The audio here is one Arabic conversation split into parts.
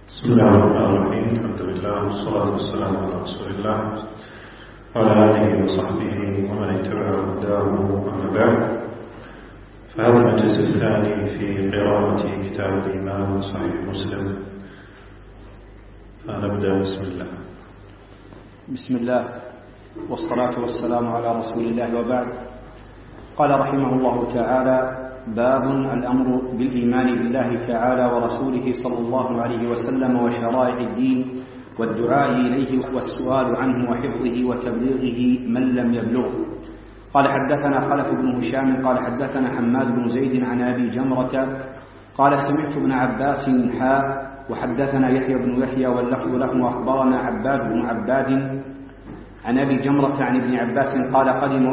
بسم الله الرحمن الرحيم. الحمد لله والصلاة والسلام على رسول الله وعلى آله وصحبه ومن اتبع هداه. أما بعد، فهذا المجلس الثاني في قراءة كتاب الإيمان صحيح مسلم، فنبدأ. بسم الله. بسم الله والصلاة والسلام على رسول الله، وبعد. قال رحمه الله تعالى: باب الأمر بالإيمان بالله تعالى ورسوله صلى الله عليه وسلم وشرائع الدين والدعاء إليه والسؤال عنه وحفظه وتبليغه من لم يبلغه. قال: حدثنا خلف بن هشام قال حدثنا حماد بن زيد عن أبي جمرة قال: سمعت ابن عباس وحدثنا يحيى بن يحيى واللفظ له: أخبرنا عباد بن عباد عن أبي جمرة عن ابن عباس قال: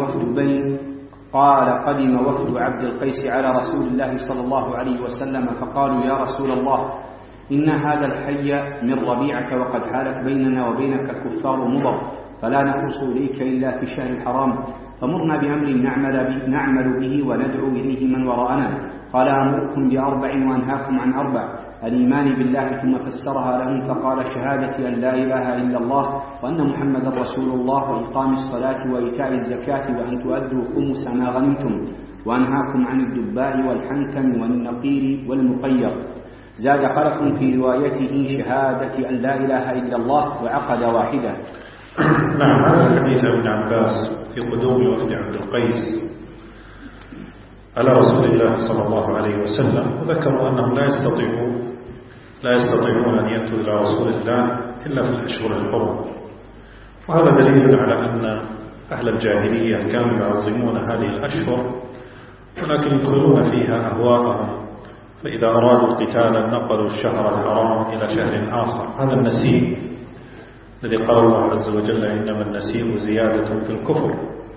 قدم وفد عبد القيس على رسول الله صلى الله عليه وسلم فقالوا: يا رسول الله، إن هذا الحي من ربيعة وقد حالت بيننا وبينك الكفار مضر، فلا نخلص إليك إلا في الشهر الحرام، فمرنا بأمر نعمل به وندعو إليه من وراءنا. قال: أمركم بأربع وأنهاكم عن أربع: الإيمان بالله، ثم فسرها لهم فقال: شهادة أن لا إله إلا الله وأن محمدا رسول الله، وإقام الصلاة وإيتاء الزكاة، وأن تؤدوا خمس ما غنمتم، وأنهاكم عن الدباء والحنتم والنقير والمقير. زاد خلف في روايته: شهادة أن لا إله إلا الله، وعقد واحدة. نعم، هذا الحديث ابن عباس في قدوم وفد عبد القيس على رسول الله صلى الله عليه وسلم، وذكروا أنهم لا يستطيعون أن يأتوا إلى رسول الله إلا في الأشهر الحرم. وهذا دليل على أن أهل الجاهلية كانوا يعظمون هذه الأشهر، ولكن يدخلون فيها أهواءهم، فإذا أرادوا قتالا نقلوا الشهر الحرام إلى شهر آخر. هذا النسيء الذي قال الله عز وجل: إنما النسيء زيادة في الكفر.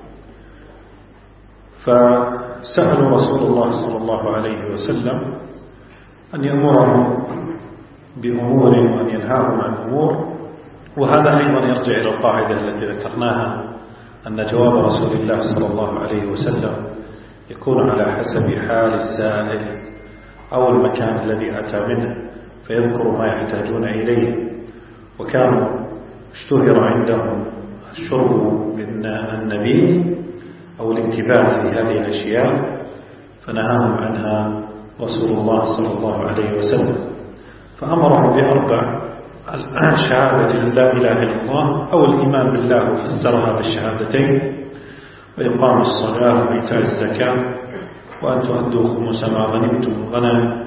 فسألوا رسول الله صلى الله عليه وسلم أن يأمرهم بأمور وأن ينهاهم عن أمور. وهذا أيضا يرجع إلى القاعدة التي ذكرناها، أن جواب رسول الله صلى الله عليه وسلم يكون على حسب حال السائل أو المكان الذي أتى منه، فيذكر ما يحتاجون إليه. وكانوا اشتهر عندهم الشرب من النبيذ أو الانتباه في هذه الأشياء، فنهاهم عنها رسول الله صلى الله عليه وسلم، فأمرهم بأربع: شهادة أن لا إله إلا الله، أو الإيمان بالله وفسرها بالشهادتين، وإقام الصلاة وإيتاء الزكاة، وأن تؤدوا خمس ما غنمتم غنم.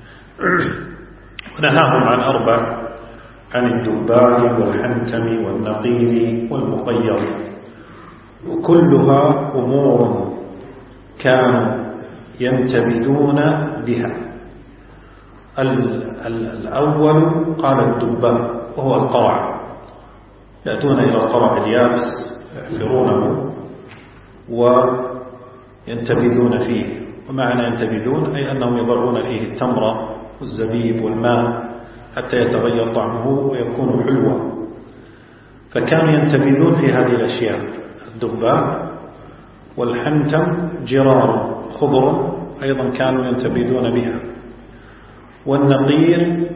ونهاهم عن أربع: عن الدباء والحنتم والنقير والمقير. وكلها أمور كانوا ينتبذون بها. الأول قال الدباء، وهو القرع، يأتون إلى القرع اليابس يحفرونه وينتبذون فيه. ومعنى ينتبذون أي أنهم يضعون فيه التمر والزبيب والماء حتى يتغير طعمه ويكون حلوا. فكانوا ينتبذون في هذه الأشياء: الدباء والحنتم جرار خضر أيضا كانوا ينتبذون بها، والنقير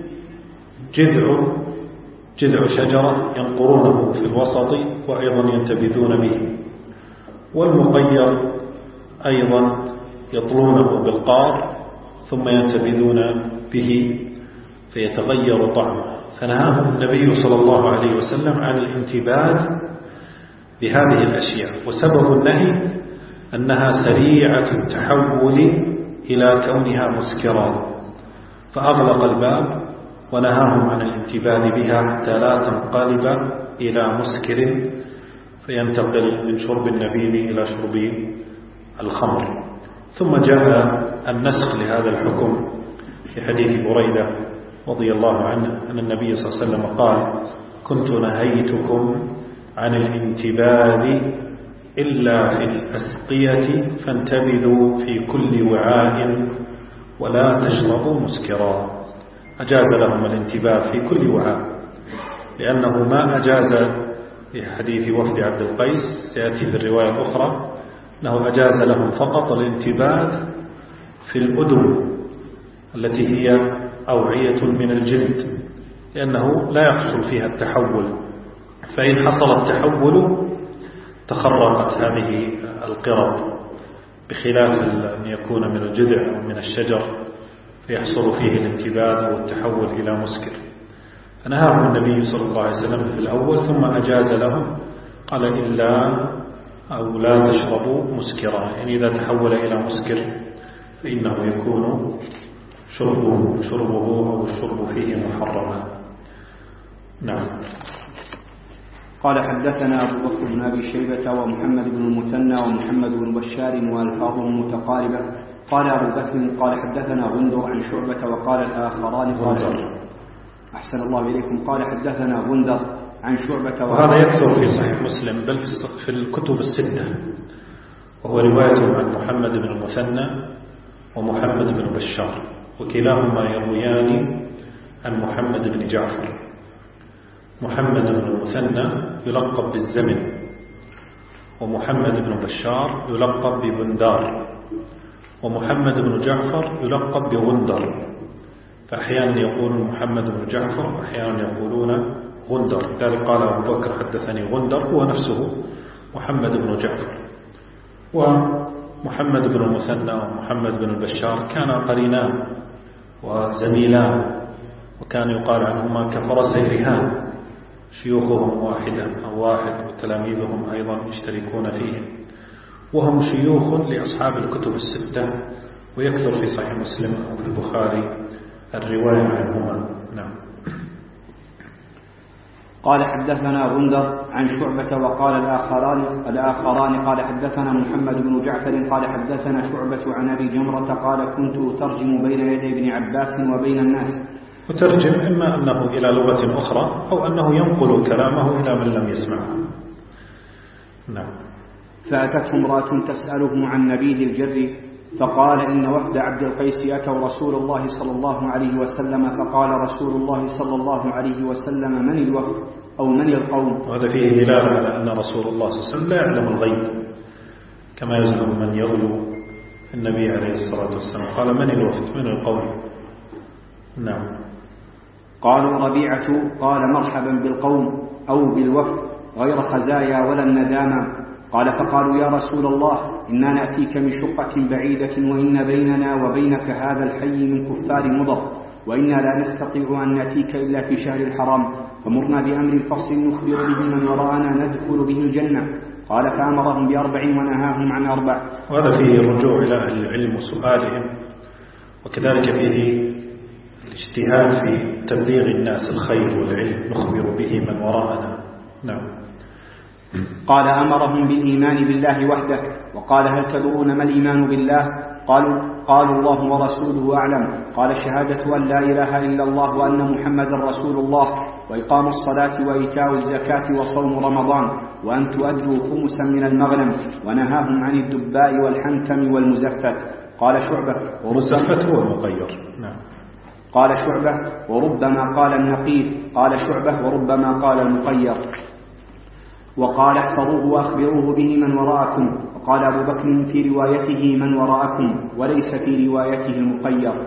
جذع شجرة ينقرونه في الوسط وأيضا ينتبذون به، والمقير أيضا يطلونه بالقار ثم ينتبذون به فيتغير طعمه. فنهاهم النبي صلى الله عليه وسلم عن الانتباذ بهذه الأشياء. وسبب النهي أنها سريعة التحول إلى كونها مسكرا، فأغلق الباب ونهاهم عن الانتباه بها حتى لا تنقلب إلى مسكر فينتقل من شرب النبيذ إلى شرب الخمر. ثم جاء النسخ لهذا الحكم في حديث بريدة رضي الله عنه أن النبي صلى الله عليه وسلم قال: كنت نهيتكم عن الانتباذ إلا في الأسقية، فانتبذوا في كل وعاء ولا تشربوا مسكرا. أجاز لهم الانتباه في كل وعاء، لأنه ما أجاز في حديث وفد عبد القيس، سيأتي في الرواية الأخرى أنه أجاز لهم فقط الانتباه في الأذن التي هي أوعية من الجلد، لأنه لا يحصل فيها التحول، فإن حصل التحول تخرقت هذه القرب، بخلاف أن يكون من الجذع أو من الشجر فيحصل فيه الانتباد أو التحول إلى مسكر. فنهاهم النبي صلى الله عليه وسلم في الأول، ثم أجاز لهم قال إلا أو لا تشربوا مسكرا، يعني إذا تحول إلى مسكر فإنه يكون شربه أو الشرب فيه محرما. نعم. قال حدثنا أبو بكر بن أبي شيبة ومحمد بن المثنى ومحمد بن بشار والفاظهم متقاربة. قال أبو بكر قال حدثنا غندر عن شعبة وقال الآخران أحسن الله إليكم. قال حدثنا غندر عن شعبة وهذا يكثر في صحيح مسلم بل في الكتب الستة، وهو رواية عن محمد بن المثنى ومحمد بن بشار، وكلاهما يرويان عن محمد بن جعفر. محمد بن المثنى يلقب بالزمن، ومحمد بن بشار يلقب ببندار، ومحمد بن جعفر يلقب بغندر، فأحيانا يقولون محمد بن جعفر وأحيانا يقولون غندر. ذلك قال أبو بكر حدثني غندر هو نفسه محمد بن جعفر. ومحمد بن المثنى ومحمد بن البشار كانا قرينان وزميلان، وكان يقال عنهما كفرسي رهان، شيوخهم واحدة أو واحد، وتلاميذهم أيضا يشتركون فيه، وهم شيوخ لأصحاب الكتب الستة، ويكثر في صحيح مسلم وفي البخاري الرواية عنهما. نعم. قال حدثنا غندر عن شعبة وقال الآخران قال حدثنا محمد بن جعفر قال حدثنا شعبة عن أبي جمرة قال كنت ترجم بين يدي ابن عباس وبين الناس. وترجم إما أنه إلى لغة أخرى أو أنه ينقل كلامه إلى من لم يسمعه. نعم. فأتته امرأة تسأله عن نبيذ الجر فقال إن وفد عبد القيس أتوا رسول الله صلى الله عليه وسلم، فقال رسول الله صلى الله عليه وسلم من الوفد أو من القوم. وهذا فيه دلالة على أن رسول الله صلى الله عليه وسلم لا يعلم الغيب كما يزعم من يغلو النبي عليه الصلاة والسلام. قال من الوفد من القوم. نعم. قالوا ربيعة قال مرحبا بالقوم أو بالوفد غير خزايا ولا الندامة. قال فقالوا يا رسول الله إنا نأتيك من شقة بعيدة وإن بيننا وبينك هذا الحي من كفار مضر، وإنا لا نستطيع أن نأتيك إلا في شهر الحرام، فمرنا بأمر فصل نخبر به من وراءنا ندخل به الجنة. قال فأمرهم ب4 ونهاهم عن 4. وهذا فيه الرجوع إلى أهل العلم وسؤالهم، وكذلك فيه الاجتهاد في تبليغ الناس الخير والعلم نخبر به من وراءنا. نعم. قال أمرهم بالإيمان بالله وحده. وقال هل تدرون ما الإيمان بالله؟ قالوا الله ورسوله أعلم. قال شهادة أن لا إله إلا الله وأن محمد رسول الله، وإقام الصلاة وإيتاء الزكاة وصوم رمضان، وأن تؤدوا خمسا من المغنم، ونهاهم عن الدباء والحنتم والمزفت. قال شعبة والمزفت هو المغير. نعم. قال شعبة وربما قال النقيب. قال شعبة وربما قال المقير. وقال احفظوه وأخبروه به من وراءكم. وقال أبو بكر في روايته من وراءكم وليس في روايته المقير.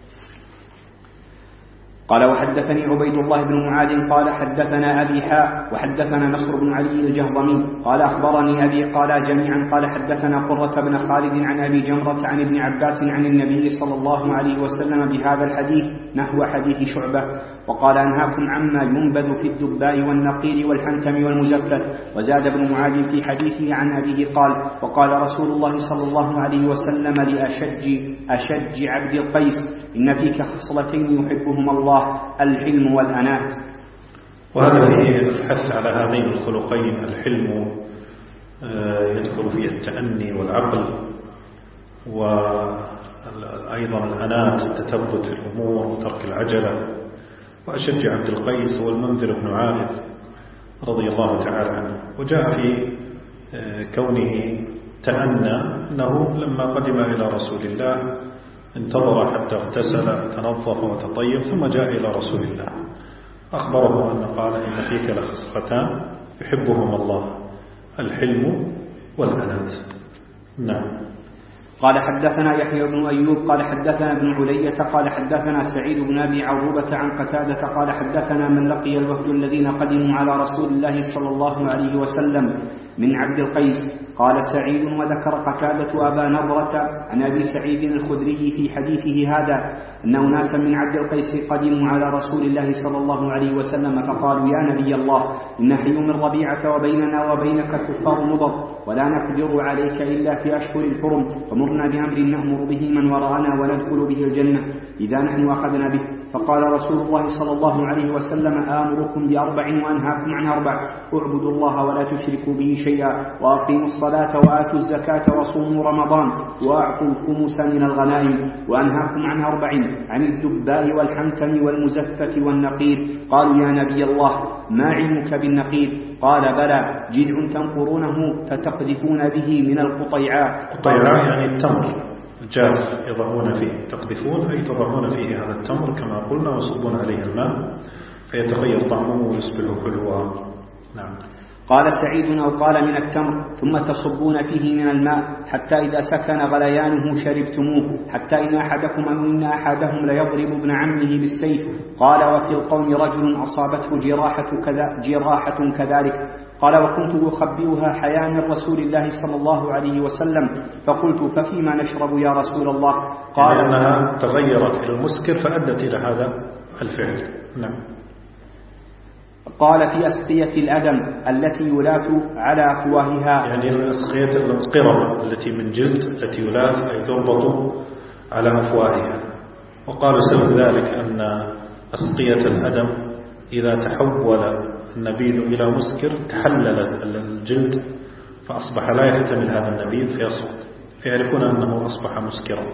قال وحدثني عبيد الله بن معاذ قال حدثنا أبي حاء وحدثنا نصر بن علي الجهضمي قال أخبرني أبي قال جميعا قال حدثنا قرة بن خالد عن أبي جمرة عن ابن عباس عن النبي صلى الله عليه وسلم بهذا الحديث نحو حديث شعبة. وقال أنهاكم عما ينبذ في الدباء والنقير والحنتم والمزفت. وزاد ابن معاذ في حديثه عن أبيه قال وقال رسول الله صلى الله عليه وسلم لأشج عبد القيس إن فيك خصلتين يحبهما الله الحلم والأنات. وهذا فيه الحث على هذين الخلقين. الحلم يدخل فيه التأني والعقل، وأيضا الأنات التثبت في الأمور وترك العجلة. وأشج عبد القيس هو المنذر بن عائذ رضي الله تعالى عنه. وجاء في كونه تأنى أنه لما قدم إلى رسول الله انتظر حتى اغتسل تنظف وتطيب ثم جاء إلى رسول الله أخبره أن قال إن فيك لخصلتان يحبهما الله الحلم والأنات. نعم. قال حدثنا يحيى بن أيوب قال حدثنا ابن علية قال حدثنا سعيد بن أبي عروبة عن قتادة قال حدثنا من لقي الوفد الذين قدموا على رسول الله صلى الله عليه وسلم من عبد القيس. قال سعيد وذكر قتادة أبا نضرة عن أبي سعيد الخدري في حديثه هذا أن أناسا من عبد القيس قدموا على رسول الله صلى الله عليه وسلم فقالوا يا نبي الله إن حي من ربيعة وبيننا وبينك كفار مضر ولا نقدر عليك إلا في أشهر الحرم فمرنا بأمر نأمر به من وراءنا وندخل به الجنة إذا نحن أخذنا به. فقال رسول الله صلى الله عليه وسلم آمركم بأربع وأنهاكم عن أربع اعبدوا الله ولا تشركوا به شيئا وأقيموا الصلاة وآتوا الزكاة وصوموا رمضان وأعطوا الخمس من الغنائم وأنهاكم عن أربع عن الدباء والحنتم والمزفة والنقير. قالوا يا نبي الله ما علمك بالنقير؟ قال بلى جذع تنقرونه فتقذفون به من القطيعاء. قطيعاء يعني التمر الجاف يضعون فيه، تقذفون أي تضعون فيه هذا التمر كما قلنا ويصبون عليه الماء فيتغير طعمه ويصبح حلوا. نعم. قال سعيد أو قال من التمر ثم تصبون فيه من الماء حتى إذا سكن غليانه شربتموه حتى إن أحدكم أو إن أحدهم ليضرب ابن عمه بالسيف. قال وفي القوم رجل أصابته جراحة كذلك. قال وكنت أخبئها حياء من رسول الله صلى الله عليه وسلم فقلت ففيما نشرب يا رسول الله؟ قال أنها تغيرت إلى المسكر فأدت إلى هذا الفعل. نعم. قال في أسقية الأدم التي يلات على أفواهها، يعني الأسقية القربة التي من جلد التي يلات أي تربط على أفواهها. وقالوا سبب ذلك أن أسقية الأدم إذا تحول النبيذ إلى مسكر تحلل الجلد فأصبح لا يحتمل هذا النبيذ فيسقط فيعرفون أنه أصبح مسكرا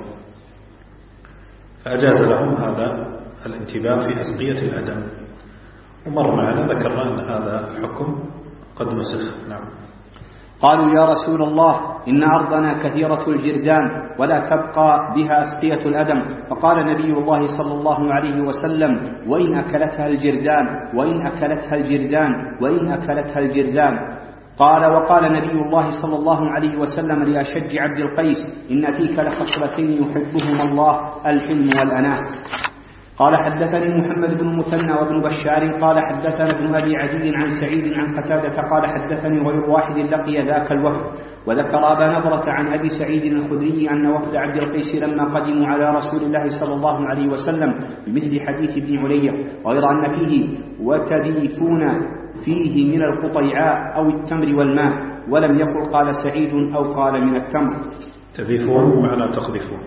فأجاز لهم هذا الانتباه في أسقية الأدم. ومر معنا ذكرنا أن هذا الحكم قد نسخ. نعم. قالوا يا رسول الله إن أرضنا كثيرة الجردان ولا تبقى بها أسقية الأدم. فقال نبي الله صلى الله عليه وسلم وإن أكلتها الجردان وإن أكلتها الجردان وإن أكلتها الجردان. قال وقال نبي الله صلى الله عليه وسلم لأشج عبد القيس إن فيك لخصلتين يحبهما الله الحلم والأناة. قال حدثني محمد بن المثنى وابن بشار قال حدثنا ابن أبي عدي عن سعيد عن قتادة قال حدثني غير واحد لقي ذاك الوفد وذكر أبا نضرة عن أبي سعيد الخدري أن وفد عبد القيس لما قدموا على رسول الله صلى الله عليه وسلم بمثل حديث ابن علية غير أن فيه وتبيتون فيه من القطيعاء أو التمر والماء ولم يقل قال سعيد أو قال من التمر. تذيفون معنى تقذفون.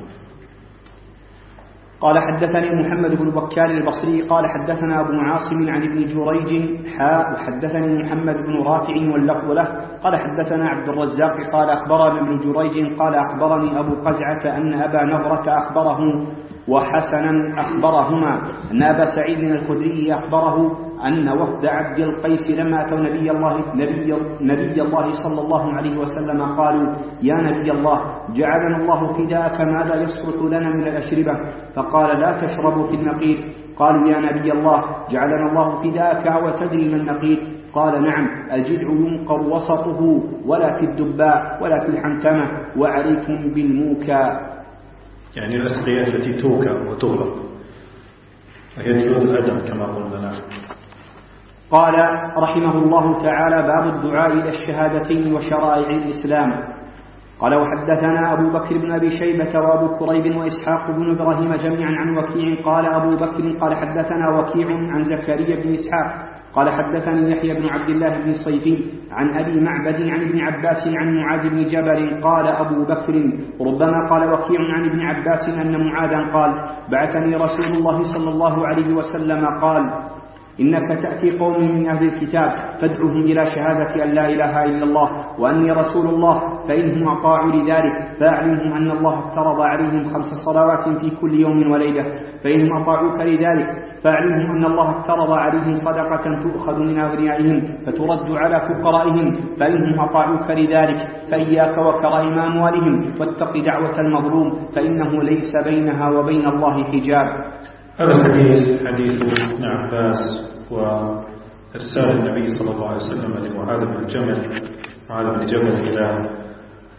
قال حدثني محمد بن بكار البصري قال حدثنا أبو عاصم عن ابن جريج وحدثني محمد بن رافع واللفظ له قال حدثنا عبد الرزاق قال أخبرنا ابن جريج قال أخبرني أبو قزعة أن أبا نضرة أخبره وحسنا أخبرهما أن أبا سعيد الخدري أخبره أن وفد عبد القيس لما أتوا نبي الله صلى الله عليه وسلم قالوا يا نبي الله جعلنا الله فداءك ما لا يصلح لنا من الأشربة. فقال لا تشربوا في النقير. قالوا يا نبي الله جعلنا الله فداءك وتدري ما النقير؟ قال نعم الجذع ينقر وسطه ولا في الدباء ولا في الحنتمة وعليكم بالموكى، يعني الأسقية التي توكى وتغلق وهي جلود الأدم كما قلنا. قال رحمه الله تعالى باب الدعاء إلى الشهادتين وشرائع الإسلام. قال وحدثنا أبو بكر بن أبي شيبة وأبو كريب وإسحاق بن إبراهيم جميعا عن وكيع قال أبو بكر قال حدثنا وكيع عن زكريا بن إسحاق قال حدثني يحيى بن عبد الله بن صيفي عن أبي معبد عن ابن عباس عن معاذ بن جبل قال أبو بكر ربما قال وكيع عن ابن عباس أن معاذا قال بعثني رسول الله صلى الله عليه وسلم قال إنك تأتي قوم من أهل الكتاب فادعوهم إلى شهادة أن لا إله إلا الله وأني رسول الله فإنهم أطاعوا لذلك فأعلمهم أن الله افترض عليهم 5 صلوات في كل يوم وليلة فإنهم أطاعوك لذلك فأعلمهم أن الله افترض عليهم صدقة تؤخذ من أغنيائهم فترد على فقرائهم فإنهم أطاعوك لذلك فإياك وكرائم أموالهم واتق دعوة المظلوم فإنه ليس بينها وبين الله حجاب. هذا الحديث حديث ابن عباس وإرسال النبي صلى الله عليه وسلم لمعاذ بن جبل إلى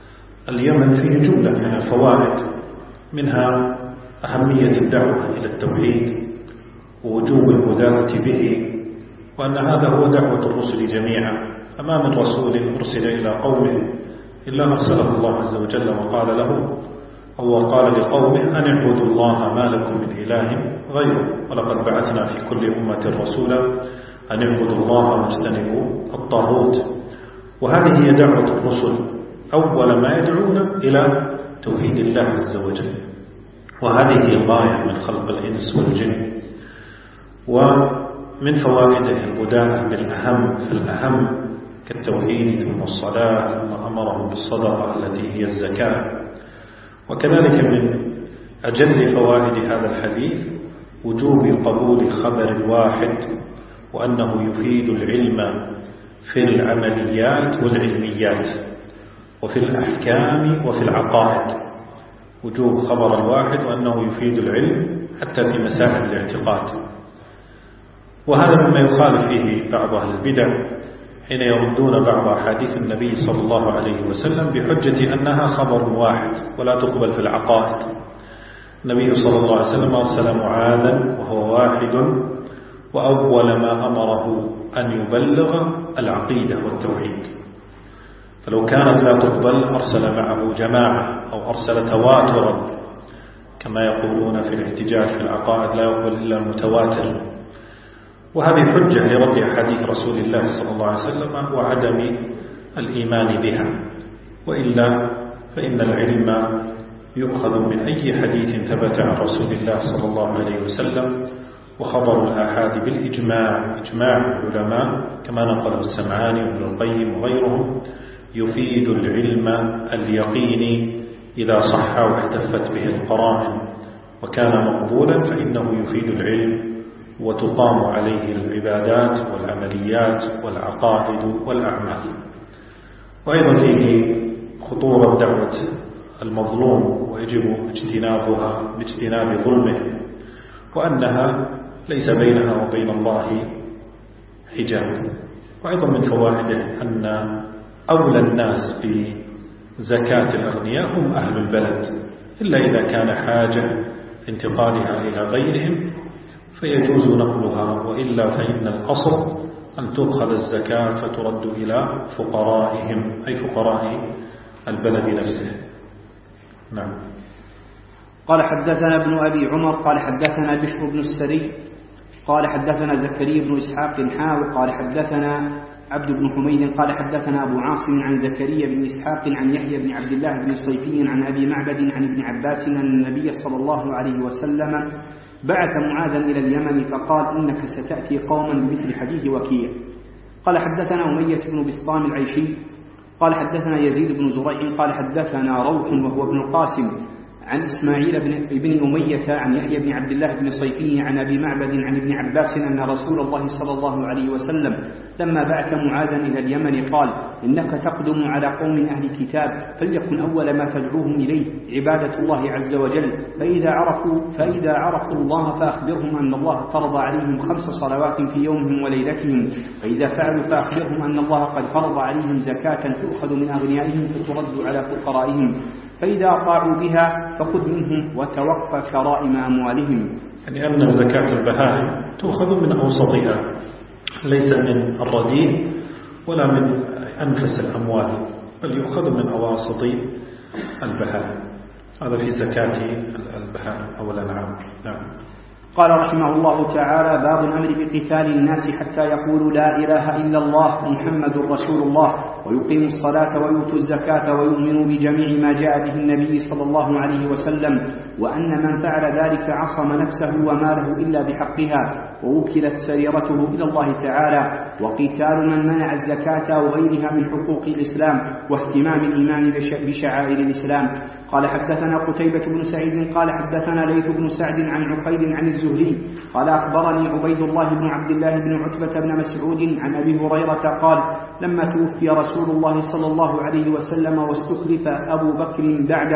اليمن فيه جملة من الفوائد، منها أهمية الدعوة إلى التوحيد ووجوب المداهمة به، وأن هذا هو دعوة الرسل جميعا، فما من رسول أرسل إلى قومه إلا أرسله الله عز وجل وقال له أو قال لقومه أن اعبدوا الله ما لكم من إله غيره، ولقد بعثنا في كل أمة رسولا أن اعبدوا الله واجتنبوا الطاغوت. وهذه هي دعوة الرسل، أول ما يدعون إلى توحيد الله عز وجل، وهذه هي الغاية من خلق الإنس والجن. ومن فوائده المداهمة بالأهم فالأهم كالتوحيد ثم الصلاة، ثم أمرهم بالصدقة التي هي الزكاة. وكذلك من أجل فوائد هذا الحديث وجوب قبول خبر الواحد، وأنه يفيد العلم في العمليات والعلميات وفي الأحكام وفي العقائد. وجوب خبر الواحد وأنه يفيد العلم حتى في مسائل الاعتقاد. وهذا مما يخالف فيه بعض أهل البدع حين يردون بعض أحاديث النبي صلى الله عليه وسلم بحجة أنها خبر واحد ولا تقبل في العقائد. النبي صلى الله عليه وسلم أرسل معاذا وهو واحد، وأول ما أمره أن يبلغ العقيدة والتوحيد، فلو كانت لا تقبل أرسل معه جماعة أو أرسل تواترا، كما يقولون في الاحتجاج في العقائد لا يقبل إلا المتواتر. وهذه حجة لرد أحاديث رسول الله صلى الله عليه وسلم وعدم الإيمان بها، وإلا فإن العلم يؤخذ من أي حديث ثبت عن رسول الله صلى الله عليه وسلم. وخبر الآحاد بالإجماع، إجماع العلماء كما نقله السمعاني وابن القيم وغيرهم، يفيد العلم اليقيني إذا صح واحتفت به القرائن وكان مقبولا، فإنه يفيد العلم وتقام عليه العبادات والعمليات والعقائد والأعمال. وأيضا فيه خطورة دعوة المظلوم ويجب اجتنابها باجتناب ظلمه، وأنها ليس بينها وبين الله حجاب. وأيضا من فوائده أن أولى الناس بزكاة الأغنياء هم أهل البلد، إلا إذا كان حاجة انتقالها إلى غيرهم فيجوز نقلها، وإلا فإن الأصل أن تؤخذ الزكاة فترد إلى فقرائهم، أي فقراء البلد نفسه. نعم. قال حدثنا ابن أبي عمر قال حدثنا بشر بن السري قال حدثنا زكريا بن إسحاق حاو قال حدثنا عبد بن حميد قال حدثنا أبو عاصم عن زكريا بن إسحاق عن يحيى بن عبد الله بن صيفي عن أبي معبد عن ابن عباس أن النبي صلى الله عليه وسلم بعث معاذا إلى اليمن فقال إنك ستأتي قوما بمثل حديث وكيع. قال حدثنا أمية بن بسطام العيشي قال حدثنا يزيد بن زريع قال حدثنا روح وهو ابن القاسم عن إسماعيل بن أمية عن يحيى بن عبد الله بن صيفي عن أبي معبد عن ابن عباس أن رسول الله صلى الله عليه وسلم لما بعث معاذا إلى اليمن قال إنك تقدم على قوم أهل كتاب، فليكن أول ما تدعوهم إليه عبادة الله عز وجل، فإذا عرفوا الله فأخبرهم أن الله فرض عليهم 5 صلوات في يومهم وليلتهم، فإذا فعلوا فأخبرهم أن الله قد فرض عليهم زكاة تؤخذ من أغنيائهم فترد على فقرائهم، فإذا أطاعوا بها فخذ منهم وتوقف كرائم أموالهم. يعني أن زكاة البهائم تؤخذ من أوسطها، ليس من الرديء ولا من أنفس الأموال، بل يؤخذ من أواسط البهائم. هذا في زكاة البهائم أو الأنعام. نعم. قال رحمه الله تعالى: باب الأمر بقتال الناس حتى يقولوا لا إله إلا الله محمد رسول الله ويقيموا الصلاة ويؤتوا الزكاة ويؤمنوا بجميع ما جاء به النبي صلى الله عليه وسلم، وأن من فعل ذلك عصم نفسه وماله إلا بحقها ووكلت سريرته إلى الله تعالى، وقتال من منع الزكاة وغيرها من حقوق الإسلام واهتمام الإيمان بشعائر الإسلام. قال حدثنا قتيبة بن سعيد قال حدثنا ليث بن سعد عن عقيل عن الزهري قال أخبرني عبيد الله بن عبد الله بن عتبة بن مسعود عن أبي هريرة قال: لما توفي رسول الله صلى الله عليه وسلم واستخلف أبو بكر بعده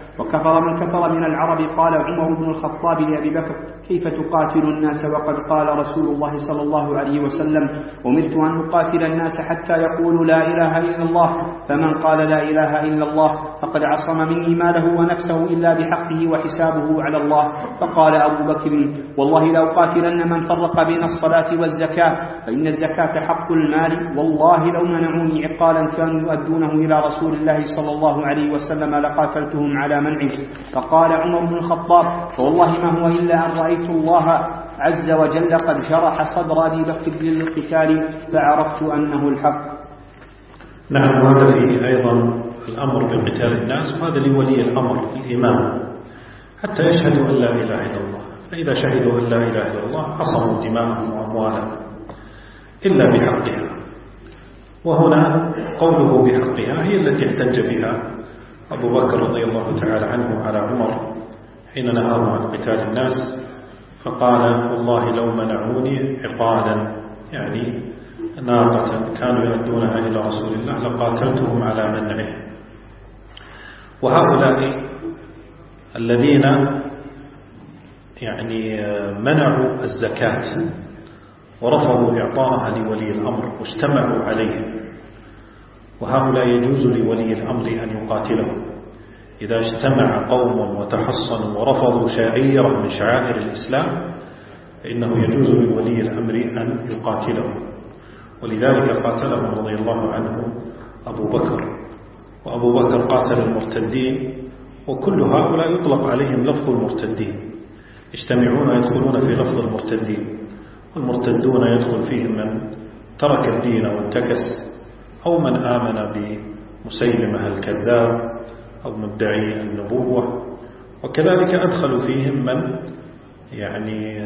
وكفر من كفر من العرب. قال عمر بن الخطاب لأبي بكر: كيف تقاتل الناس وقد قال رسول الله صلى الله عليه وسلم: أمرت أن أقاتل الناس حتى يقولوا لا إله إلا الله، فمن قال لا إله إلا الله فقد عصم مني ماله ونفسه إلا بحقه وحسابه على الله. فقال أبو بكر: والله لأقاتلن من فرق بين الصلاة والزكاة، فإن الزكاة حق المال، والله لو منعوني عقالا كانوا يؤدونه إلى رسول الله صلى الله عليه وسلم لقاتلتهم على منعه. فقال عمر بن الخطاب: فوالله ما هو إلا أن رأيت الله عز وجل قد شرح صدر أبي بكر للقتال فعرفت أنه الحق. نعم، وهذا فيه أيضا الأمر بقتال الناس، وهذا لولي الأمر الإمام حتى يشهدوا أن لا إله إلا الله. فإذا شهدوا أن لا إله إلا الله عصموا دماءهم وأموالهم إلا بحقها. وهنا قوله بحقها هي التي احتج بها أبو بكر رضي الله تعالى عنه على عمر حين نهاه عن قتال الناس، فقال: والله لو منعوني عقالا، يعني ناقة كانوا يؤدونها إلى رسول الله لقاتلتهم على منعه. وهؤلاء الذين يعني منعوا الزكاة ورفضوا إعطاءها لولي الأمر واجتمعوا عليه، وهؤلاء يجوز لولي الأمر أن يقاتلهم. إذا اجتمع قوم وتحصنوا ورفضوا شعيرة من شعائر الإسلام فإنه يجوز لولي الأمر أن يقاتلهم، ولذلك قاتلهم رضي الله عنه أبو بكر. وأبو بكر قاتل المرتدين، وكل هؤلاء يطلق عليهم لفظ المرتدين، يجتمعون ويدخلون في لفظ المرتدين. والمرتدون يدخل فيهم من ترك الدين وانتكس، أو من آمن بمسيلمة الكذاب أو مدعي النبوة. وكذلك أدخلوا فيهم من يعني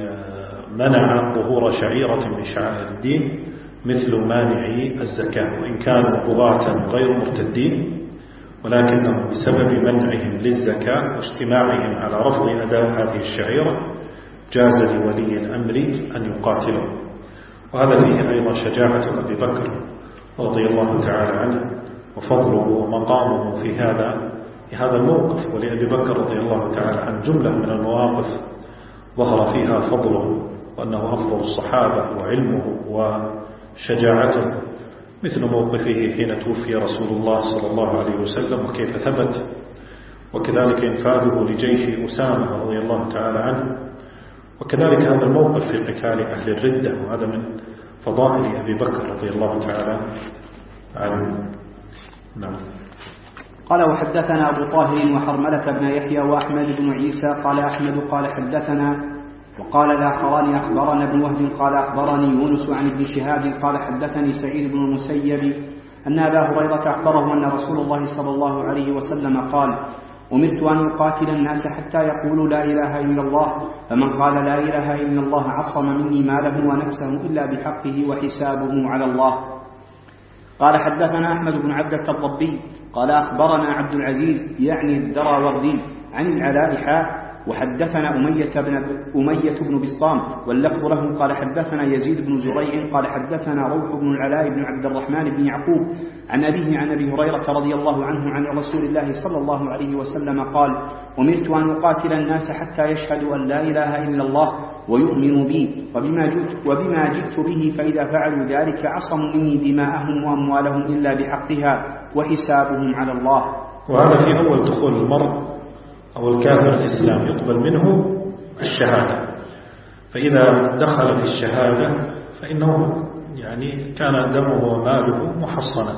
منع ظهور شعيرة من شعائر الدين مثل مانعي الزكاة، وإن كانوا بغاة غير مرتدين، ولكنهم بسبب منعهم للزكاة واجتماعهم على رفض أداء هذه الشعيرة جاز لولي الأمر أن يقاتله. وهذا فيه أيضا شجاعة أبي بكر رضي الله تعالى عنه وفضله ومقامه في هذا الموقف. ولأبي بكر رضي الله تعالى عنه جملة من المواقف ظهر فيها فضله وأنه أفضل الصحابة وعلمه وشجاعته، مثل موقفه حين توفي رسول الله صلى الله عليه وسلم وكيف ثبت، وكذلك إنفاذه لجيش أسامة رضي الله تعالى عنه، وكذلك هذا الموقف في قتال أهل الردة، وهذا من فضائل أبي بكر رضي الله تعالى عنه. نعم. قال: وحدثنا أبو طاهر وحرملة بن يحيى وأحمد بن عيسى. قال أحمد: قال حدثنا، وقال الآخران: أخبرنا ابن وهب قال أخبرني يونس عن ابن شهاب قال حدثني سعيد بن المسيب أن أبا هريرة أخبره أن رسول الله صلى الله عليه وسلم قال: أمرت أن أقاتل الناس حتى يقولوا لا إله إلا الله، فمن قال لا إله إلا الله عصم مني ماله ونفسه إلا بحقه وحسابه على الله. قال حدثنا أحمد بن عبدة الضبي قال أخبرنا عبد العزيز يعني الدراوردي عن العلاء وحدثنا أمية بن بسطام واللفظ له قال حدثنا يزيد بن زريع قال حدثنا روح بن العلاء بن عبد الرحمن بن يعقوب عن أبيه عن أبي هريرة رضي الله عنه عن رسول الله صلى الله عليه وسلم قال: أمرت أن أقاتل الناس حتى يشهدوا أن لا إله إلا الله ويؤمنوا بي وبما جئت به، فإذا فعلوا ذلك عصموا مني دماءهم وأموالهم إلا بحقها وحسابهم على الله. وهذا في أول دخول المرء أو الكافر الإسلام يقبل منه الشهادة، فإذا دخل في الشهادة فإنه يعني كان دمه وماله محصنا،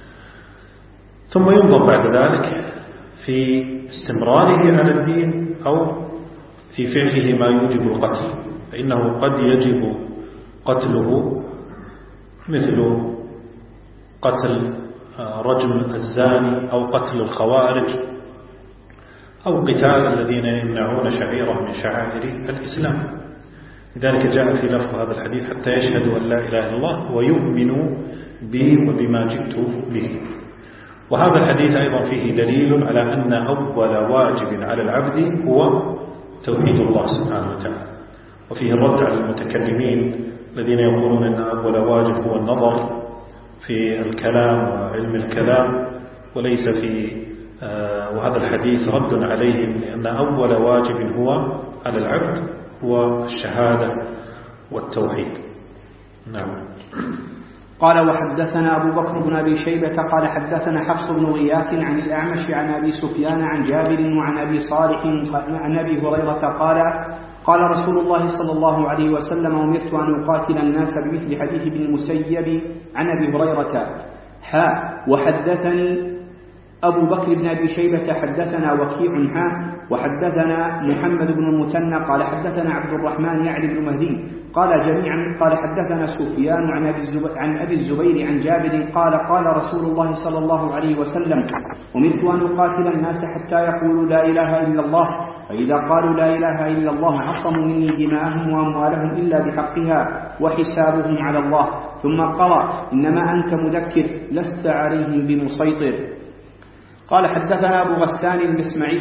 ثم ينظر بعد ذلك في استمراره على الدين أو في فعله ما يوجب القتل، فإنه قد يجب قتله مثل قتل رجم الزاني أو قتل الخوارج أو قتال الذين يمنعون شعيرة من شعائر الإسلام. لذلك جاء في لفظ هذا الحديث حتى يشهدوا أن لا إله إلا الله ويؤمنوا بي وبما جئت به. وهذا الحديث أيضا فيه دليل على أن أول واجب على العبد هو توحيد الله سبحانه وتعالى، وفيه الرد على المتكلمين الذين يقولون أن أول واجب هو النظر في الكلام وعلم الكلام وليس في وهذا الحديث رد عليهم، لأن أول واجب هو على العبد هو الشهادة والتوحيد. نعم. قال وحدثنا أبو بكر بن أبي شيبة قال حدثنا حفص بن غياث عن الأعمش عن أبي سفيان عن جابر وعن أبي صالح عن أبي هريرة قال قال رسول الله صلى الله عليه وسلم أمرت أن أقاتل الناس بمثل حديث ابن المسيب عن أبي هريرة. وحدثني أبو بكر بن أبي شيبة حدثنا وكيع وحدثنا محمد بن المثنى قال حدثنا عبد الرحمن يعني بن مهدي قال جميعا قال حدثنا سفيان عن أبي الزبير عن جابر قال قال رسول الله صلى الله عليه وسلم أمرت أن أقاتل الناس حتى يقولوا لا إله إلا الله، فإذا قالوا لا إله إلا الله عصموا مني دماءهم وأموالهم إلا بحقها وحسابهم على الله. ثم قرأ إنما أنت مذكر لست عليهم بمسيطر. قال حدثنا أبو غسان الإسماعيلي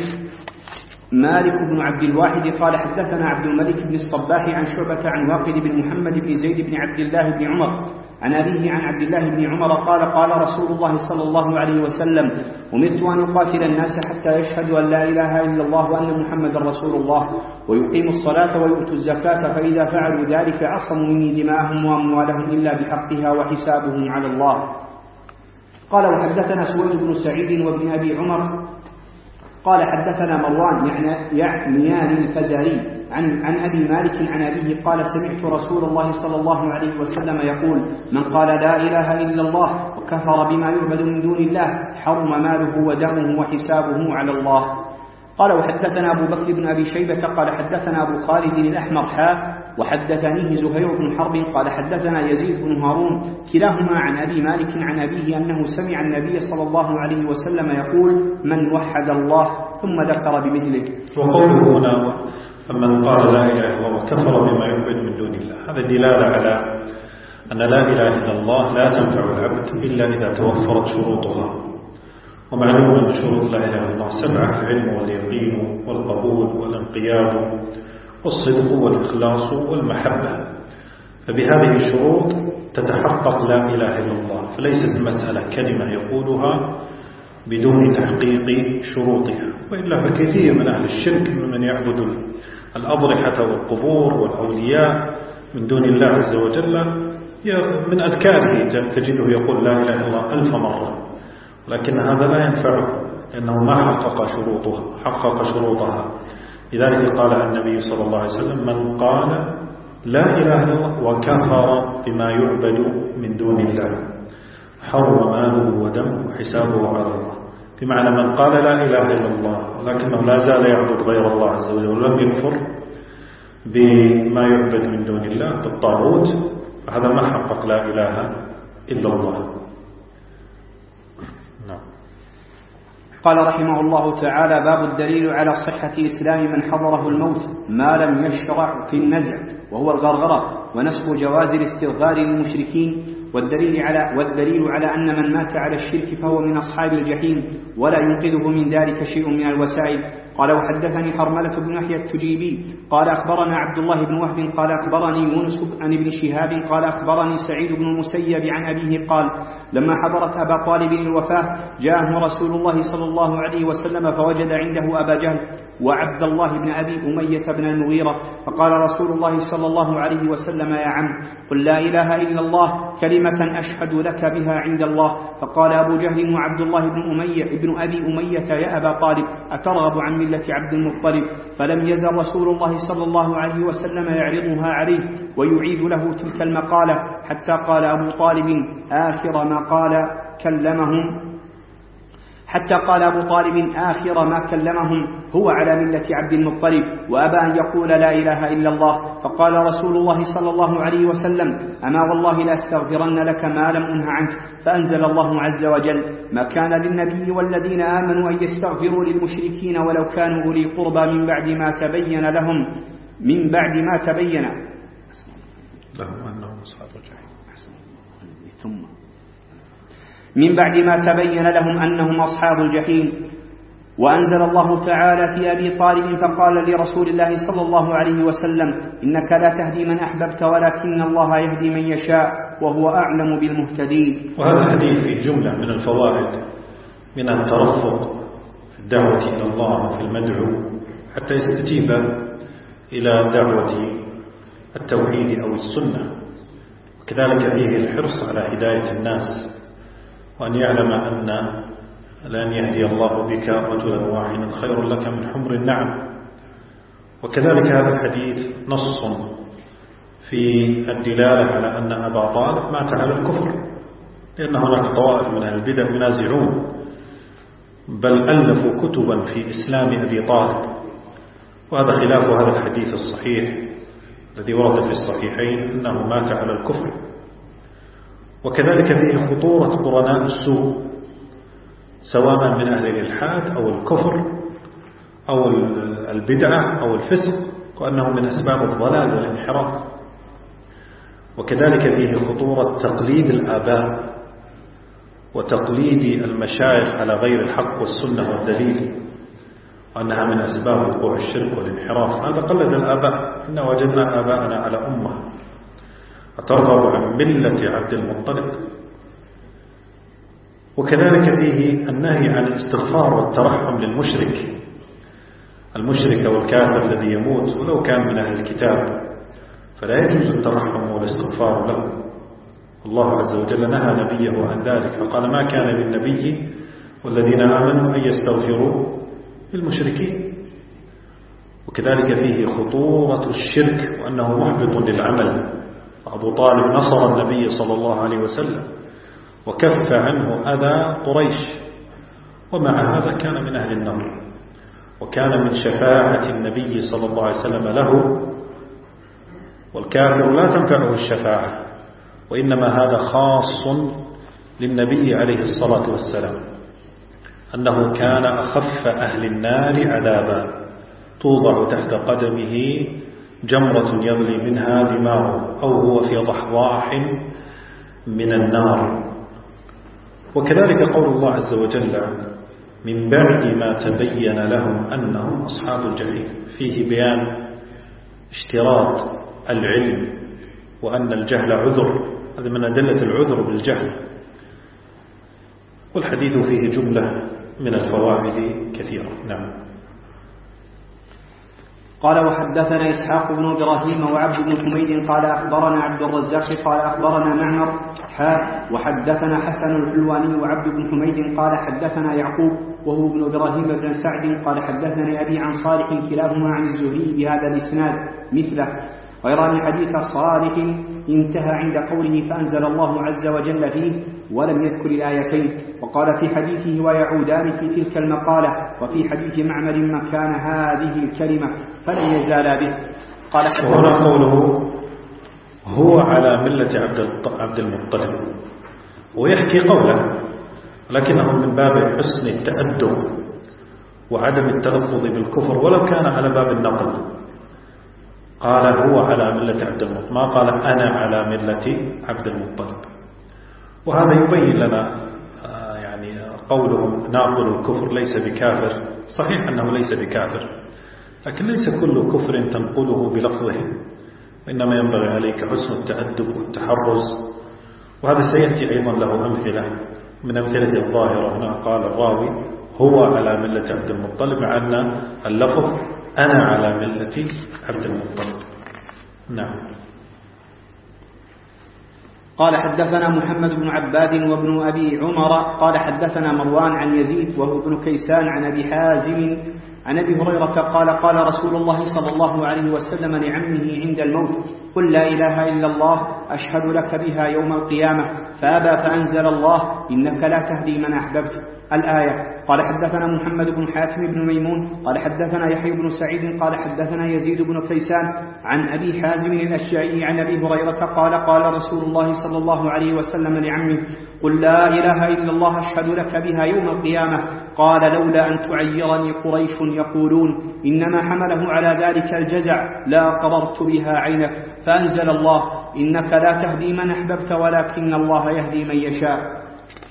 مالك بن عبد الواحد قال حدثنا عبد الملك بن الصباح عن شعبة عن واقد بن محمد بن زيد بن عبد الله بن عمر عن أبيه عن عبد الله بن عمر قال قال رسول الله صلى الله عليه وسلم أمرت أن أقاتل الناس حتى يشهدوا أن لا إله إلا الله وأن محمد رسول الله ويقيموا الصلاة ويؤتوا الزكاة، فإذا فعلوا ذلك عصموا مني دماءهم وأموالهم إلا بحقها وحسابهم على الله. قال وحدثنا سويد بن سعيد وابن أبي عمر قال حدثنا مروان يعني الفزاري عن أبي مالك عن أبيه قال سمعت رسول الله صلى الله عليه وسلم يقول من قال لا إله إلا الله وكفر بما يعبد من دون الله حرم ماله ودمه وحسابه على الله. قال وحدثنا أبو بكر بن أبي شيبة قال حدثنا أبو خالد الأحمر وحدثنيه زهير بن حرب قال حدثنا يزيد بن هارون كلاهما عن أبي مالك عن أبيه أنه سمع النبي صلى الله عليه وسلم يقول من وحد الله ثم ذكر بمثله. وقوله هنا من قال لا إله إلا الله وكفر بما يعبد من دون الله هذا دلالة على أن لا إله إلا الله لا تنفع العبد إلا إذا توفرت شروطها. ومعلوم أن شروط لا إله إلا الله 7: العلم واليقين والقبول والانقياد والصدق والإخلاص والمحبة. فبهذه الشروط تتحقق لا إله إلا الله، فليست المسألة كلمة يقولها بدون تحقيق شروطها. وإلا فكثير من أهل الشرك ممن يعبد الأضرحة والقبور والأولياء من دون الله عز وجل من أذكاره تجده يقول لا إله إلا الله 1000 مرة، لكن هذا لا ينفعه لأنه ما حقق شروطها. لذلك قال النبي صلى الله عليه وسلم من قال لا إله إلا الله وكفر بما يعبد من دون الله حرم ماله ودمه وحسابه على الله. بمعنى من قال لا إله إلا الله ولكنه لا زال يعبد غير الله عز وجل ولم يكفر بما يعبد من دون الله بالطاغوت، فهذا ما حقق لا إله إلا الله. قال رحمه الله تعالى باب الدليل على صحة إسلام من حضره الموت ما لم يشرع في النزع وهو الغرغرة ونسخ جواز الاستغفار للمشركين، والدليل على أن من مات على الشرك فهو من أصحاب الجحيم ولا ينقذه من ذلك شيء من الوسائل. قال وحدثني حرملة بن يحيى التجيبي قال أخبرنا عبد الله بن وهب قال أخبرني يونس عن ابن شهاب قال أخبرني سعيد بن المسيب عن أبيه قال لما حضرت أبا طالب الوفاة جاءه رسول الله صلى الله عليه وسلم فوجد عنده أبا جهل وعبد الله بن أبي أمية بن المغيرة، فقال رسول الله صلى الله عليه وسلم يا عم قل لا إله إلا الله كلمة أشهد لك بها عند الله. فقال أبو جهل وعبد الله بن أبي أمية يا أبا طالب أترغب عن ملة عبد المطلب؟ فلم يزل رسول الله صلى الله عليه وسلم يعرضها عليه ويعيد له تلك المقالة حتى قال أبو طالب آخر ما كلمهم هو على ملة عبد المطلب وأبى أن يقول لا إله إلا الله. فقال رسول الله صلى الله عليه وسلم أما والله لأستغفرن لك ما لم أنه عنك. فأنزل الله عز وجل ما كان للنبي والذين آمنوا أن يستغفروا للمشركين ولو كانوا أولي قربى من بعد ما تبين لهم أنهم أصحاب الجحيم من بعد ما تبين لهم أنهم أصحاب الجحيم. وأنزل الله تعالى في أبي طالب فقال لرسول الله صلى الله عليه وسلم إنك لا تهدي من أحببت ولكن الله يهدي من يشاء وهو أعلم بالمهتدين. وهذا الحديث فيه جملة من الفوائد من الترفق الدعوة إلى الله وفي المدعو حتى يستجيب إلى دعوة التوحيد أو السنة. وكذلك فيه الحرص على هداية الناس، وأن يعلم أن لن يهدي الله بك رجلا واحدا خير لك من حمر النعم. وكذلك هذا الحديث نص في الدلالة على أن أبا طالب مات على الكفر، لأن هناك طوائف من أهل البدع ينازعون، بل ألفوا كتبا في إسلام أبي طالب، وهذا خلاف هذا الحديث الصحيح الذي ورد في الصحيحين أنه مات على الكفر. وكذلك فيه خطورة قرناء السوء، سواء من أهل الإلحاد أو الكفر أو البدعة أو الفسق، وأنه من أسباب الضلال والانحراف. وكذلك فيه خطورة تقليد الآباء وتقليد المشايخ على غير الحق والسنة والدليل، وأنها من أسباب وقوع الشرك والانحراف. هذا قلد الآباء، إن وجدنا آباءنا على أمة وترغب عن ملة عبد المطلب. وكذلك فيه النهي عن الاستغفار والترحم للمشرك، المشرك والكافر الذي يموت ولو كان من أهل الكتاب، فلا يجوز الترحم والاستغفار له. الله عز وجل نهى نبيه عن ذلك، فقال: ما كان للنبي والذين آمنوا أن يستغفروا للمشركين. وكذلك فيه خطورة الشرك وأنه محبط للعمل. أبو طالب نصر النبي صلى الله عليه وسلم وكف عنه أذى قريش، ومع هذا كان من أهل النار، وكان من شفاعة النبي صلى الله عليه وسلم له. والكافر لا تنفعه الشفاعة، وإنما هذا خاص للنبي عليه الصلاة والسلام، أنه كان أخف أهل النار عذابا، توضع تحت قدمه جمرة يغلي منها دماغه، أو هو في ضحضاح من النار. وكذلك قول الله عز وجل: من بعد ما تبين لهم أنهم أصحاب الجحيم، فيه بيان اشتراط العلم وأن الجهل عذر، هذا من أدلة العذر بالجهل. والحديث فيه جملة من الفوائد كثيرة. نعم. قال: وحدثنا إسحاق بن إبراهيم وعبد بن حميد قال أخبرنا عبد الرزاق قال أخبرنا معمر وحدثنا حسن الحلواني وعبد بن حميد قال حدثنا يعقوب وهو ابن إبراهيم بن سعد قال حدثني أبي عن صالح كلاهما عن الزهري بهذا الإسناد مثله، غير أن حديث صالح انتهى عند قوله فأنزل الله عز وجل فيه ولم يذكر الآيتين، وقال في حديثه ويعودان في تلك المقالة، وفي حديث معمر مكان هذه الكلمة فلن يزال به. قال وهنا قوله هو على ملة عبد المطلب، ويحكي قوله لكنه من باب حسن التأدب وعدم التلفظ بالكفر ولو كان على باب النقل. قال هو على ملة عبد المطلب، ما قال أنا على ملة عبد المطلب. وهذا يبين لنا يعني قولهم ناقل الكفر ليس بكافر، صحيح أنه ليس بكافر، لكن ليس كل كفر تنقله بلفظه، وإنما ينبغي عليك حسن التأدب والتحرز. وهذا سيأتي أيضا له أمثلة، من أمثلة الظاهرة هنا قال الراوي هو على ملة عبد المطلب، مع أن اللفظ أنا على ملة عبد المطلب. نعم. قال حدثنا محمد بن عباد وابن أبي عمر قال حدثنا مروان عن يزيد وهو ابن كيسان عن أبي حازم عن أبي هريرة قال قال رسول الله صلى الله عليه وسلم لعمه عند الموت قل لا إله إلا الله أشهد لك بها يوم القيامة، فأبى فأنزل الله إنك لا تهدي من أحببت الآية. قال حدثنا محمد بن حاتم بن ميمون قال حدثنا يحيى بن سعيد قال حدثنا يزيد بن كيسان عن أبي حازم الأشجعي عن أبي هريرة قال قال رسول الله صلى الله عليه وسلم لعمه قل لا إله إلا الله أشهد لك بها يوم القيامة. قال لولا أن تعيرني قريش يقولون إنما حمله على ذلك الجزع لا قررت بها عينك، فأنزل الله إنك لا تهدي من أحببت ولكن الله يهدي من يشاء.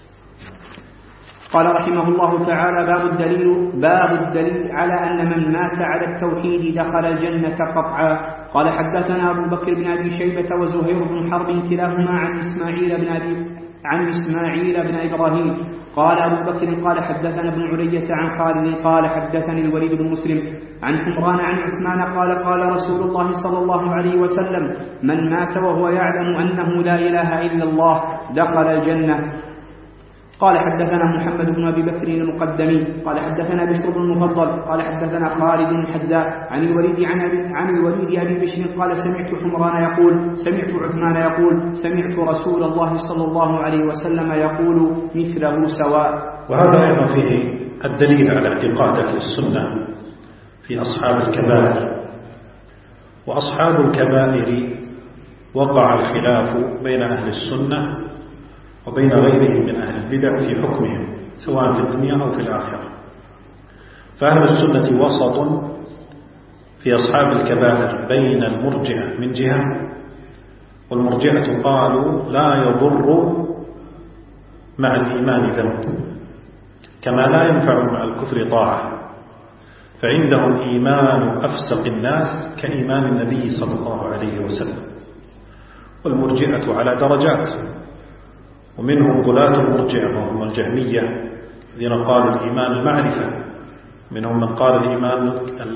قال رحمه الله تعالى باب الدليل على أن من مات على التوحيد دخل الجنة قطعا. قال حدثنا أبو بكر بن أبي شيبة وزهير بن حرب كلاهما عن إسماعيل بن إبراهيم قال أبو بكر قال حدثنا ابن علية عن خالد قال حدثني الوليد بن مسلم عن حمران عن عثمان قال رسول الله صلى الله عليه وسلم من مات وهو يعلم أنه لا إله إلا الله دخل الجنة. قال حدثنا محمد بن أبي بكر المقدمي قال حدثنا بشر بن المفضل قال حدثنا خالد بن حداء عن الوليد أبي بشر قال سمعت حمران يقول سمعت عثمان يقول سمعت رسول الله صلى الله عليه وسلم يقول مثله سواء. وهذا أيضا فيه الدليل على اعتقاد أهل السنة في أصحاب الكبائر. وأصحاب الكبائر وقع الخلاف بين أهل السنة وبين غيرهم من أهل البدع في حكمهم سواء في الدنيا أو في الآخرة. فأهل السنة وسط في أصحاب الكبائر بين المرجئة من جهة، والمرجئة قالوا لا يضر مع الإيمان ذنب كما لا ينفع مع الكفر طاعة، فعندهم إيمان أفسق الناس كإيمان النبي صلى الله عليه وسلم. والمرجئة على درجات، ومنهم غلاة المرجئة وهم الجهمية الذين قالوا الإيمان المعرفة، منهم من قال الإيمان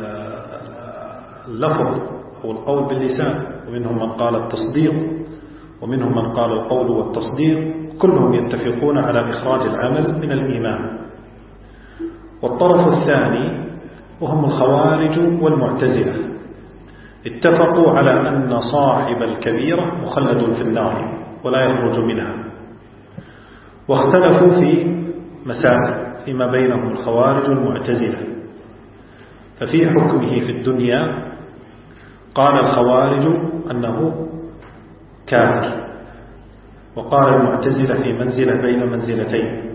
اللفظ أو القول باللسان، ومنهم من قال التصديق، ومنهم من قال القول والتصديق، كلهم يتفقون على إخراج العمل من الإيمان. والطرف الثاني وهم الخوارج والمعتزلة اتفقوا على أن صاحب الكبيرة مخلد في النار ولا يخرج منها، واختلفوا في مسائل فيما بينهم الخوارج والمعتزلة. ففي حكمه في الدنيا قال الخوارج أنه كافر، وقال المعتزلة في منزلة بين منزلتين.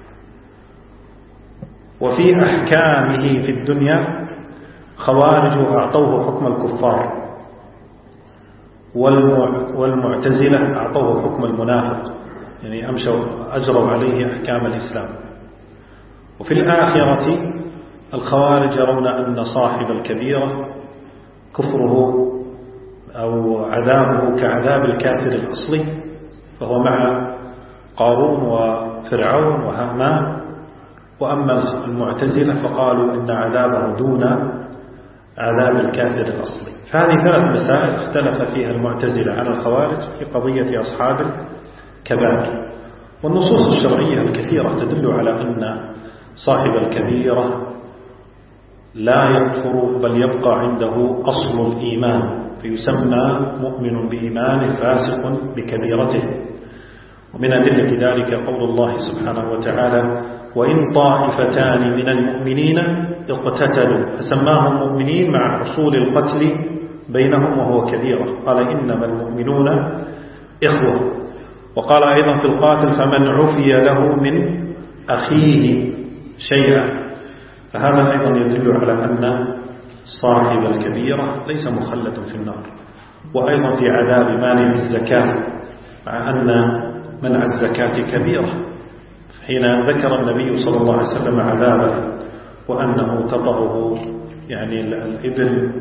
وفي أحكامه في الدنيا خوارج أعطوه حكم الكفار، والمعتزلة أعطوه حكم المنافق، يعني أجروا عليه أحكام الإسلام. وفي الآخرة الخوارج يرون أن صاحب الكبيرة كفره أو عذابه كعذاب الكافر الأصلي، فهو مع قارون وفرعون وهامان. وأما المعتزلة فقالوا إن عذابه دون عذاب الكافر الأصلي. فهذه ثلاث مسائل اختلف فيها المعتزلة على الخوارج في قضية أصحاب الكبائر. والنصوص الشرعية الكثيرة تدل على أن صاحب الكبيرة لا يكفر بل يبقى عنده أصل الإيمان، فيسمى مؤمن بإيمانه فاسق بكبيرته. ومن أدلة ذلك قول الله سبحانه وتعالى وإن طائفتان من المؤمنين اقتتلوا فسماهم مؤمنين مع حصول القتل بينهم وهو كبيرة، قال إنما المؤمنون إخوة. وقال أيضا في القاتل فمن عفي له من أخيه شيئا. فهذا أيضا يدل على أن صاحب الكبيرة ليس مخلد في النار. وأيضا في عذاب مانع الزكاة، مع أن منع الزكاة كبيرة، حين ذكر النبي صلى الله عليه وسلم عذابه وأنه تطأه يعني الإبل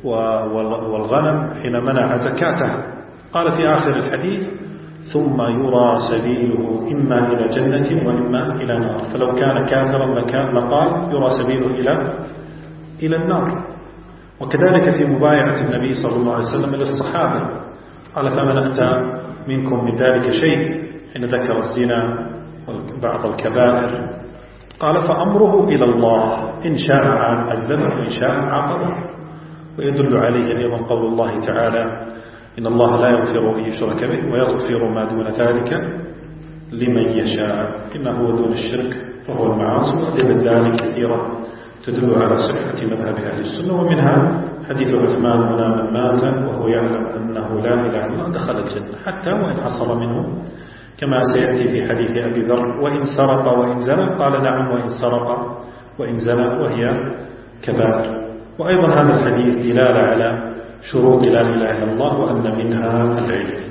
والغنم حين منع زكاتها، قال في آخر الحديث ثم يرى سبيله إما إلى جنة وإما إلى نار. فلو كان كافرا لقال يرى سبيله إلى النار. وكذلك في مبايعة النبي صلى الله عليه وسلم للصحابة قال فمن أتى منكم من ذلك شيء، حين ذكر الزنا وبعض الكبائر قال فأمره إلى الله إن شاء عذبه وإن شاء عاقبه. ويدل عليه أيضا قول الله تعالى إن الله لا يغفر أن يشرك به ويغفر ما دون ذلك لمن يشاء، إنه دون الشرك فهو المعاصي. وأدلة ذلك كثيرة تدل على صحة مذهب أهل السنة، ومنها حديث عثمان من مات وهو يعلم أنه لا إله إلا الله دخل الجنة حتى وإن حصل منه، كما سيأتي في حديث أبي ذر وإن سرق وإن زنى، قال نعم وإن سرق وإن زنى وهي كبائر. وأيضا هذا الحديث دلالة على شروط لا إله إلا الله وأن منها العلم.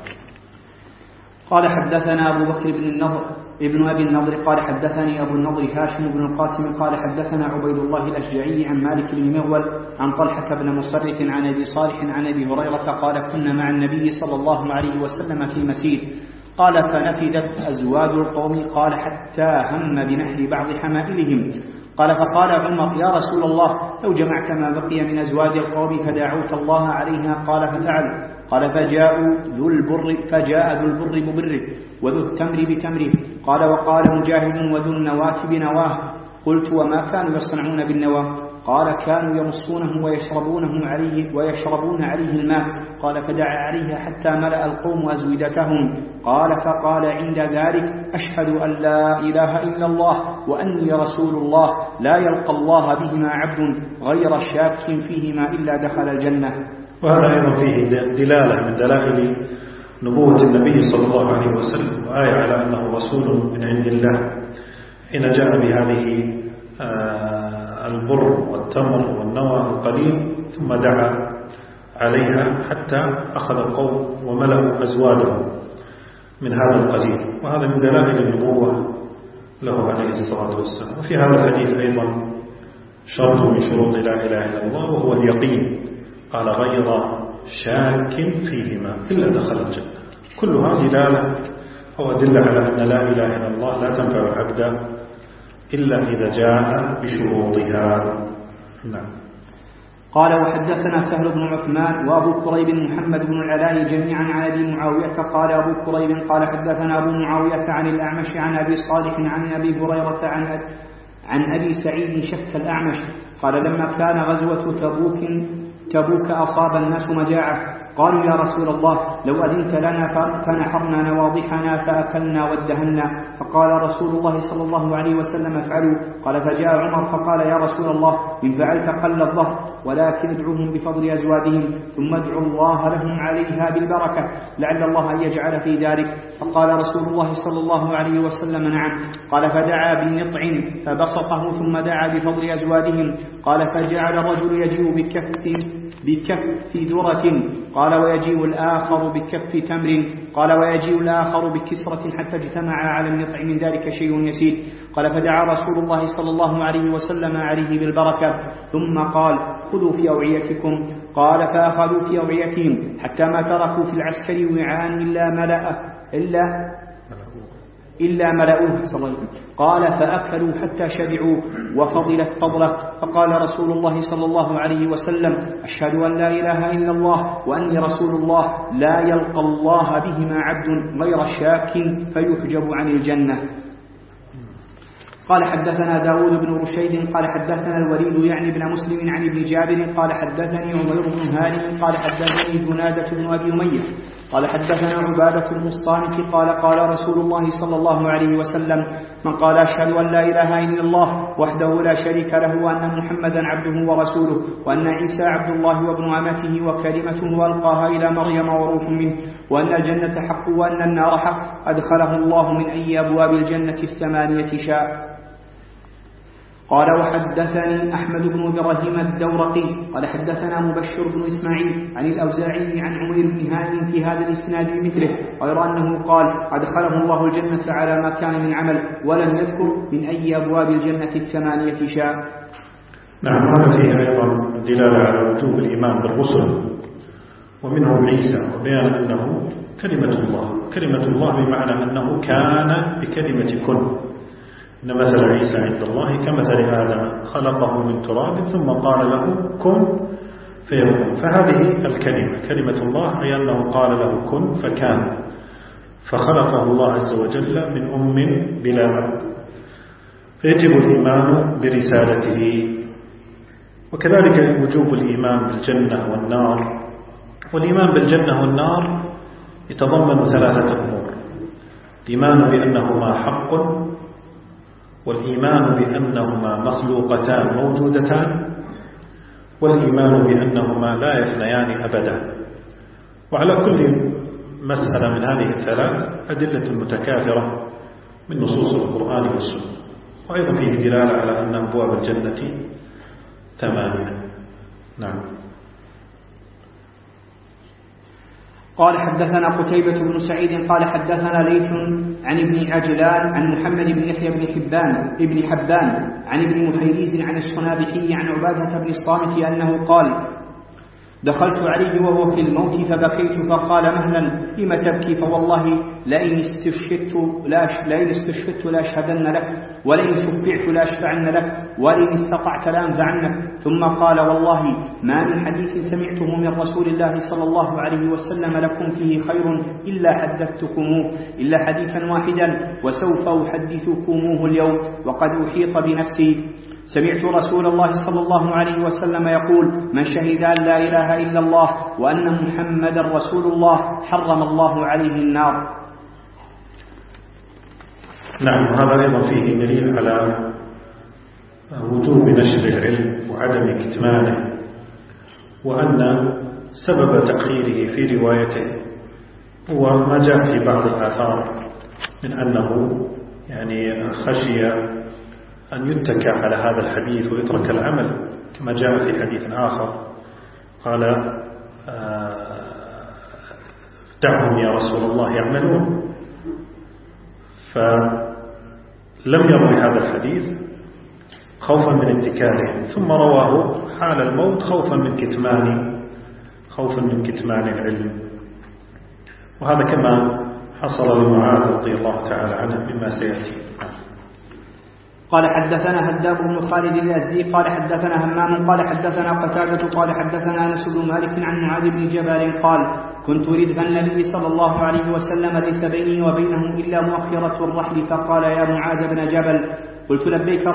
قال حدثنا أبو بكر ابن أبي النضر قال حدثني أبو النضر هاشم بن القاسم قال حدثنا عبيد الله الأشجعي عن مالك بن مغول عن طلحة بن مصرف عن أبي صالح عن أبي هريرة قال كنا مع النبي صلى الله عليه وسلم في مسير قال فنفدت أزواج القوم قال حتى هم بنحر بعض حمائلهم. قال فقال عمر يا رسول الله لو جمعت ما بقي من أزواج القوم فدعوت الله عليها قال ففعل. قال فجاء ذو البر ببره وذو التمر بتمره. قال وقال مجاهد وذو النواة بنواه. قلت وما كانوا يصنعون بالنواه؟ قال كانوا يمصونه ويشربون عليه الماء. قال فدعا عليها حتى ملأ القوم أزودتهم. قال فقال عند ذلك أشهد أن لا إله إلا الله وأني رسول الله لا يلقى الله بهما عبد غير شاك فيهما إلا دخل الجنة. وهذا أيضا فيه دلالة من دلائل نبوة النبي صلى الله عليه وسلم وآية على أنه رسول من عند الله حين جاء بهذه البر والتمر والنوى القليل ثم دعا عليها حتى أخذ القوم وملأوا أزوادهم من هذا القليل، وهذا من دلائل النبوة له عليه الصلاة والسلام. وفي هذا الحديث أيضا شرط من شروط لا إله إلا الله وهو اليقين، قال غير شاك فيهما إلا دخل الجنة. كلها دلالة أو أدلة على أن لا إله إلا الله لا تنفع العبد إلا إذا جاء بشروطها. نعم. قال وحدثنا سهل بن عثمان وأبو كريب محمد بن العلاء جميعا عن أبي معاوية. قال أبو كريب قال حدثنا أبو معاوية عن الأعمش عن أبي صالح عن أبي هريرة عن أبي سعيد شك الأعمش قال لما كان غزوة تبوك أصاب الناس مجاعة قالوا يا رسول الله لو أذنت لنا فنحرنا نواضحنا فأكلنا وادهنا. فقال رسول الله صلى الله عليه وسلم افعلوا. قال فجاء عمر فقال يا رسول الله إن فعلت قل الظهر ولكن ادعوهم بفضل أزواجهم ثم ادعوا الله لهم عليها بالبركة لعل الله أن يجعل في ذلك. فقال رسول الله صلى الله عليه وسلم نعم. قال فدعا بالنطع فبسطه ثم دعا بفضل أزواجهم. قال فجعل الرجل يجيء بكف ذرة قال ويجيء الآخر بكف تمر قال ويجيء الآخر بكسرة حتى اجتمع على النطع من ذلك شيء يسير. قال فدعا رسول الله صلى الله عليه وسلم عليه بالبركة ثم قال خذوا في أوعيتكم. قال فأخذوا في أوعيتهم حتى ما تركوا في العسكر وعاء إلا ملأوه صلى الله عليه وسلم. قال فأكلوا حتى شبعوا وفضلت فضله. فقال رسول الله صلى الله عليه وسلم أشهد أن لا إله إلا الله وأني رسول الله لا يلقى الله بهما عبد غير شاك فيحجب عن الجنة. قال حدثنا داود بن رشيد قال حدثنا الوليد يعني بن مسلم عن ابن جابر قال حدثني عمير بن هانئ قال حدثني جنادة بن أبي أمية قال حدثنا عبادة بن الصامت قال قال رسول الله صلى الله عليه وسلم من قال أشهد أن لا إله إلا الله وحده لا شريك له وأن محمدا عبده ورسوله وأن عيسى عبد الله وابن أمته وكلمته ألقاها إلى مريم وروح منه وأن الجنة حق وأن النار حق أدخله الله من أي أبواب الجنة 8 شاء. قال وحدثني أحمد بن إبراهيم الدورقي قال حدثنا مبشر بن إسماعيل عن الأوزاعي عن عمير بن هانئ في هذا الإسناد بمثله غير أنه قال أدخله الله الجنة على ما كان من عمل ولم يذكر من أي أبواب الجنة 8 شاء. نعم. هذا فيه أيضا دلالة على وجوب الإيمان بالرسل ومنهم عيسى وبيان أنه كلمة الله بمعنى أنه كان بكلمة كن. إن مثل عيسى عند الله كمثل آدم خلقه من تراب ثم قال له كن فيكون. فهذه الكلمة كلمة الله أي أنه قال له كن فكان، فخلقه الله عز وجل من أم بلا أب، فيجب الإيمان برسالته. وكذلك وجوب الإيمان بالجنة والنار. والإيمان بالجنة والنار يتضمن 3 أمور: الإيمان بأنهما حق، والإيمان بأنهما مخلوقتان موجودتان، والإيمان بأنهما لا يفنيان أبدا. وعلى كل مسألة من هذه ال3 أدلة متكاثرة من نصوص القرآن والسنة. وأيضا فيه دلالة على أن أبواب الجنة 8. نعم. قال حدثنا قتيبة بن سعيد قال حدثنا ليث عن ابن عجلان عن محمد بن يحيى بن حبان عن ابن محيريز عن الصنابحي عن عبادة بن الصامت أنه قال دخلت عليه وهو في الموت فبكيت فقال مهلا لم تبكي فوالله لئن استشهدت لأشهدن لك ولئن شفعت لأشفعن لك ولئن استطعت لأنفعنك. ثم قال والله ما من حديث سمعته من رسول الله صلى الله عليه وسلم لكم فيه خير إلا حدثتكموه إلا حديثا واحدا وسوف أحدثكموه اليوم وقد أحيط بنفسي. سمعت رسول الله صلى الله عليه وسلم يقول من شهد أن لا إله إلا الله وأن محمدا رسول الله حرم الله عليه النار. نعم، هذا أيضا فيه دليل على وجوب نشر العلم وعدم كتمانه، وأن سبب تأخيره في روايته هو ما جاء في بعض الآثار من أنه خشي أن يتكى على هذا الحديث ويترك العمل، كما جاء في حديث آخر قال دعهم يا رسول الله يعملون، فلم يروي هذا الحديث خوفا من اتكالهم، ثم رواه حال الموت خوفا من كتمان العلم. وهذا كما حصل لمعاذ رضي الله تعالى عنه مما سيأتي. قال حدثنا هداب بن خالد الأزدي قال حدثنا همام قال حدثنا قتادة قال حدثنا أنس بن مالك عن معاذ بن جبل قال كنت ردف النبي صلى الله عليه وسلم ليس بيني وبينه إلا مؤخرة الرحل فقال يا معاذ بن جبل قلت لبيك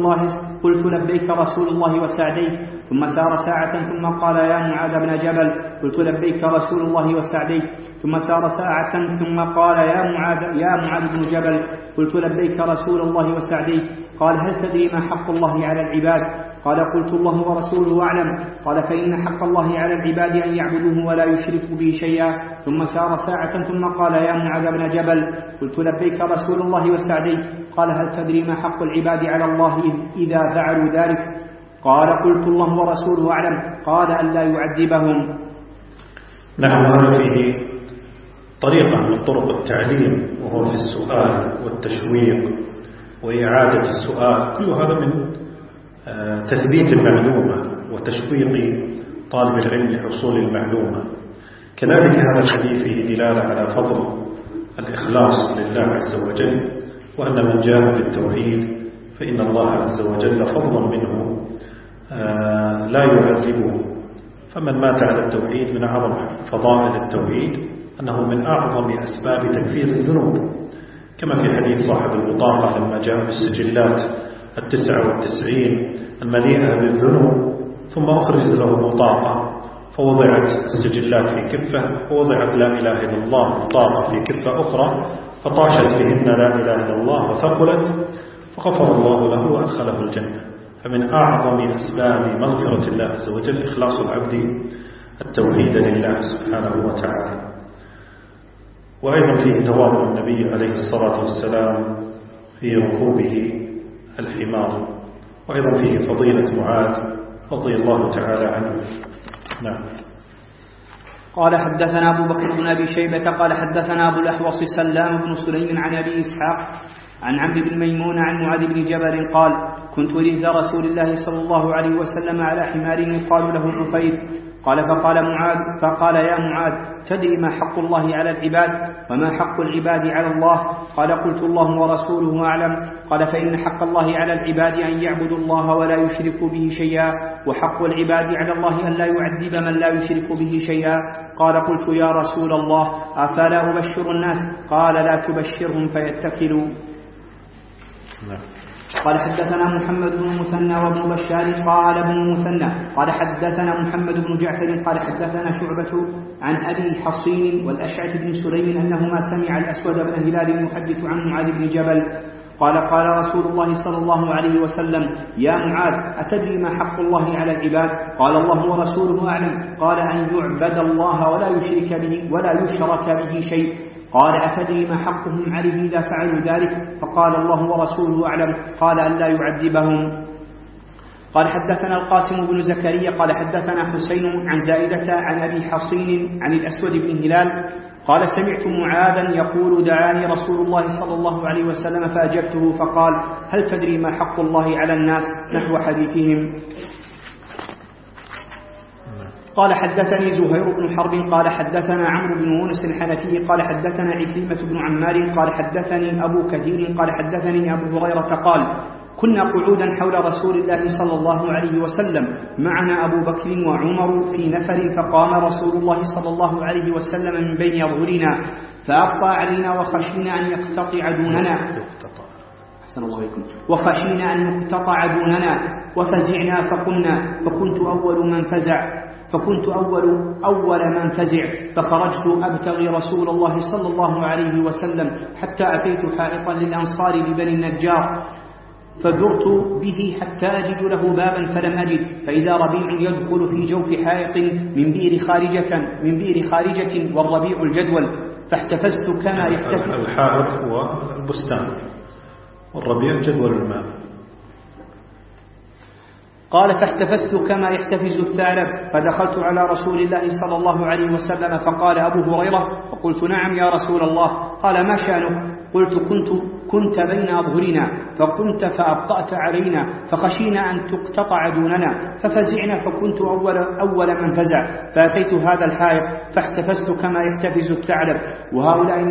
رسول الله وسعديك ثم سار ساعة ثم قال يا معاذ بن جبل قلت لبيك رسول الله وسعديك ثم سار ساعة ثم قال يا معاذ بن جبل قلت لبيك رسول الله وسعديك قال هل تدري ما حق الله على العباد؟ قال قلت الله ورسوله أعلم. قال فإن حق الله على العباد أن يعبدوه ولا يشركوا به شيئا. ثم سار ساعة ثم قال يا معاذ بن جبل قلت لبيك رسول الله وسعديك قال هل تدري ما حق العباد على الله إذا فعلوا ذلك؟ قال قلت الله ورسوله أعلم. قال ألا يعذبهم. نعم، هذا فيه طريقة من طرق التعليم، وهو في السؤال والتشويق وإعادة السؤال، كل هذا من تثبيت المعلومة وتشويق طالب العلم لحصول المعلومة. كذلك هذا الحديث فيه دلالة على فضل الإخلاص لله عز وجل، وأن من جاء بالتوحيد فإن الله عز وجل فضلا منه لا يعذبه. فمن مات على التوحيد من أعظم فضائل التوحيد أنه من أعظم أسباب تكفير الذنوب، كما في حديث صاحب البطاقة لما جاء بالسجلات 99 المليئة بالذنوب ثم أخرجت له بطاقة، فوضعت السجلات في كفة ووضعت لا إله إلا الله بطاقة في كفة أخرى، فطاشت بهن لا إله إلا الله وثقلت، فغفر الله له وأدخله الجنة. فمن أعظم أسباب مغفرة الله عز وجل إخلاص العبد التوحيد لله سبحانه وتعالى. وأيضا فيه تواضع النبي عليه الصلاة والسلام في ركوبه الحمار، وأيضا فيه فضيلة معاذ رضي الله تعالى عنه. نعم. قال حدثنا أبو بكر بن أبي شيبة قال حدثنا أبو الأحوص سلام بن سليم عن أبي إسحاق عن عمرو بن ميمون عن معاذ بن جبل قال كنت رهز رسول الله صلى الله عليه وسلم على حمار يقال له عفير. قال فقال يا معاذ تدري ما حق الله على العباد وما حق العباد على الله؟ قال قلت الله ورسوله أعلم. قال فإن حق الله على العباد أن يعبدوا الله ولا يشركوا به شيئا، وحق العباد على الله أن لا يعذب من لا يشرك به شيئا. قال قلت يا رسول الله أفلا أبشر الناس؟ قال لا تبشرهم فيتكلوا. قال حدثنا محمد بن المثنى وابن بشار قال ابن المثنى قال حدثنا محمد بن جعفر قال حدثنا شعبة عن أبي حصين والأشعث بن سليم أنهما سمع الأسود بن هلال يحدث عن معاذ بن جبل قال قال رسول الله صلى الله عليه وسلم يا معاذ أتدري ما حق الله على العباد؟ قال الله ورسوله أعلم. قال أن يعبد الله ولا يشرك به شيء. قال أتدري ما حقهم عليه إذا فعلوا ذلك؟ فقال الله ورسوله أعلم. قال أن لا يعذبهم. قال حدثنا القاسم بن زكريا قال حدثنا حسين عن زائدة عن أبي حصين عن الأسود بن هلال قال سمعت معاذا يقول دعاني رسول الله صلى الله عليه وسلم فأجبته فقال هل تدري ما حق الله على الناس؟ نحو حديثهم. قال حدثني زهير بن حرب قال حدثنا عمرو بن يونس الحنفي قال حدثنا عكرمة بن عمار قال حدثني أبو كثير قال حدثني أبو هريرة قال كنا قعودا حول رسول الله صلى الله عليه وسلم معنا أبو بكر وعمر في نفر فقام رسول الله صلى الله عليه وسلم من بين ظهورنا فأبطى علينا وخشينا أن يقتطع دوننا وخشينا أن يقتطع دوننا وفزعنا فقلنا فكنت أول من فزع فخرجت أبتغي رسول الله صلى الله عليه وسلم حتى أتيت حائطا للأنصار لبني النجار فدرت به حتى أجد له بابا فلم أجد فإذا ربيع يدخل في جوف حائط من بئر خارجة والربيع الجدول فاحتفزت كما يحتفز. الحائط هو البستان والربيع جدول الماء. قال فاحتفزت كما يحتفز الثعلب فدخلت على رسول الله صلى الله عليه وسلم فقال أبو هريرة فقلت نعم يا رسول الله. قال ما شأنك؟ قلت كنت بين أظهرنا فقمت فأبطأت علينا فخشينا أن تقتطع دوننا ففزعنا فكنت أول من فزع فأتيت هذا الحائط فاحتفزت كما يحتفز الثعلب وهؤلاء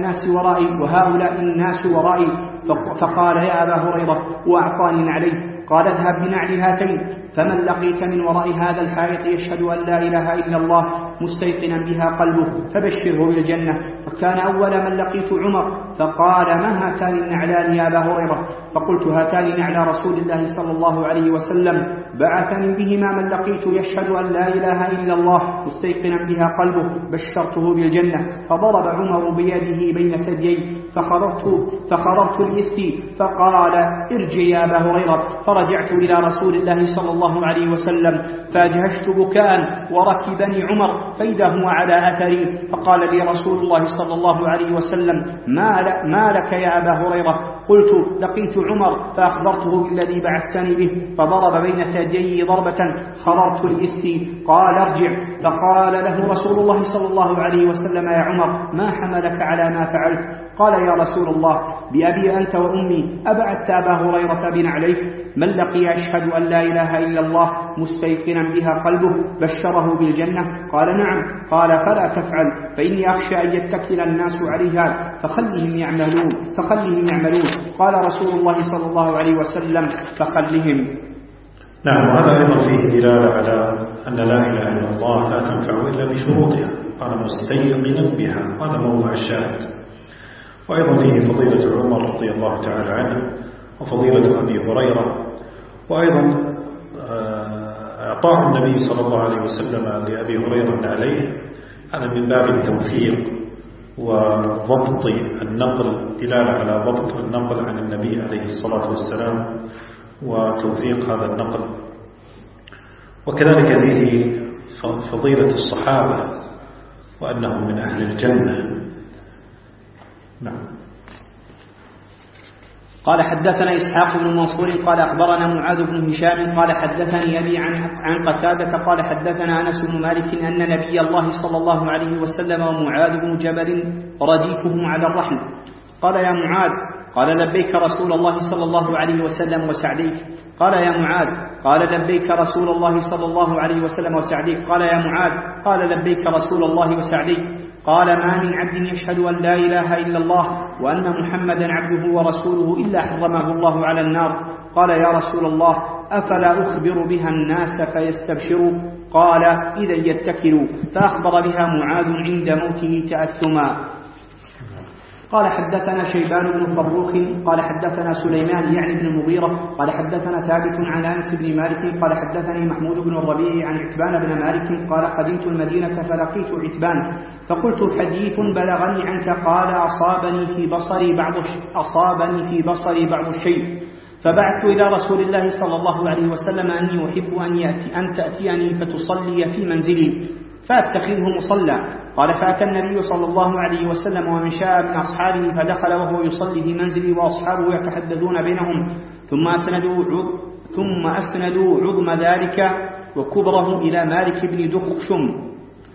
الناس ورائي فقال يا أبا هريرة وأعطاني نعليه قال اذهب بنعل هاتين فمن لقيت من وراء هذا الحائط يشهد أن لا إله إلا الله مستيقنا بها قلبه فبشره بالجنة. فكان أول من لقيت عمر فقال ما هاتان النعلان يا أبا هريرة؟ فقلت هاتان نعل رسول الله صلى الله عليه وسلم بعثني بهما من لقيت يشهد أن لا إله إلا الله مستيقنا بها قلبه بشرته بالجنة. فضرب عمر بيده بين ثديي فخررت اليسي فقال ارجع يا أبا هريرة. فرجعت إلى رسول الله صلى الله عليه وسلم فأجهشت بكاء وركبني عمر فإذا هو على أثري فقال لي رسول الله صلى الله عليه وسلم ما لك يا أبا هريرة؟ قلت لقيت عمر فأخبرته بالذي بعثتني به فضرب بين ثديي ضربة خررت اليسي قال ارجع. فقال له رسول الله صلى الله عليه وسلم يا عمر ما حملك على ما فعلت؟ قال يا رسول الله بأبي أنت وأمي أبعدت أبا هريرة بنعليك من لقي يشهد أن لا إله إلا الله مستيقنا بها قلبه بشره بالجنة؟ قال نعم. قال فلا تفعل فإني أخشى أن يتكل الناس عليها فخلهم يعملون. قال رسول الله صلى الله عليه وسلم فخلهم. نعم. وهذا أيضا فيه دلالة على أن لا إله إلا الله لا تنفع إلا بشروطها قال مستيقنا بها هذا موضع الشاهد. وأيضا فيه فضيلة عمر رضي الله تعالى عنه وفضيلة أبي هريرة وأيضا إعطاء النبي صلى الله عليه وسلم لأبي هريرة عليه هذا من باب التوثيق وضبط النقل دلالة على ضبط النقل عن النبي عليه الصلاة والسلام وتوثيق هذا النقل. وكذلك فيه فضيلة الصحابة وأنهم من أهل الجنة. نعم. قال حدثنا إسحاق بن منصور قال أخبرنا معاذ بن هشام قال حدثني أبي عن قتادة قال حدثنا أنس بن مالك أن نبي الله صلى الله عليه وسلم ومعاذ بن جبل رديفهم على الرحل. قال يا معاذ قال لبيك رسول الله صلى الله عليه وسلم وسعديك. قال يا معاذ قال لبيك رسول الله صلى الله عليه وسلم وسعديك. قال يا معاذ قال لبيك رسول الله وسعديك. قال ما من عبد يشهد أن لا إله إلا الله وأن محمدا عبده ورسوله إلا حرمه الله على النار. قال يا رسول الله أفلا أخبر بها الناس فيستبشروا؟ قال إذا يتكلوا. فأخبر بها معاذ عند موته تأثما. قال حدثنا شيبان بن فروخ قال حدثنا سليمان يعني بن المغيرة قال حدثنا ثابت عن أنس بن مالك قال حدثني محمود بن الربيع عن عتبان بن مالك قال قدمت المدينة فلقيت عتبان فقلت حديث بلغني عنك قال أصابني في بصري بعض الشيء فبعثت إلى رسول الله صلى الله عليه وسلم أني أحب أن تأتيني فتصلي في منزلي فأتخذه مصلى. قال فأتى النبي صلى الله عليه وسلم ومن شاء من أصحابه فدخل وهو يصلي في منزلي وأصحابه يتحدثون بينهم ثم أسندوا عظم ذلك وكبره إلى مالك بن دخشم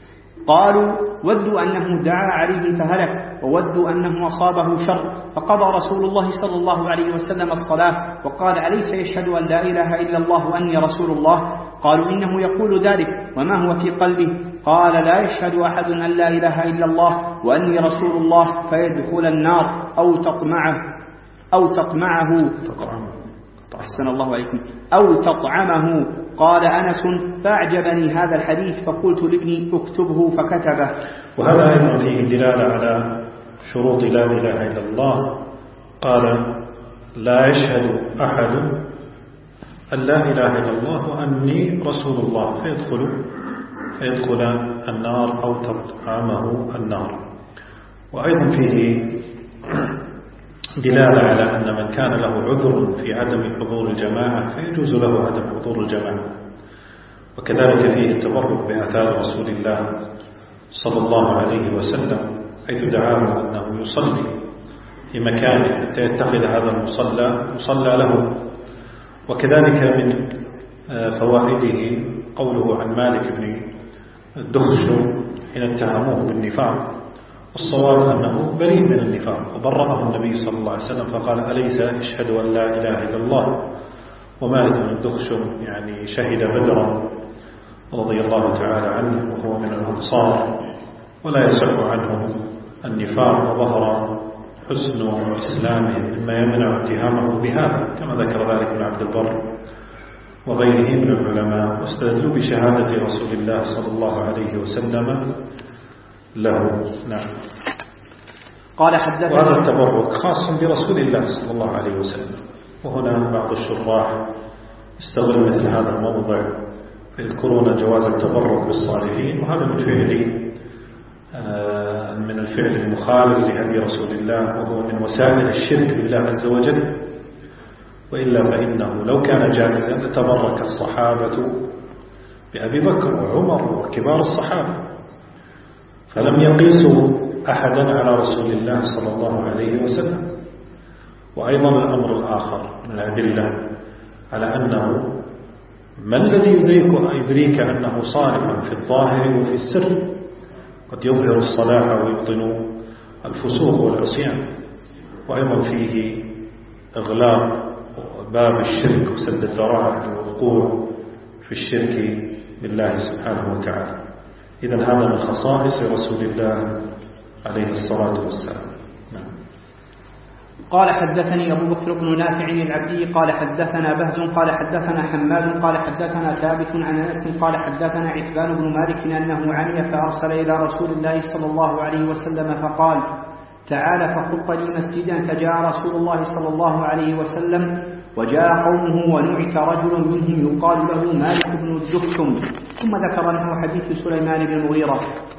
قالوا ودوا أنه دعا عليه فهلك وودوا أنه أصابه شر، فقضى رسول الله صلى الله عليه وسلم الصلاة وقال أليس يشهد أن لا إله إلا الله وأني رسول الله؟ قالوا إنه يقول ذلك وما هو في قلبه؟ قال لا يشهد أحد أن لا إله إلا الله وأني رسول الله فيدخل النار أو تطمعه أحسن الله عليكم أو تطعمه. قال أنس فأعجبني هذا الحديث فقلت لابني اكتبه فكتبه. وهذا أيضا فيه دلالة على شروط لا إله إلا الله. قال لا يشهد أحد أن لا إله إلا الله وأني رسول الله فيدخل النار أو تطعمه النار. وأيضا فيه دلالة على أن من كان له عذر في عدم حضور الجماعة فيجوز له عدم حضور الجماعة. وكذلك فيه التبرك بآثار رسول الله صلى الله عليه وسلم حيث دعاه أنه يصلي في مكانه حتى يتخذ هذا المصلى مصلى له. وكذلك من فوائده قوله عن مالك بن دخشم حين اتهموه بالنفاق، والصواب أنه بريء من النفاق وبرأه النبي صلى الله عليه وسلم فقال أليس يشهد أن لا إله إلا الله. ومالك بن دخشم يعني شهد بدرا رضي الله تعالى عنه وهو من الأنصار ولا يصح عنه النفاق، وظهر حسن إسلامه مما يمنع اتهامه بهذا كما ذكر ذلك ابن عبد البر وغيره من العلماء، واستدلوا بشهادة رسول الله صلى الله عليه وسلم له. نعم. قال حدثنا وهذا التبرك خاص برسول الله صلى الله عليه وسلم. وهنا بعض الشراح استغل مثل هذا الموضع فيذكرون جواز التبرك بالصالحين، وهذا من الفعل المخالف لهدي رسول الله، وهو من وسائل الشرك بالله عز وجل. وإلا فإنه لو كان جائزا لتبرك الصحابة بأبي بكر وعمر وكبار الصحابة، فلم يقيسوا أحدا على رسول الله صلى الله عليه وسلم. وأيضا الأمر الآخر من الأدلة على أنه ما الذي يدريك أنه صالح في الظاهر وفي السر؟ قد يظهر الصلاح ويبطن الفسوق والعصيان. وأيضا فيه إغلاق باب الشرك وسد الذرائع للوقوع في الشرك بالله سبحانه وتعالى. إذن هذا من خصائص رسول الله عليه الصلاة والسلام. قال حدثني أبو بكر بن نافع العبدي قال حدثنا بهز قال حدثنا حماد قال حدثنا ثابت عن أنس قال حدثنا عتبان بن مالك أنه عمي فأرسل إلى رسول الله صلى الله عليه وسلم فقال تعال فخط لي مسجدا، فجاء رسول الله صلى الله عليه وسلم وجاء قومه ونعت رجل منهم يقال له مالك بن الدخشم، ثم ذكر له حديث سليمان بن المغيرة.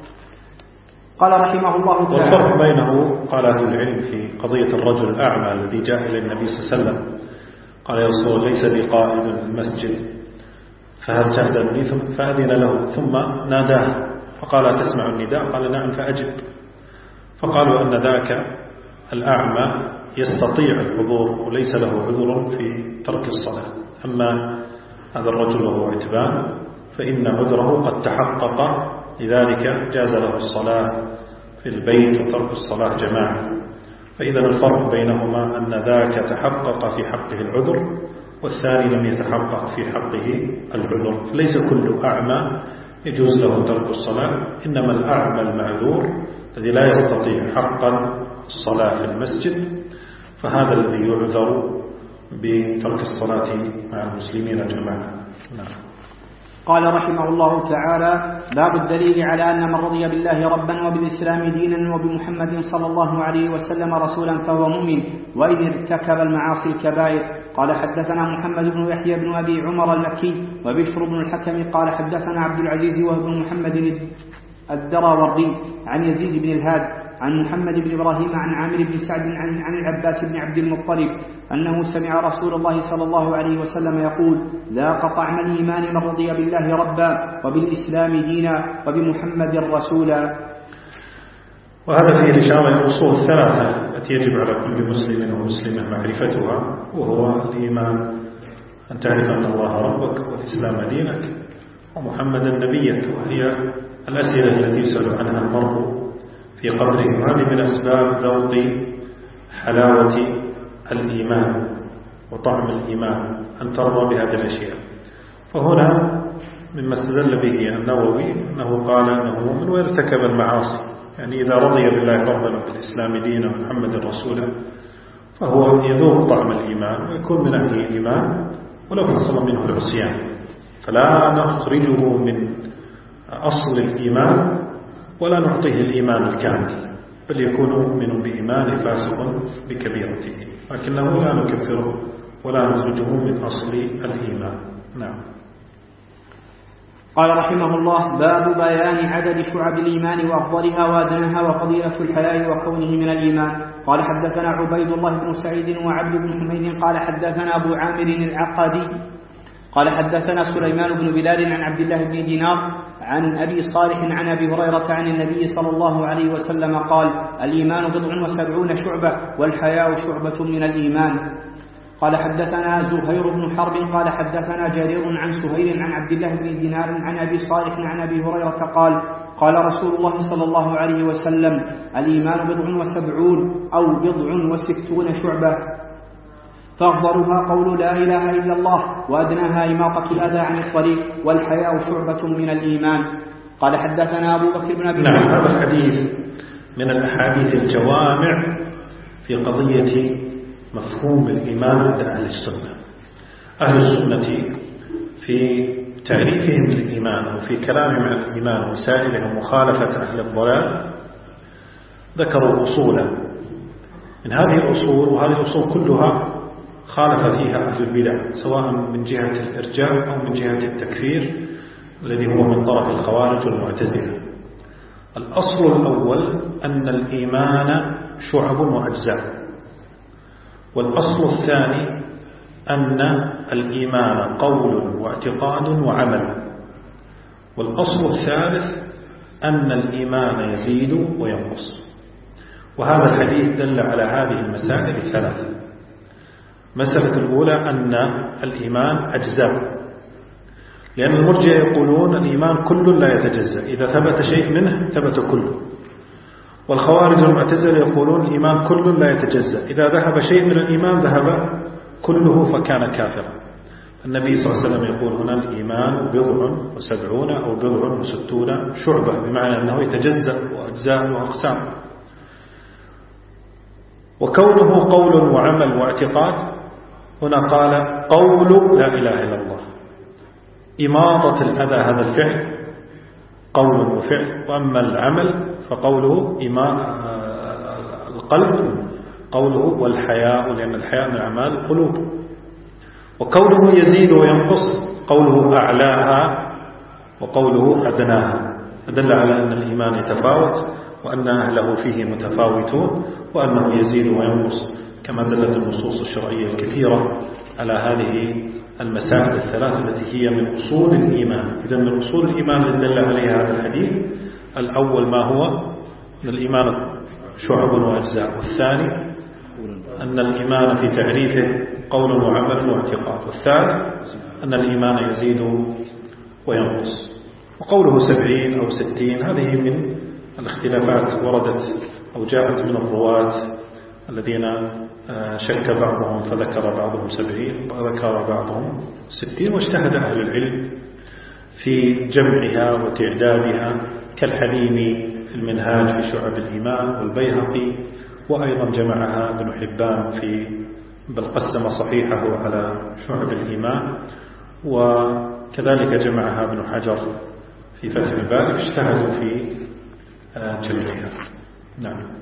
قال رحمه الله تعالى والفرق بينه قال أهل العلم في قضية الرجل الأعمى الذي جاء إلى النبي صلى الله عليه وسلم قال يا رسول الله ليس لي قائد المسجد فهل تأذنني؟ فأذن له ثم ناداه فقال تسمع النداء؟ قال نعم فأجب. فقالوا أن ذاك الأعمى يستطيع الحضور وليس له عذر في ترك الصلاة، أما هذا الرجل وهو عتبان فإن عذره قد تحقق، لذلك جاز له الصلاة في البيت وترك الصلاة جماعة. فإذا الفرق بينهما أن ذاك تحقق في حقه العذر والثاني لم يتحقق في حقه العذر. فليس كل أعمى يجوز له ترك الصلاة، إنما الأعمى المعذور الذي لا يستطيع حقا الصلاة في المسجد فهذا الذي يعذر بترك الصلاة مع المسلمين جماعة. قال رحمه الله تعالى باب الدليل على أن من رضي بالله ربا وبالإسلام دينا وبمحمد صلى الله عليه وسلم رسولا فهو مؤمن وإن ارتكب المعاصي الكبائر. قال حدثنا محمد بن يحيى بن أبي عمر المكي وبشر بن الحكم قال حدثنا عبد العزيز وهو محمد الدراوردي عن يزيد بن الهاد عن محمد بن إبراهيم عن عامر بن سعد عن العباس بن عبد المطلب أنه سمع رسول الله صلى الله عليه وسلم يقول لا قطع من الإيمان من رضي بالله ربا وبالإسلام دينا وبمحمد رسولا. وهذا فيه الإشارة إلى الأصول الثلاثة التي يجب على كل مسلم ومسلمة معرفتها، وهو الإيمان أن تعرف أن الله ربك والإسلام دينك ومحمدا نبيك، وهي الأسئلة التي يسأل عنها المرء في قبره، وهذه من أسباب ذوق حلاوة الإيمان وطعم الإيمان أن ترضى بهذه الأشياء. فهنا مما استدل به النووي أنه قال أنه مؤمن ويرتكب المعاصي، يعني إذا رضي بالله ربا وبالإسلام دينا ومحمد رسولا فهو يذوق طعم الإيمان ويكون من أهل الإيمان ولو حصل منه العصيان. فلا نخرجه من أصل الإيمان ولا نعطيه الإيمان الكامل، بل يكون مؤمن بإيمان فاسق بكبيرته، لكنه لا نكفره ولا نخرجه من أصل الإيمان. نعم. قال رحمه الله: باب بيان عدد شعب الإيمان وأفضلها وأدناها وفضيلة الحياء وكونه من الإيمان. قال حدثنا عبيد الله بن سعيد وعبد بن حميد قال حدثنا أبو عامر العقدي قال حدثنا سليمان بن بلال عن عبد الله بن دينار عن أبي صالح عن أبي هريرة عن النبي صلى الله عليه وسلم قال: الإيمان 70 شعبة والحياء شعبة من الإيمان. قال حدثنا زهير بن حرب قال حدثنا جرير عن سهيل عن عبد الله بن دينار عن أبي صالح عن أبي هريرة قال: قال رسول الله صلى الله عليه وسلم: الإيمان 70 أو 60 شعبة، فأفضلها قول لا إله إلا الله، وأدناها إماطة الأذى عن الطريق، والحياء شعبة من الإيمان. قال حدثنا أبو بكر بن أبي شيبة. نعم، هذا الحديث من الأحاديث الجوامع في قضية مفهوم الإيمان عند أهل السنة. أهل السنة في تعريفهم للإيمان أو في كلامهم عن الإيمان ومسائلهم مخالفة أهل الضلال ذكروا أصولا من هذه الأصول، وهذه الأصول كلها خالف فيها أهل البدع، سواء من جهة الإرجاء أو من جهة التكفير الذي هو من طرف الخوارج والمعتزلة. الأصل الأول أن الإيمان شعب وأجزاء، والأصل الثاني أن الإيمان قول واعتقاد وعمل، والأصل الثالث أن الإيمان يزيد وينقص. وهذا الحديث دل على هذه المسائل الثلاثة. المسألة الأولى أن الإيمان أجزاء، لأن المرجئة يقولون الإيمان كل لا يتجزأ، إذا ثبت شيء منه ثبت كله. والخوارج المعتزلة يقولون الإيمان كل لا يتجزأ، إذا ذهب شيء من الإيمان ذهب كله فكان كافرا. النبي صلى الله عليه وسلم يقول هنا الإيمان 70 أو 60 شعبة، بمعنى أنه يتجزأ وأجزاء وأقسام. وكونه قول وعمل واعتقاد، هنا قال قول لا إله إلا الله، إماطة الأذى هذا الفعل قول وفعل، وأما العمل فقوله القلب قوله والحياء، لأن الحياء من أعمال القلوب. وقوله يزيد وينقص قوله أعلاها وقوله أدناها، دل على أن الإيمان يتفاوت وأن أهله فيه متفاوتون وأنه يزيد وينقص، كما دلت النصوص الشرعية الكثيرة على هذه المسائل الثلاث التي هي من أصول الإيمان. إذن من أصول الإيمان التي دل عليها هذا الحديث الأول ما هو أن الإيمان شعب وأجزاء، والثاني أن الإيمان في تعريفه قول وعمل واعتقاد، والثالث أن الإيمان يزيد وينقص. وقوله 70 أو 60 هذه من الاختلافات وردت أو جاءت من الرواة الذين شك بعضهم فذكر بعضهم 70 وذكر بعضهم 60، واجتهد أهل العلم في جمعها وتعدادها كالحليم في المنهاج في شعب الإيمان والبيهقي، وأيضا جمعها ابن حبان بل قسم صحيحه على شعب الإيمان، وكذلك جمعها ابن حجر في فتح الباري، فاجتهدوا في جمعها. نعم.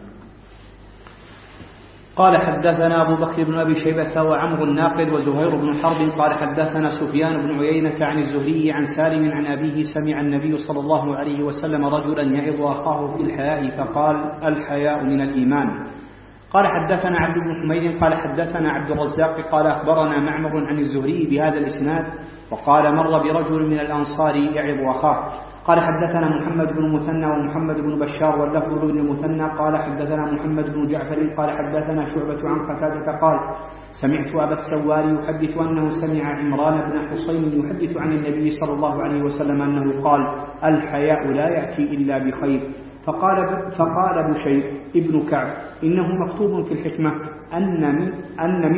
قال حدثنا أبو بكر بن أبي شيبة وعمر الناقد وزهير بن حرب قال حدثنا سفيان بن عيينة عن الزهري عن سالم عن أبيه سمع النبي صلى الله عليه وسلم رجلا يعظ أخاه في الحياء فقال: الحياء من الإيمان. قال حدثنا عبد بن حميد قال حدثنا عبد الرزاق قال أخبرنا معمر عن الزهري بهذا الإسناد، وقال: مر برجل من الأنصار يعظ أخاه. قال حدثنا محمد بن المثنى ومحمد بن بشار واللفظ بن المثنى قال حدثنا محمد بن جعفر قال حدثنا شعبة عن قتادة قال سمعت أبا السواري يحدث أنه سمع عمران بن حصين يحدث عن النبي صلى الله عليه وسلم أنه قال الحياء لا يأتي إلا بخير. فقال بشير ابن كعب إنه مكتوب في الحكمة أن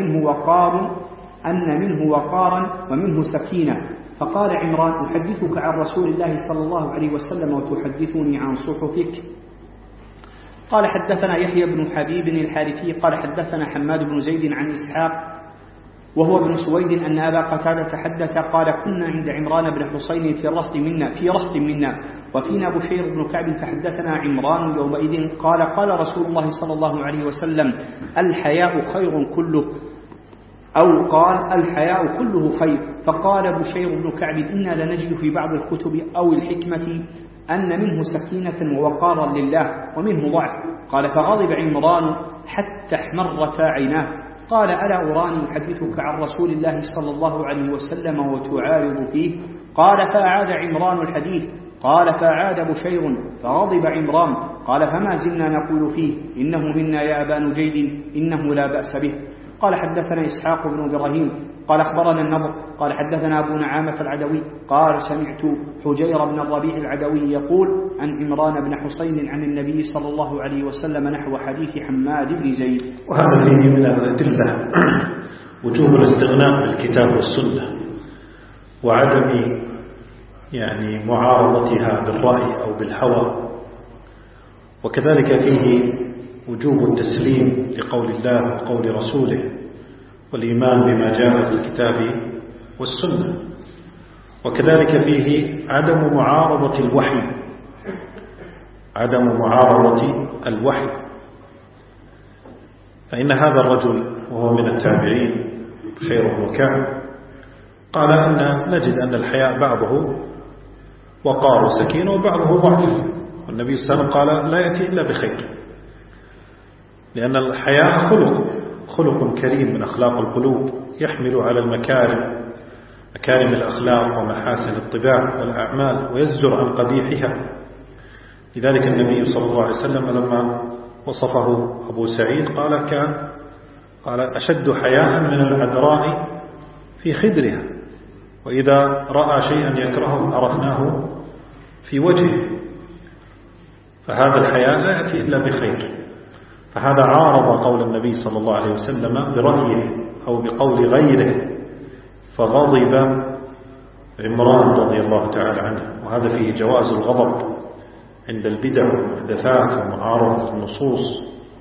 منه وقارا ومنه سكينة. فقال عمران أحدثك عن رسول الله صلى الله عليه وسلم وتحدثني عن صحفك. قال حدثنا يحيى بن حبيب الحارثي قال حدثنا حماد بن زيد عن إسحاق وهو ابن سويد أن أبا قتادة حدث قال كنا عند عمران بن حصين في رهط منا وفينا بشير بن كعب فحدثنا عمران يومئذ قال رسول الله صلى الله عليه وسلم الحياء خير كله أو قال الحياء كله خير. فقال بشير بن كعب إنا لنجد في بعض الكتب أو الحكمة أن منه سكينة ووقارا لله ومنه ضعف. قال فغضب عمران حتى احمرتا عيناه. قال ألا أراني أحدثك عن رسول الله صلى الله عليه وسلم وتعارض فيه؟ قال فأعاد عمران الحديث. قال فأعاد بشير فغضب عمران. قال فما زلنا نقول فيه إنه منا يا أبا نجيد إنه لا بأس به. قال حدثنا إسحاق بن إبراهيم قال أخبرنا النضر قال حدثنا أبو نعامة العدوي قال سمعت حجير بن الربيع العدوي يقول عن عمران بن حصين عن النبي صلى الله عليه وسلم نحو حديث حماد بن زيد. وهذا فيه من الأدلة وجوب الاستغناء بالكتاب والسنة وعدم معارضتها بالرأي أو بالهوى، وكذلك فيه وجوب التسليم لقول الله وقول رسوله والإيمان بما جاء في الكتاب والسنة، وكذلك فيه عدم معارضة الوحي. فإن هذا الرجل وهو من التابعين بشير بن كعب قال أن نجد أن الحياء بعضه وقار وسكينة وبعضه ضعف، والنبي صلى الله عليه وسلم قال لا يأتي إلا بخير، لأن الحياء خلق كريم من أخلاق القلوب يحمل على مكارم الأخلاق ومحاسن الطباع والأعمال ويزجر عن قبيحها. لذلك النبي صلى الله عليه وسلم لما وصفه أبو سعيد قال أشد حياء من العذراء في خدرها، وإذا رأى شيئا يكرهه عرفناه في وجهه، فهذا الحياء لا يأتي إلا بخير. فهذا عارض قول النبي صلى الله عليه وسلم برأيه أو بقول غيره، فغضب عمران رضي الله تعالى عنه. وهذا فيه جواز الغضب عند البدع والمحدثات ومعارضة النصوص،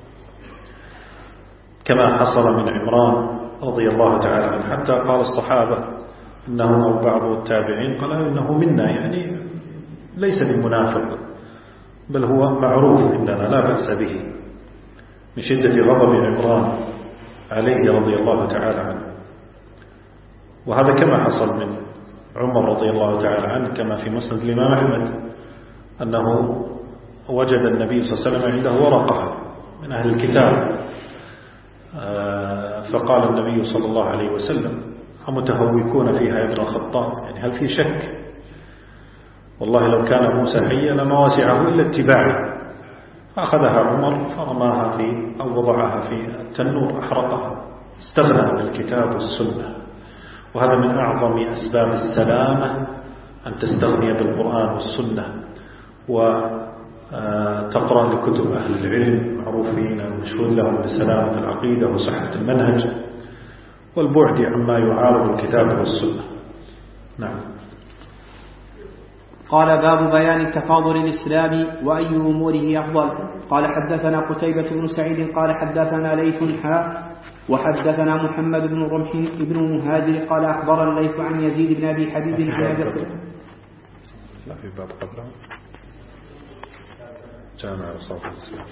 كما حصل من عمران رضي الله تعالى عنه، حتى قال الصحابة إنه أو بعض التابعين قال إنه منا، ليس بمنافق بل هو معروف عندنا لا بأس به، من شدة غضب عمران عليه رضي الله تعالى عنه. وهذا كما حصل من عمر رضي الله تعالى عنه، كما في مسند الإمام أحمد أنه وجد النبي صلى الله عليه وسلم عنده ورقة من أهل الكتاب، فقال النبي صلى الله عليه وسلم أمتهوكون فيها يا ابن الخطاب، هل في شك؟ والله لو كان موسى حيا لما وسعه إلا اتباعه. فأخذها عمر فرماها أو وضعها في التنور أحرقها، استغنى بالكتاب والسنة. وهذا من أعظم أسباب السلامة أن تستغني بالقرآن والسنة وتقرأ لكتب أهل العلم معروفين المشهود لهم بسلامة العقيدة وصحة المنهج والبعد عما يعارض الكتاب والسنة. نعم. قال باب بيان تفاضل الإسلام وأي أموره أفضل. قال حدثنا قتيبة بن سعيد قال حدثنا ليث وحدثنا محمد بن رمح بن مهاجر قال أخبرنا ليث عن يزيد بن أبي حبيب عن لا في باب قبله جامع رصاص الإسلام.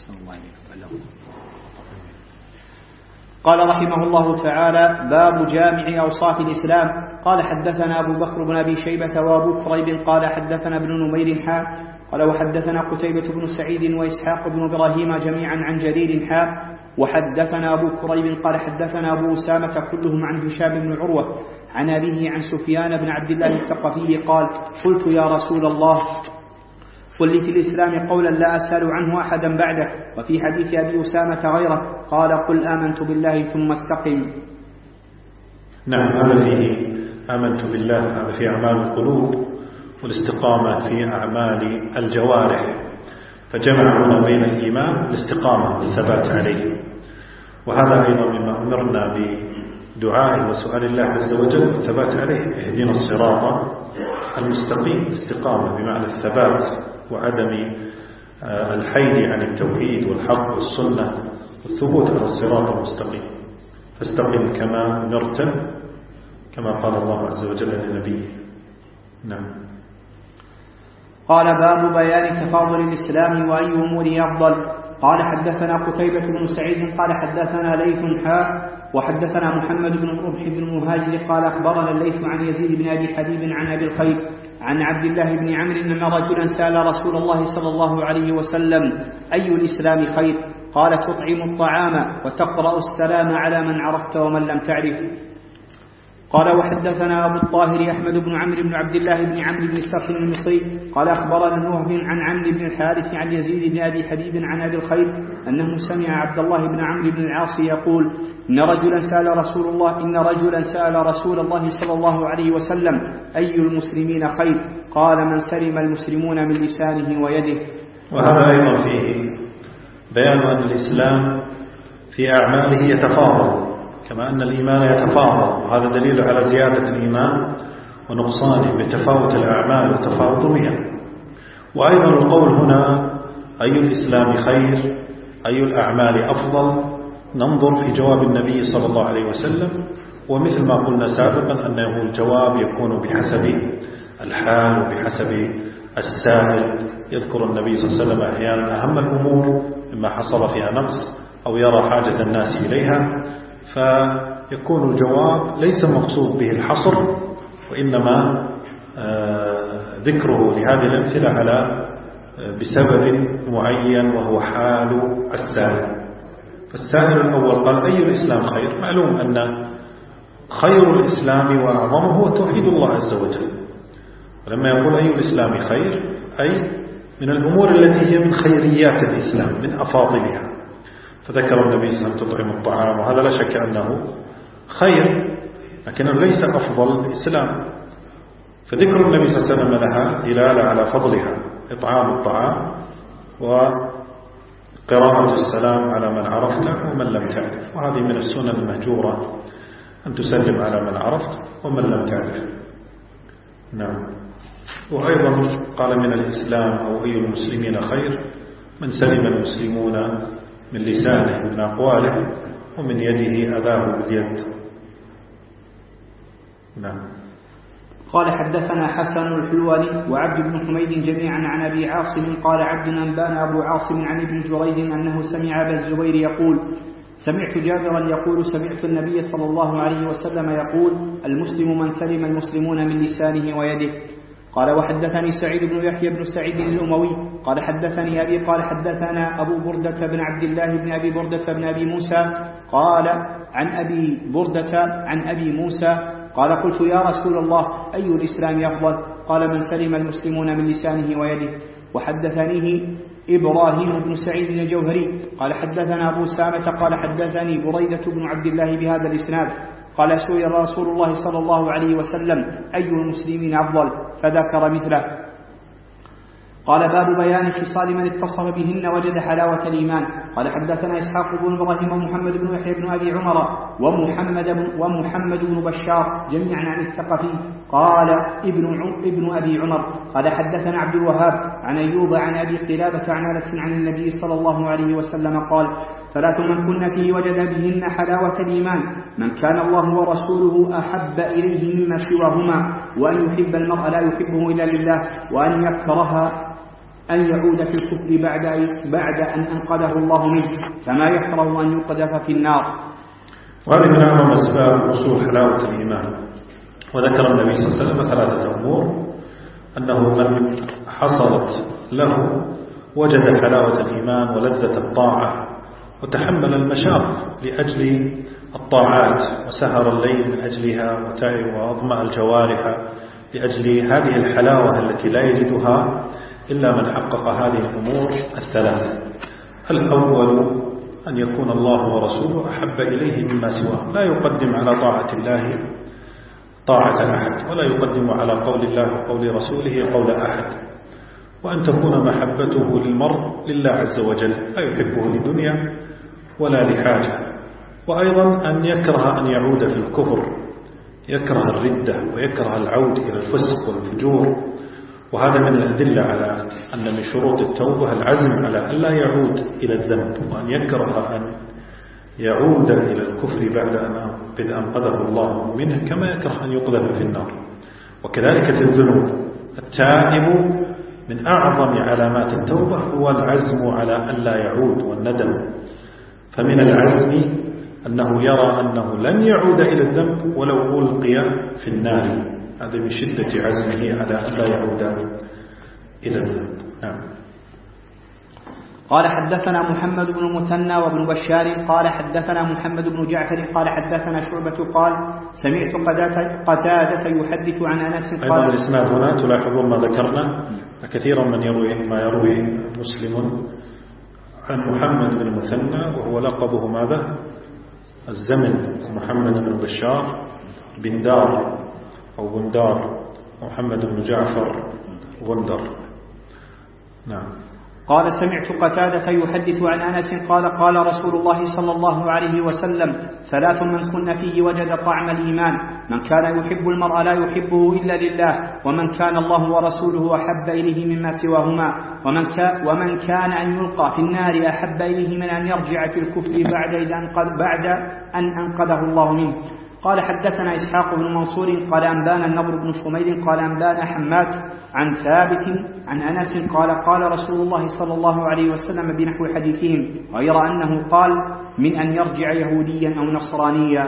قال رحمه الله تعالى باب جامع أوصاف الإسلام. قال حدثنا أبو بكر بن أبي شيبة وأبو كريب قال حدثنا ابن نمير قال وحدثنا قتيبة بن سعيد وإسحاق بن إبراهيم جميعا عن جرير وحدثنا أبو كريب قال حدثنا أبو أسامة كلهم عن هشام بن عروة عن أبيه عن سفيان بن عبد الله الثقفي قال قلت يا رسول الله قل لي في الإسلام قولا لا أسأل عنه أحدا بعدك. وفي حديث أبي أسامة غيره قال قل آمنت بالله ثم استقم. نعم، هذا فيه آمنت بالله، هذا في أعمال القلوب، والاستقامة في أعمال الجوارح، فجمع هنا بين الإيمان والاستقامة والثبات عليه. وهذا أيضا مما أمرنا بدعائه وسؤال الله عز وجل والثبات عليه. اهدنا الصراط المستقيم، الاستقامة بمعنى الثبات وعدم الحيد عن التوحيد والحق والسنة والثبوت على الصراط المستقيم. فاستقم كما أمرت، كما قال الله عز وجل لنبيه. نعم. قال باب بيان تفاضل الإسلام وأي أموره أفضل. قال حدثنا قتيبة بن سعيد قال حدثنا ليث وحدثنا محمد بن ربح بن مهاجر قال أخبرنا الليث عن يزيد بن أبي حبيب عن أبي الخير عن عبد الله بن عمرو أن رجلا سأل رسول الله صلى الله عليه وسلم أي الإسلام خير؟ قال تطعم الطعام وتقرأ السلام على من عرفت ومن لم تعرف. قال وحدثنا أبو الطاهر أحمد بن عمرو بن عبد الله بن عمرو بن السرح المصري قال أخبرنا وهب عن عمرو بن الحارث عن يزيد بن أبي حبيب عن أبي الخير أنه سمع عبد الله بن عمرو بن العاص يقول إن رجلا سأل رسول الله صلى الله عليه وسلم أي المسلمين خير؟ قال من سلم المسلمون من لسانه ويده. وهذا أيضا فيه بيان أن الإسلام في أعماله يتفاضل كما أن الإيمان يتفاضل، وهذا دليل على زيادة الإيمان ونقصانه بتفاوت الأعمال وتفاضلها. وأيضا القول هنا أي الإسلام خير، أي الأعمال أفضل، ننظر في جواب النبي صلى الله عليه وسلم، ومثل ما قلنا سابقا أنه الجواب يكون بحسب الحال وبحسب السائل. يذكر النبي صلى الله عليه وسلم أحيانا أهم الأمور مما حصل فيها نقص أو يرى حاجة الناس إليها، فيكون الجواب ليس مقصود به الحصر، وإنما ذكره لهذه الأمثلة على بسبب معين وهو حال السائل. فالسائل الأول قال أي الإسلام خير؟ معلوم أن خير الإسلام وأعظمه هو توحيد الله عز وجل. ولما يقول أي الإسلام خير أي من الأمور التي هي من خيريات الإسلام، من أفاضلها. فذكر النبي صلى الله عليه وسلم تطعم الطعام، وهذا لا شك أنه خير لكنه ليس أفضل الإسلام. فذكر النبي صلى الله عليه وسلم لها دلالة على فضلها، إطعام الطعام وقراءة السلام على من عرفت ومن لم تعرف. وهذه من السنن المهجورة أن تسلم على من عرفت ومن لم تعرف. نعم. وأيضا قال من الإسلام أو أي المسلمين خير من سلم المسلمون من لسانه من أقواله ومن يده أذاه باليد. نعم. قال حدثنا حسن الحلواني وعبد بن حميد جميعا عن أبي عاصم قال عبد أنبانا أبو عاصم عن ابن جريج أنه سمع أبا الزبير يقول سمعت جابرا يقول سمعت النبي صلى الله عليه وسلم يقول المسلم من سلم المسلمون من لسانه ويده. قال وحدثني سعيد بن يحيى بن سعيد الأموي قال حدثني أبي قال حدثنا أبو بردة بن عبد الله بن أبي بردة بن أبي موسى قال عن أبي بردة عن أبي موسى قال قلت يا رسول الله أي الإسلام أفضل؟ قال من سلم المسلمون من لسانه ويده. وحدثنيه إبراهيم بن سعيد الجوهري قال حدثنا أبو سامة قال حدثني بريدة بن عبد الله بهذا الإسناد قال سئل رسول الله صلى الله عليه وسلم أي المسلمين أفضل؟ فذكر مثله. قال باب بيان خصال من اتصف بهن وجد حلاوة الإيمان. قال حدثنا إسحاق بن إبراهيم ومحمد بن يحيى بن أبي عمر ومحمد بن بشار جميعا عن الثقفي قال ابن أبي عمر قال حدثنا عبد الوهاب عن أيوب عن أبي قلابة عن أنس عن النبي صلى الله عليه وسلم قال ثلاث من كن فيه وجد بهن حلاوة الإيمان من كان الله ورسوله أحب إليه مما سواهما وأن يحب المرء لا يحبه إلا لله وأن يكره أن يعود في الكفر بعد أن أنقذه الله منه كما يكره أن يقذف في النار. وهذه من أهم أسباب وصول حلاوة الإيمان. وذكر النبي صلى الله عليه وسلم ثلاثة أمور: أنه من حصلت له وجد حلاوة الإيمان ولذة الطاعة وتحمل المشاق لأجل الطاعات، وسهر الليل من أجلها، وأظمأ الجوارح لأجل هذه الحلاوة التي لا يجدها إلا من حقق هذه الأمور الثلاث. الأول أن يكون الله ورسوله أحب إليه مما سواه، لا يقدم على طاعة الله طاعة أحد، ولا يقدم على قول الله وقول رسوله قول أحد. وأن تكون محبته للمرء لله عز وجل، لا يحبه لدنيا ولا لحاجة. وأيضا أن يكره أن يعود في الكفر، يكره الردة ويكره العود إلى الفسق والفجور. وهذا من الأدلة على أن من شروط التوبة العزم على أن لا يعود إلى الذنب، وأن يكره أن يعود إلى الكفر بعد أن أنقذه الله منه، كما يكره أن يقذف في النار. وكذلك في الذنوب، التائب من أعظم علامات التوبة هو العزم على أن لا يعود والندم. فمن العزم أنه يرى أنه لن يعود إلى الذنب ولو ألقي في النار، هذا من شدة عزمه على أن لا يعود إلى الذنب. نعم. قال حدثنا محمد بن المثنى وابن بشار قال حدثنا محمد بن جعفر قال حدثنا شعبة قال سمعت قتادة يحدث عن أنس قال. أيضا الإسناد هنا تلاحظون ما ذكرنا، كثيرا ما يروي مسلم عن محمد بن المثنى وهو لقبه ماذا؟ الزمن. محمد بن بشار بن دار أو بندار، محمد بن جعفر غندر. نعم. قال سمعت قتادة يحدث عن أنس قال قال رسول الله صلى الله عليه وسلم ثلاث من كن فيه وجد طعم الإيمان: من كان يحب المرء لا يحبه إلا لله، ومن كان الله ورسوله أحب إليه مما سواهما، ومن كان أن يلقى في النار أحب إليه من أن يرجع في الكفر بعد أن أنقذه الله منه. قال حدثنا إسحاق بن منصور قال أنبانا النضر بن شميل قال أنبانا حماد عن ثابت عن أنس قال قال رسول الله صلى الله عليه وسلم بنحو حديثهم، غير أنه قال من أن يرجع يهوديا أو نصرانيا.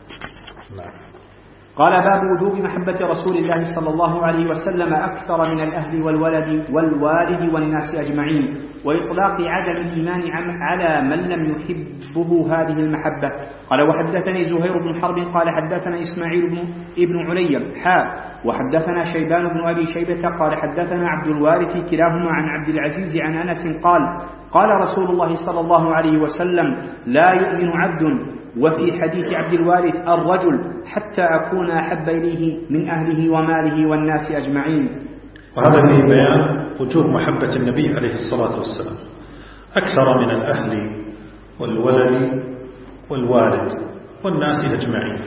قال باب وجوب محبة رسول الله صلى الله عليه وسلم أكثر من الأهل والوالد والناس أجمعين، وإطلاق عدم الإيمان على من لم يحبه هذه المحبة. قال وحدثني زهير بن حرب قال حدثنا إسماعيل بن علي وحدثنا شيبان بن أبي شيبة قال حدثنا عبد الوارث كلاهما عن عبد العزيز عن أنس قال قال رسول الله صلى الله عليه وسلم لا يؤمن عبد، وفي حديث عبد الوارث الرجل، حتى أكون أحب إليه من أهله وماله والناس أجمعين. وهذا فيه بيان وجوب محبة النبي عليه الصلاة والسلام أكثر من الأهل والولد والوالد والناس أجمعين.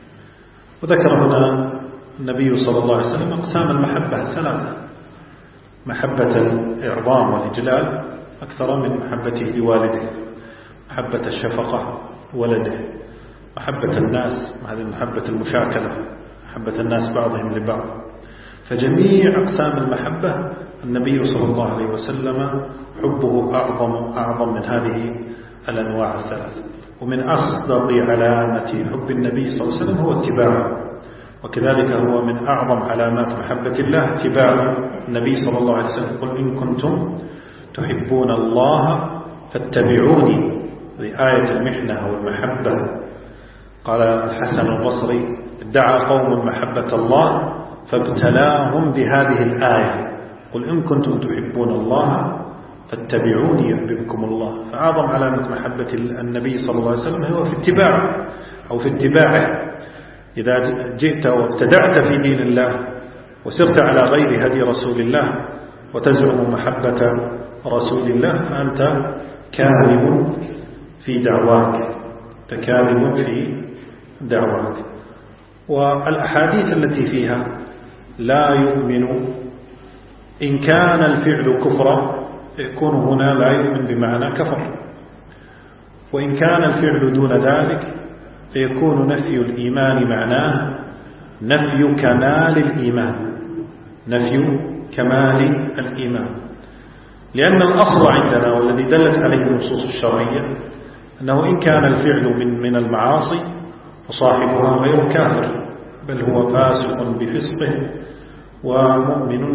وذكر هنا النبي صلى الله عليه وسلم أقسام المحبة الثلاثة: محبة الإعظام والإجلال أكثر من محبته لوالده، محبة الشفقة ولده، محبة الناس، هذه محبة المشاكلة، محبة الناس بعضهم لبعض. فجميع أقسام المحبة النبي صلى الله عليه وسلم حبه أعظم من هذه الأنواع الثلاث. ومن أصدق علامة حب النبي صلى الله عليه وسلم هو اتباعه، وكذلك هو من أعظم علامات محبة الله اتباع النبي صلى الله عليه وسلم. قل إن كنتم تحبون الله فاتبعوني، هذه آية المحنة والمحبة. قال الحسن البصري ادعى قوم محبة الله فابتلاهم بهذه الآية: قل إن كنتم تحبون الله فاتبعوني يحببكم الله. فأعظم علامة محبة النبي صلى الله عليه وسلم هو في اتباعه أو في اتباعه. إذا جئت وابتدعت في دين الله وسرت على غير هدي رسول الله وتزعم محبة رسول الله فأنت كاذب في دعواك، تكاذب في دعواك. والأحاديث التي فيها لا يؤمن إن كان الفعل كفرا يكون هنا لا يؤمن بمعنى كفر، وإن كان الفعل دون ذلك فيكون نفي الإيمان معناه نفي كمال الإيمان، نفي كمال الإيمان. لأن الأصل عندنا والذي دلت عليه النصوص الشرعية أنه إن كان الفعل من المعاصي فصاحبها غير كافر، بل هو فاسق بفسقه ومؤمن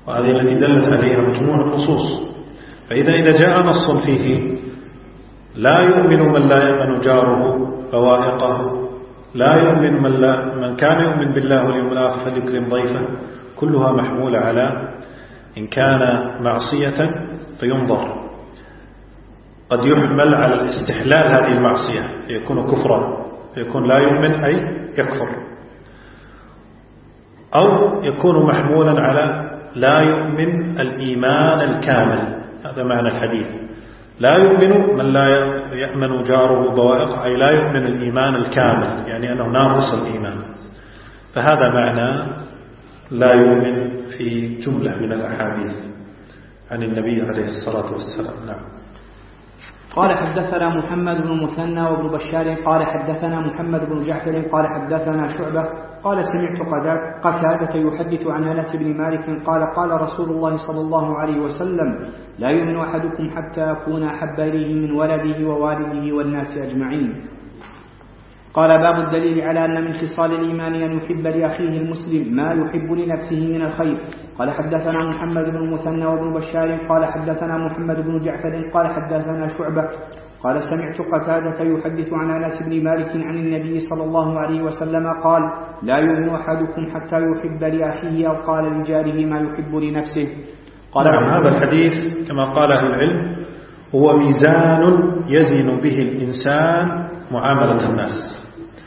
وهذه التي دلت عليها مجموع النصوص. فإذا جاء نص فيه لا يؤمن من لا يأمن جاره بوائقه، لا يؤمن من كان يؤمن بالله واليوم الآخر فليكرم ضيفه، كلها محمولة على إن كان معصية فينظر. قد يحمل على الاستحلال هذه المعصية فيكون كفرا، فيكون لا يؤمن أي يكفر، أو يكون محمولا على لا يؤمن الإيمان الكامل. هذا معنى الحديث، لا يؤمن من لا يأمن جاره بوائقه، أي لا يؤمن الإيمان الكامل، يعني أنه ناقص الإيمان. فهذا معنى لا يؤمن في جملة من الأحاديث عن النبي عليه الصلاة والسلام. نعم. قال حدثنا محمد بن المثنى وابن بشار قال حدثنا محمد بن جعفر قال حدثنا شعبة قال سمعت قتادة يحدث عن أنس بن مالك قال قال رسول الله صلى الله عليه وسلم لا يؤمن أحدكم حتى أكون أحب إليه من ولده ووالده والناس أجمعين. قال باب الدليل على أن من خصال الإيمان أن يحب لأخيه المسلم ما يحب لنفسه من الخير. قال حدثنا محمد بن المثنى وابن بشار قال حدثنا محمد بن جعفر قال حدثنا شعبة قال سمعت قتادة يحدث عن أنس بن مالك عن النبي صلى الله عليه وسلم قال لا يؤمن أحدكم حتى يحب لأخيه أو قال لجاره ما يحب لنفسه. قال نعم. هذا الحديث كما قال أهل العلم هو ميزان يزن به الإنسان معاملة الناس،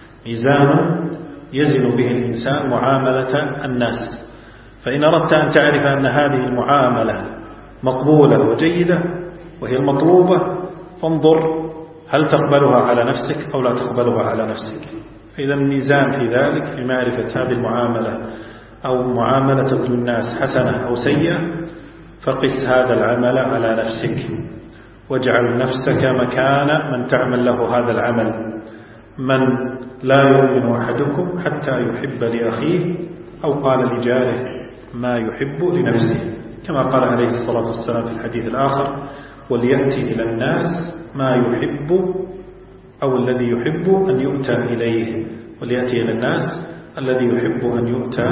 ميزان يزن به الإنسان معاملة الناس. فإن أردت أن تعرف أن هذه المعاملة مقبولة وجيدة وهي المطلوبة فانظر هل تقبلها على نفسك أو لا تقبلها على نفسك. فإذا الميزان في ذلك في معرفة هذه المعاملة أو معاملتك للناس حسنة أو سيئة، فقس هذا العمل على نفسك واجعل نفسك مكان من تعمل له هذا العمل. من لا يؤمن أحدكم حتى يحب لأخيه أو قال لجاره ما يحب لنفسه، كما قال عليه الصلاة والسلام في الحديث الآخر وليأتي إلى الناس ما يحب أو الذي يحب أن يؤتى إليه، وليأتي إلى الناس الذي يحب أن يؤتى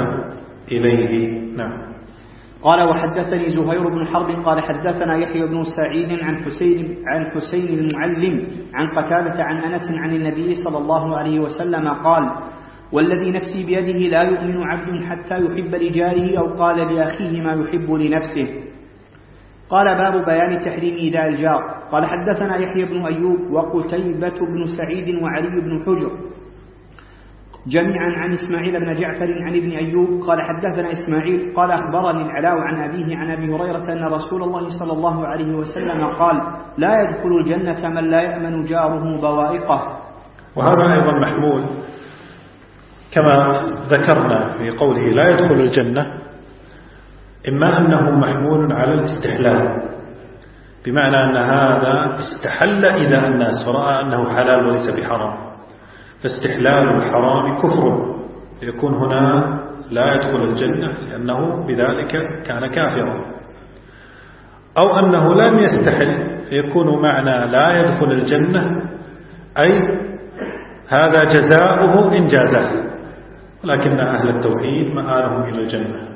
إليه. نعم. قال وحدثني زهير بن حرب قال حدثنا يحيى بن سعيد عن حسين المعلم عن قتادة عن أنس عن النبي صلى الله عليه وسلم قال والذي نفسي بيده لا يؤمن عبد حتى يحب لجاره أو قال لأخيه ما يحب لنفسه. قال باب بيان تحريم إيذاء الجار. قال حدثنا يحيى بن أيوب وقتيبة بن سعيد وعلي بن حجر جميعا عن إسماعيل بن جعفر عن ابن أيوب قال حدثنا إسماعيل قال أخبرني العلاء عن أبيه عن أبي هريرة أن رسول الله صلى الله عليه وسلم قال لا يدخل الجنة من لا يأمن جاره بوائقه. وهذا أيضا محمول كما ذكرنا في قوله لا يدخل الجنة، إما أنه محمول على الاستحلال بمعنى أن هذا استحل إذا الناس فرأى أنه حلال وليس بحرام، فاستحلال الحرام كفر، يكون هنا لا يدخل الجنة لأنه بذلك كان كافرا. أو أنه لم يستحل فيكون معنى لا يدخل الجنة أي هذا جزاؤه إن جازه، ولكن أهل التوحيد مآلهم إلى الجنة.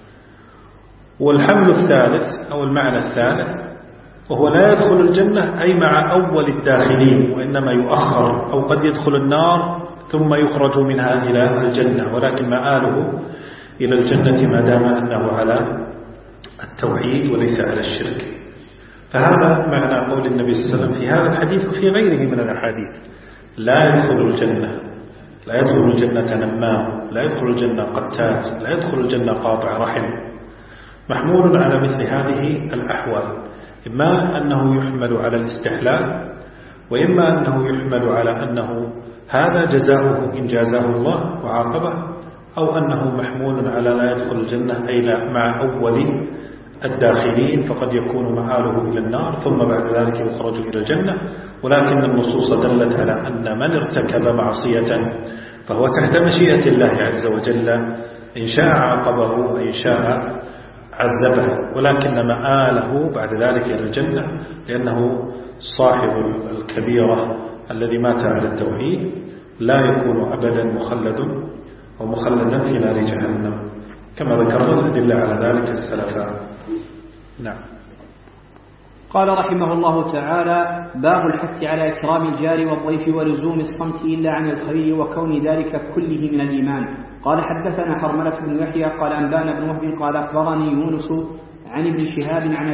والحمل الثالث أو المعنى الثالث وهو لا يدخل الجنة أي مع أول الداخلين، وإنما يؤخر، أو قد يدخل النار ثم يخرج منها إلى الجنة، ولكن مآله إلى الجنة ما دام أنه على التوحيد وليس على الشرك. فهذا معنى قول النبي صلى الله عليه وسلم في هذا الحديث وفي غيره من الأحاديث لا يدخل الجنة، لا يدخل الجنة نمام، لا يدخل الجنة قتات، لا يدخل الجنة قاطع رحم. محمول على مثل هذه الأحوال، إما أنه يحمل على الاستحلال، وإما أنه يحمل على أنه هذا جزاؤه إن جازاه الله وعاقبه، أو أنه محمول على لا يدخل الجنة أي لا مع أول الداخلين، فقد يكون مآله إلى النار ثم بعد ذلك يخرج إلى الجنة. ولكن النصوص دلت على أن من ارتكب معصية فهو تحت مشيئة الله عز وجل، إن شاء عاقبه وإن شاء عذبه، ولكن مآله بعد ذلك إلى الجنة، لأنه صاحب الكبيرة الذي مات على التوحيد لا يكون أبدا مخلدا في نار جهنم. كما ذكرنا الأدلة على ذلك السلفان. نعم. قال رحمه الله تعالى: باب الحث على إكرام الجار والضيف ولزوم الصمت إلا عن الخير وكون ذلك كله من الإيمان. قال حدثنا حرملة بن يحيى قال أنبانا بن وهب قال أخبرني يونس عن ابن شهاب عن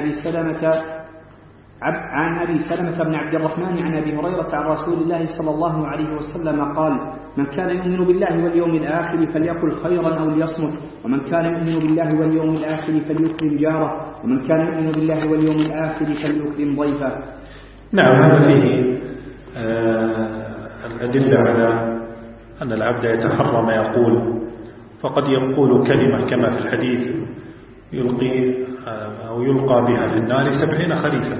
أبي سلمة بن عبد الرحمن عن أبي هريرة عن رسول الله صلى الله عليه وسلم قال: من كان يؤمن بالله واليوم الآخر فليقل خيرا أو ليصمت، ومن كان يؤمن بالله واليوم الآخر فليكرم جاره، ومن كان يؤمن بالله واليوم الآخر فليكرم ضيفه. نعم، هذا فيه الأدلة على أن العبد يتحرى ما يقول، فقد يقول كلمة كما في الحديث يلقى بها في النار 70 خريفا،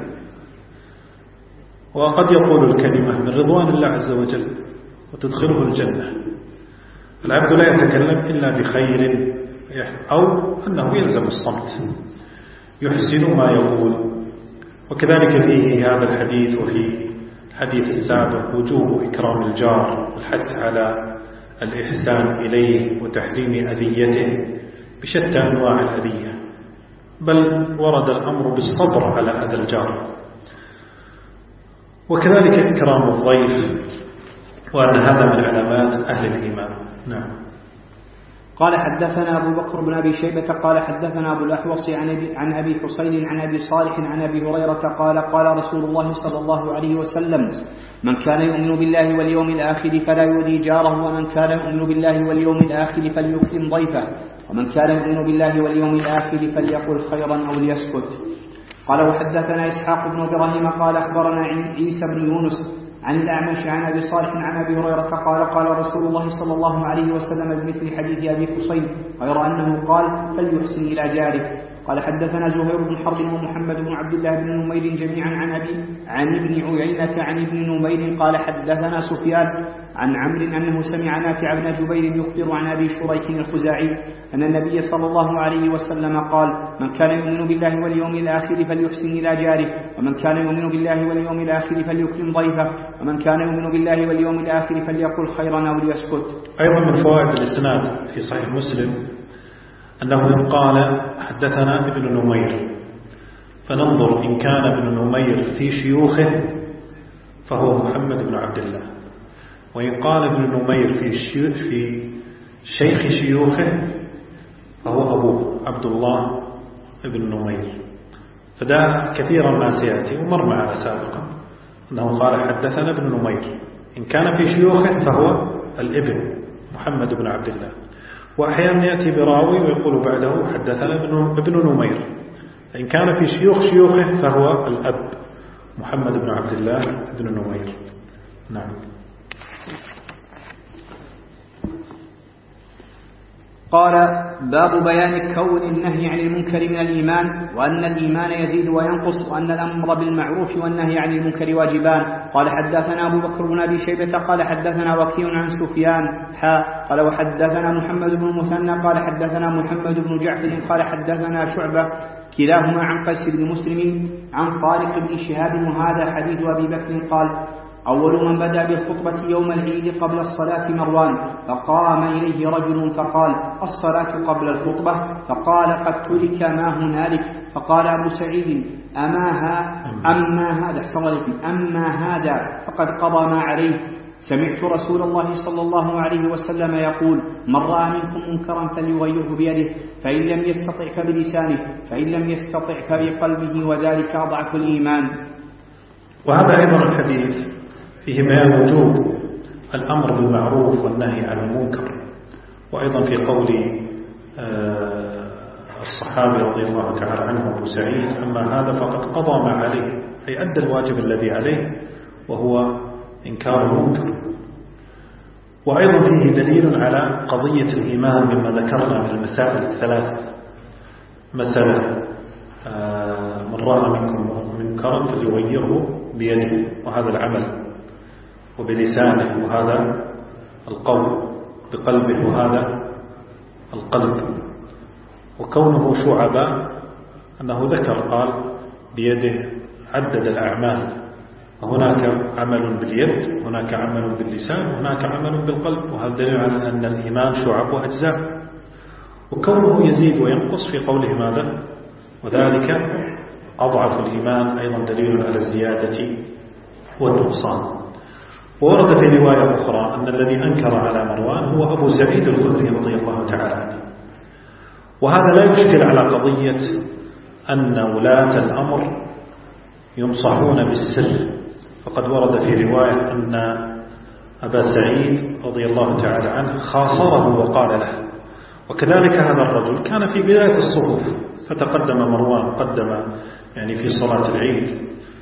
وقد يقول الكلمة من رضوان الله عز وجل وتدخله الجنة. العبد لا يتكلم إلا بخير، أو أنه يلزم الصمت يحسن ما يقول. وكذلك فيه هذا الحديث وفي الحديث السابق وجوب إكرام الجار والحث على الإحسان إليه وتحريم أذيته بشتى أنواع الأذية، بل ورد الأمر بالصبر على أذى الجار، وكذلك إكرام الضيف، وأن هذا من علامات أهل الإيمان. نعم. قال حدثنا أبو بكر بن أبي شيبة قال حدثنا أبو الأحوص عن أبي حصين عن أبي صالح عن أبي هريرة قال: قال رسول الله صلى الله عليه وسلم: من كان يؤمن بالله واليوم الآخر فلا يؤذي جاره، ومن كان يؤمن بالله واليوم الآخر فليكرم ضيفه، ومن كان يؤمن بالله واليوم الآخر فليقل خيرا أو ليسكت. قال وحدثنا إسحاق بن إبراهيم قال أخبرنا عيسى بن يونس عن الأعمش عن أبي صالح عن أبي هريرة قال: قال رسول الله صلى الله عليه وسلم بمثل حديث أبي حصين، غير أنه قال: فليحسن إلى جاره. قال حدثنا زهير بن حرب ومحمد بن عبد الله بن نمير جميعا عن ابن عيينة عن ابن نمير قال حدثنا سفيان عن عمرو أنه سمع نافع بن جبير يخبر عن أبي شريح الخزاعي أن النبي صلى الله عليه وسلم قال: من كان يؤمن بالله واليوم الآخر فليحسن إلى جاره، ومن كان يؤمن بالله واليوم الآخر فليكرم ضيفه، ومن كان يؤمن بالله واليوم الآخر فليقل خيرا أو ليسكت. أيضا من فوائد الإسناد في صحيح مسلم أنه قال: حدثنا ابن نمير، فننظر إن كان ابن نمير في شيوخه فهو محمد بن عبد الله، وإن قال ابن نمير في شيخ شيوخه فهو أبوه عبد الله ابن نمير. فده كثيرا ما سيأتي ومر معنا سابقا أنه قال: حدثنا ابن نمير، إن كان في شيوخه فهو الابن محمد بن عبد الله، وأحيانا يأتي براوي ويقول بعده: حدثنا ابن نمير، إن كان في شيوخه فهو الأب محمد بن عبد الله بن نمير. نعم. قال: باب بيان كون النهي عن المنكر من الإيمان، وأن الإيمان يزيد وينقص، وأن الأمر بالمعروف والنهي عن المنكر واجبان. قال حدثنا أبو بكر بن أبي شيبة قال حدثنا وكيع عن سفيان قال وحدثنا محمد بن المثنى قال حدثنا محمد بن جعفر قال حدثنا شعبة كلاهما عن قيس بن مسلم عن طارق بن شهاب، وهذا حديث أبي بكر قال: أول من بدأ بالخطبة يوم العيد قبل الصلاة مروان، فقام إليه رجل فقال: الصلاة قبل الخطبة؟ فقال: قد ترك ما هنالك. فقال أبو سعيد: أما هذا فقد قضى ما عليه. سمعت رسول الله صلى الله عليه وسلم يقول: من رأى منكم منكرا فليغيره بيده، فإن لم يستطع فبلسانه، فإن لم يستطع فبقلبه، وذلك أضعف الإيمان. وهذا أيضا الحديث فيه بيان وجوب الأمر بالمعروف والنهي عن المنكر، وأيضا في قول الصحابي رضي الله تعالى عنه أبو سعيد: أما هذا فقد قضى ما عليه، أي أدى الواجب الذي عليه وهو إنكار المنكر. وأيضا فيه دليل على قضية الإيمان مما ذكرنا من المسائل الثلاث: مسألة من رأى منكم منكرا فليغيره بيده، وهذا العمل، وبلسانه، وهذا القول، بقلبه، وهذا القلب. وكونه شعبا أنه ذكر قال بيده، عدد الأعمال، وهناك عمل باليد، هناك عمل باللسان، وهناك عمل بالقلب، وهذا دليل على أن الإيمان شعب وأجزاء. وكونه يزيد وينقص في قوله ماذا؟ وذلك أضعف الإيمان أيضا دليل على الزيادة والنقصان. وورد في رواية أخرى أن الذي أنكر على مروان هو أبو سعيد الخدري رضي الله تعالى عنه. وهذا لا يشكل على قضية أن ولاة الأمر ينصحون بالسر، فقد ورد في رواية أن أبا سعيد رضي الله تعالى عنه خاصره وقال له. وكذلك هذا الرجل كان في بداية الصفوف، فتقدم مروان، قدم يعني في صلاة العيد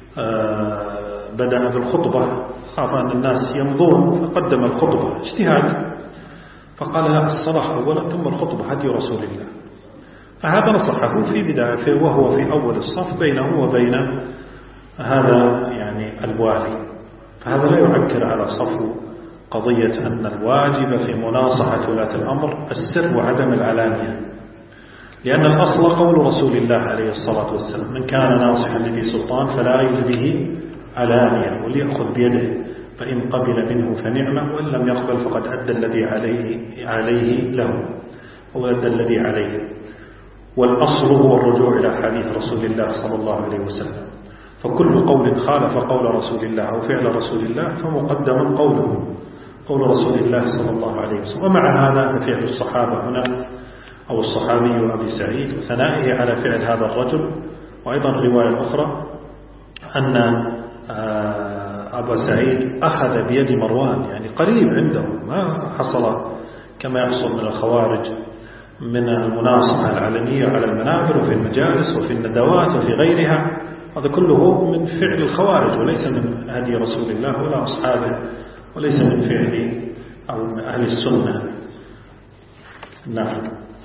بدأ بالخطبة، خاف أن الناس يمضون فقدم الخطبة اجتهاد، فقال لا، الصلاة أولا ثم الخطبة هدي رسول الله. فهذا نصحه في بداية وهو في أول الصف بينه وبين هذا يعني الوالي. فهذا لا يعكر على صفو قضية أن الواجب في مناصحة ولاة الأمر السر وعدم العلانية، لأن الأصل قول رسول الله عليه الصلاة والسلام: من كان ناصحا لذي سلطان فلا يبده علانية وليأخذ بيده، فإن قبل منه فنعمة، وإن لم يقبل فقد أدى الذي عليه له، أو أدى الذي عليه. والأصل هو الرجوع إلى حديث رسول الله صلى الله عليه وسلم، فكل قول خالف قول رسول الله أو فعل رسول الله فمقدم قول رسول الله صلى الله عليه وسلم. ومع هذا فعل الصحابة هنا أو الصحابي أبي سعيد وثنائه على فعل هذا الرجل. وأيضا الرواية الأخرى أن أبا سعيد أخذ بيد مروان، يعني قريب عنده، ما حصل كما يحصل من الخوارج من المناصحة العلنية على المنابر وفي المجالس وفي الندوات وفي غيرها. هذا كله من فعل الخوارج وليس من هدي رسول الله ولا أصحابه، وليس من فعل أو من أهل السنة. نعم.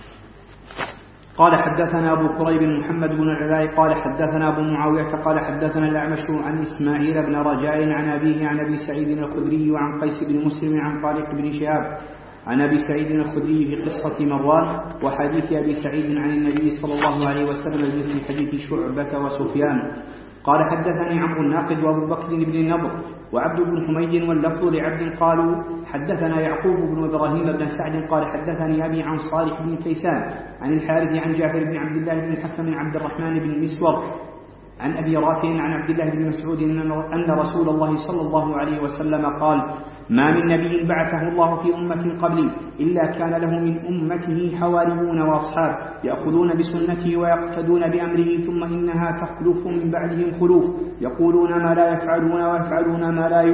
قال حدثنا أبو كريب محمد بن العلاء قال حدثنا أبو معاوية قال حدثنا الأعمش عن إسماعيل بن رجاء عن أبيه عن أبي سعيد الخدري وعن قيس بن مسلم عن طارق بن شهاب عن أبي سعيد الخدري في قصة مروان وحديث أبي سعيد عن النبي صلى الله عليه وسلم في حديث شعبة وسفيان. قال حدثني عمرو الناقد وأبو بكر بن النضر وعبد بن حميد واللفظ لعبد قالوا حدثنا يعقوب بن إبراهيم بن سعد قال حدثني أبي عن صالح بن كيسان عن الحارث عن جعفر بن عبد الله بن الحكم عن عبد الرحمن بن مسور عن أبي رافع عن عبد الله بن مسعود أن رسول الله صلى الله عليه وسلم قال: ما من نبي بعثه الله في أمة قبلي إلا كان له من أمته حواريون وأصحاب يأخذون بسنته ويقتدون بأمره، ثم إنها تخلف من بعدهم خلوف يقولون ما لا يفعلون ويفعلون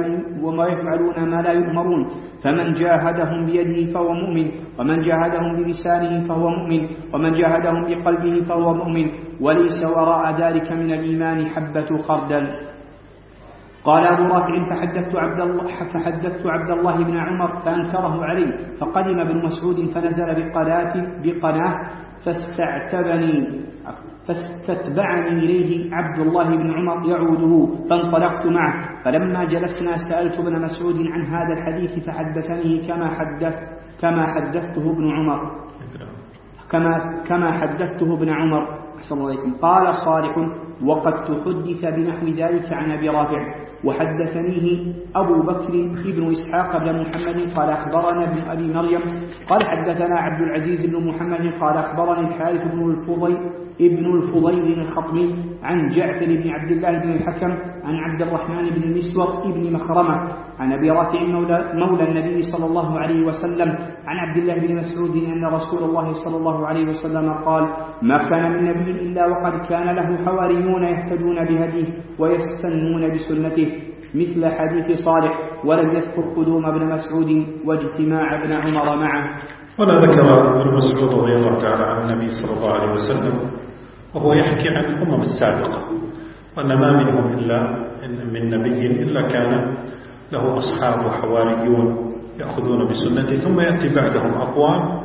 ما لا يؤمرون، فمن جاهدهم بيده فهو مؤمن، ومن جاهدهم بلسانه فهو مؤمن، ومن جاهدهم بقلبه فهو مؤمن، وليس وراء ذلك من الإيمان حبة خردل. قال أبو رافع فحدثت عبد الله بن عمر فأنكره عليه، فقدم ابن مسعود فنزل بقناه فاستتبعني إليه عبد الله بن عمر يعوده، فانطلقت معه، فلما جلسنا سألت ابن مسعود عن هذا الحديث فحدثني كما حدثته ابن عمر. أحسن الله عليكم. قال صالح: وقد تحدث بنحو ذلك عن أبي رافع، وحدثنيه أبو بكر ابن إسحاق بن محمد قال أخبرنا ابن أبي مريم قال حدثنا عبد العزيز بن محمد قال أخبرني الحارث ابن الفضيل الخطمي عن جعفر بن عبد الله بن الحكم عن عبد الرحمن بن مسور ابن مخرمة عن أبي رافع مولى النبي صلى الله عليه وسلم عن عبد الله بن مسعود أن رسول الله صلى الله عليه وسلم قال: ما كان من نبي إلا وقد كان له حواريون يهتدون بهديه ويستنون بسنته، مثل حديث صالح، ولم يذكر قدوم ابن مسعود واجتماع ابن عمر معه. ولا ذكر ابن مسعود رضي الله تعالى عن النبي صلى الله عليه وسلم وهو يحكي عن الأمم السابقة، وأن ما منهم إلا من نبي إلا كان له أصحاب وحواريون يأخذون بسنته، ثم يأتي بعدهم أقوام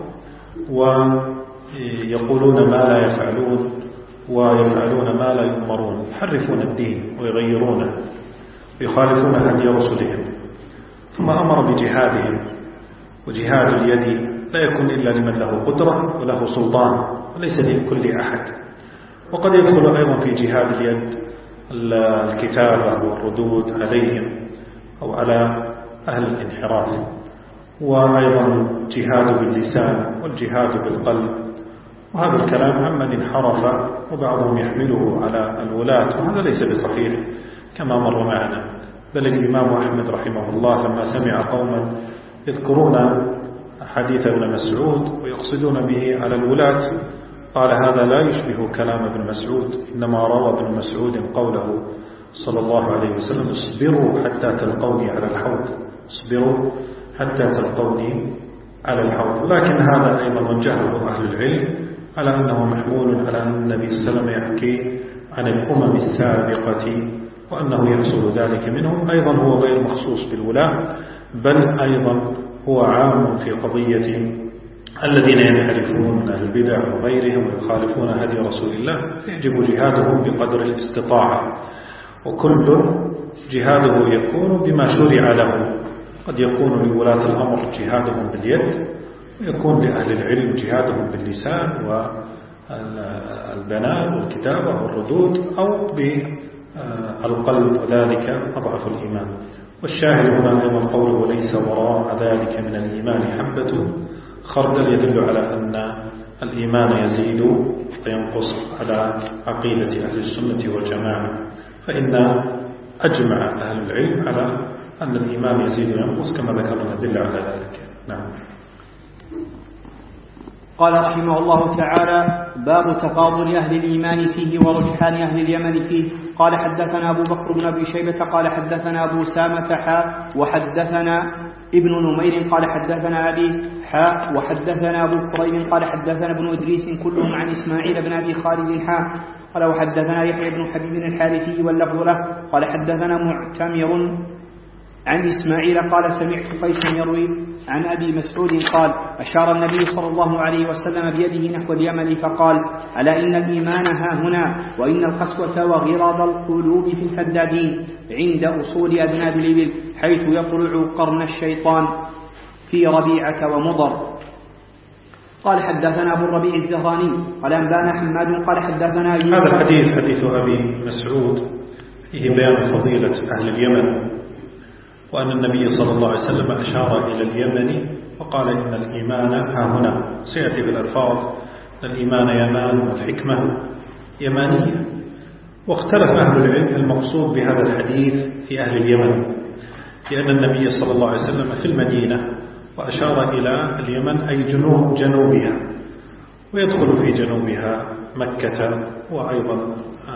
ويقولون ما لا يفعلون ويفعلون ما لا يؤمرون، يحرفون الدين ويغيرونه ويخالفون هدي رسلهم. ثم أمر بجهادهم، وجهاد اليد لا يكون إلا لمن له قدرة وله سلطان، وليس لكل أحد. وقد يدخل أيضا في جهاد اليد الكتابة والردود عليهم أو على أهل الانحراف، وأيضا جهاد باللسان والجهاد بالقلب وهذا الكلام عمن انحرف وبعضهم يحمله على الولاة، وهذا ليس بصحيح كما مر معنا. بل الإمام أحمد رحمه الله لما سمع قوما يذكرون حديث ابن مسعود ويقصدون به على الولاة قال هذا لا يشبه كلام ابن مسعود، إنما روى ابن مسعود قوله صلى الله عليه وسلم اصبروا حتى تلقوني على الحوض، اصبروا حتى تلقوني على الحوض. لكن هذا أيضا وجهه أهل العلم على أنه محمول على أن النبي صلى الله عليه وسلم يحكي عن الأمم السابقة وأنه يحصل ذلك منهم. أيضا هو غير مخصوص بالولاة، بل أيضا هو عام في قضية الذين ينحرفون من أهل البدع وغيرهم ويخالفون هدي رسول الله، يجب جهادهم بقدر الاستطاعة، وكل جهاده يكون بما شرع له. قد يكون لولاة الأمر جهادهم باليد، ويكون لأهل العلم جهادهم باللسان والبنان والكتابة والردود، أو بالقلب، وذلك أضعف الإيمان. والشاهد هنا أيضا قوله ليس وراء ذلك من الإيمان حبة خردل، يدل على أن الإيمان يزيد وينقص على عقيدة أهل السنة والجماعة. فإن أجمع أهل العلم على أن الإيمان يزيد وينقص كما ذكرنا الأدلة على ذلك. نعم. قال رحمه الله تعالى: باب تفاضل أهل الإيمان فيه ورجحان أهل اليمن فيه. قال حدثنا أبو بكر بن أبي شيبة قال حدثنا أبو سامة وحدثنا ابن نمير قال حدثنا أبي وحدثنا أبو كريم قال حدثنا ابن إدريس كلهم عن إسماعيل بن أبي خالد قال وحدثنا يحيى بن حبيب الحارثي واللفظ له قال حدثنا معتمر عن إسماعيل قال سمعت قيسا يروي عن أبي مسعود قال أشار النبي صلى الله عليه وسلم بيده نحو اليمن فقال: ألا إن الإيمان ها هنا، وإن القسوة وغراض القلوب في الحدادين عند أصول أذناب الإبل حيث يطلع قرن الشيطان في ربيعة ومضر. قال حدثنا أبو الربيع الزهراني قال أنبانا حماد قال حدثنا هذا الحديث حديث أبي مسعود فيه بيان فضيلة أهل اليمن، وأن النبي صلى الله عليه وسلم أشار إلى اليمن وقال إن الإيمان ها هنا. سيأتي بالألفاظ الإيمان يمان والحكمة يمانية. واختلف أهل العلم المقصود بهذا الحديث في أهل اليمن، لأن النبي صلى الله عليه وسلم في المدينة وأشار إلى اليمن أي جنوبها، ويدخل في جنوبها مكة وأيضا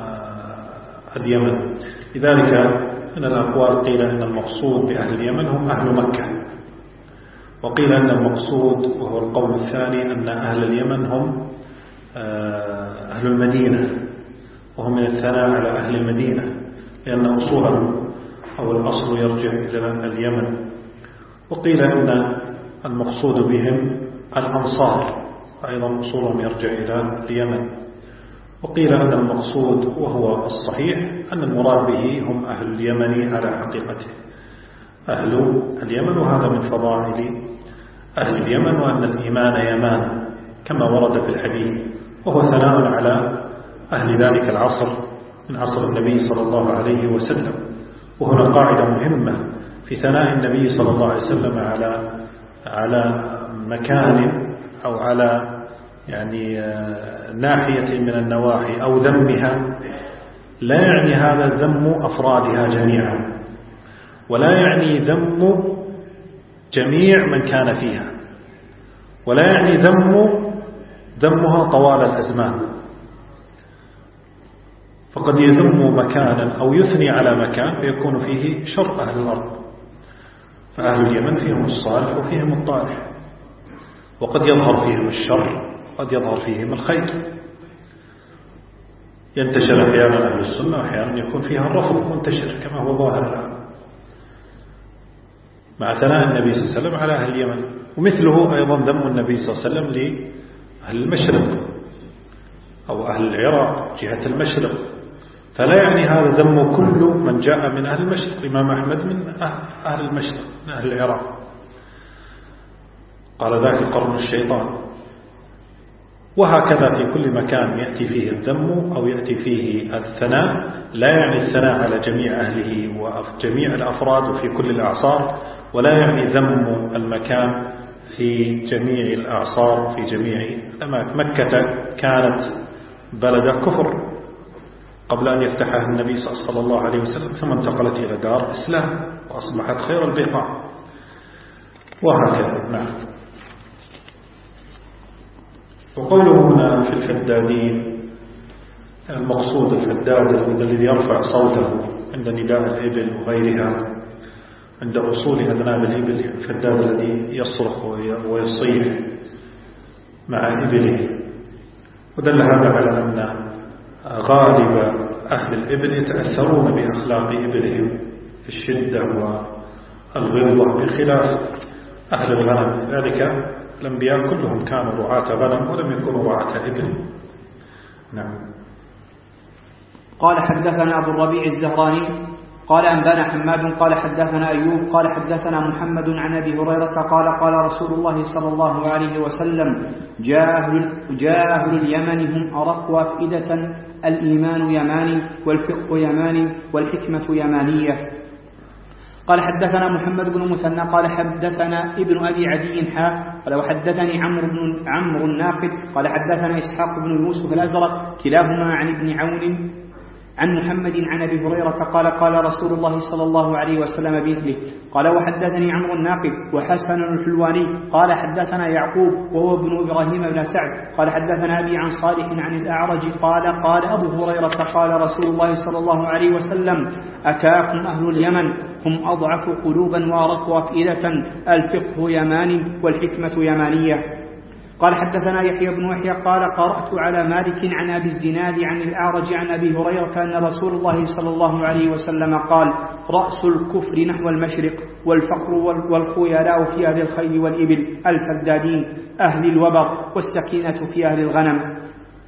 اليمن. لذلك من الأقوال قيل أن المقصود بأهل اليمن هم أهل مكة، وقيل أن المقصود وهو القول الثاني أن أهل اليمن هم أهل المدينة، وهم من الثناء على أهل المدينة لأن أصولهم أو الأصل يرجع إلى اليمن. وقيل أن المقصود بهم الأنصار، أيضا أصولهم يرجع إلى اليمن. وقيل أن المقصود وهو الصحيح أن المراد به هم أهل اليمن على حقيقته، أهل اليمن، وهذا من فضائل أهل اليمن، وأن الإيمان يمان كما ورد في الحديث، وهو ثناء على أهل ذلك العصر من عصر النبي صلى الله عليه وسلم. وهنا قاعدة مهمة في ثناء النبي صلى الله عليه وسلم على مكان أو على يعني ناحية من النواحي أو ذمها، لا يعني هذا ذم أفرادها جميعا، ولا يعني ذم جميع من كان فيها، ولا يعني ذمها طوال الأزمان. فقد يذم مكانا أو يثني على مكان فيكون فيه شر أهل الأرض، فأهل اليمن فيهم الصالح وفيهم الطالح، وقد يظهر فيهم الشر وقد يظهر فيهم الخير. ينتشر أحيانا أهل السنة وأحيانا يكون فيها الرفض منتشر كما هو ظاهر الآن مع ثناء النبي صلى الله عليه وسلم على أهل اليمن. ومثله أيضا ذم النبي صلى الله عليه وسلم لأهل المشرق أو أهل العراق جهة المشرق، فلا يعني هذا ذم كل من جاء من أهل المشرق. الإمام أحمد من أهل المشرق من أهل العراق، قال ذاك قرن الشيطان. وهكذا في كل مكان يأتي فيه الذم أو يأتي فيه الثناء، لا يعني الثناء على جميع أهله وجميع الأفراد وفي كل الأعصار، ولا يعني ذم المكان في جميع الأعصار في جميع الأماكن. مكة كانت بلد كفر قبل أن يفتحها النبي صلى الله عليه وسلم، ثم انتقلت إلى دار إسلام وأصبحت خير البقاع، وهكذا. نعم. وقوله هنا في الفدادين، المقصود الفداد الذي يرفع صوته عند نداء الإبل وغيرها، عند وصول أذناب الإبل، الفداد الذي يصرخ ويصيح مع إبله. ودل هذا على أن غالب أهل الإبل يتأثرون بأخلاق إبلهم في الشدة والغلظة، بخلاف أهل الغنم. لذلك الأنبياء كلهم كانوا رعاة غنم ولم يكونوا رعاة إبل. نعم. قال حدثنا أبو الربيع الزهراني قال أنبانا حماد قال حدثنا أيوب قال حدثنا محمد عن أبي هريرة قال قال رسول الله صلى الله عليه وسلم: جاء أهل اليمن هم أرق أفئدة، الإيمان يماني والفقه يماني والحكمة يمانية. قال حدثنا محمد بن مثنى قال حدثنا ابن أبي عدي قال وحدثني عمرو الناقد قال حدثنا إسحاق بن يوسف الأزرق كلاهما عن ابن عون عن محمد عن أبي هريرة قال قال رسول الله صلى الله عليه وسلم بمثله. قال وحدثني عمرو الناقد وحسن الحلواني قال حدثنا يعقوب وهو ابن إبراهيم بن سعد قال حدثنا أبي عن صالح عن الأعرج قال قال أبو هريرة قال رسول الله صلى الله عليه وسلم: أتاكم أهل اليمن هم أضعف قلوبا وأرق أفئدة، الفقه يماني والحكمة يمانية. قال حدثنا يحيى بن يحيى قال قرأت على مالك عن أبي الزناد عن الأعرج عن أبي هريرة أن رسول الله صلى الله عليه وسلم قال: رأس الكفر نحو المشرق، والفقر والخيلاء في أهل الخيل والإبل، الفدادين أهل الوبر، والسكينة في أهل الغنم.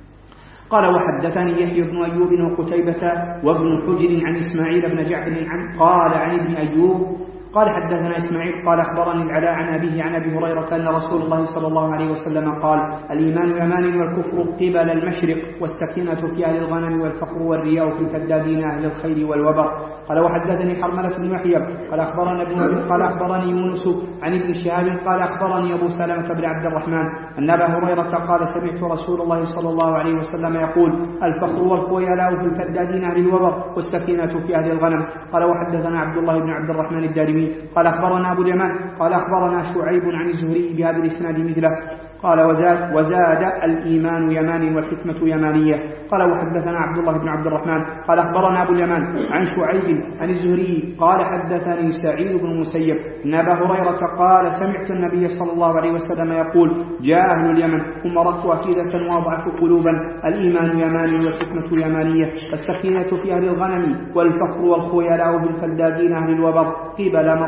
قال وحدثني يحيى بن أيوب وقتيبة وابن حجر عن إسماعيل بن جعفر قال عن ابن أيوب قال حدثنا إسماعيل قال أخبرني العلاء عن أبيه عن أبي هريرة أن رسول الله صلى الله عليه وسلم قال: الإيمان يمان والكفر قبل المشرق، والسكينة في أهل الغنم، والفقر والرياء في الفدادين أهل الخير والوبر. قال وحدثني حرملة بن يحيى قال أخبرنا ابن أبي قال أخبرني يونس عن ابن شهاب قال أخبرني أبو سلمة بن عبد الرحمن أن أبا هريرة قال: سمعت رسول الله صلى الله عليه وسلم يقول: الفقر والخيلاء في الفدادين أهل الوبر، والسكينة في أهل الغنم. قال وحدثنا عبد الله بن عبد الرحمن الدارمي قال أخبرنا أبو اليمان قال أخبرنا شعيب عن الزهري بهذا الإسناد مثله. قال وزاد الإيمان يمان والحكمة يمانية. قال وحدثنا عبد الله بن عبد الرحمن قال أخبرنا أبو اليمان عن شعيب عن الزهري قال حدثني سعيد بن المسيب أن أبا هريرة قال: سمعت النبي صلى الله عليه وسلم يقول: جاء أهل اليمن هم أرق أفئدة وأضعف قلوبا، الإيمان يماني والحكمة يمانية، السكينة في أهل الغنم، والفقر والخيلاء بالفدادين أهل الوبر قبل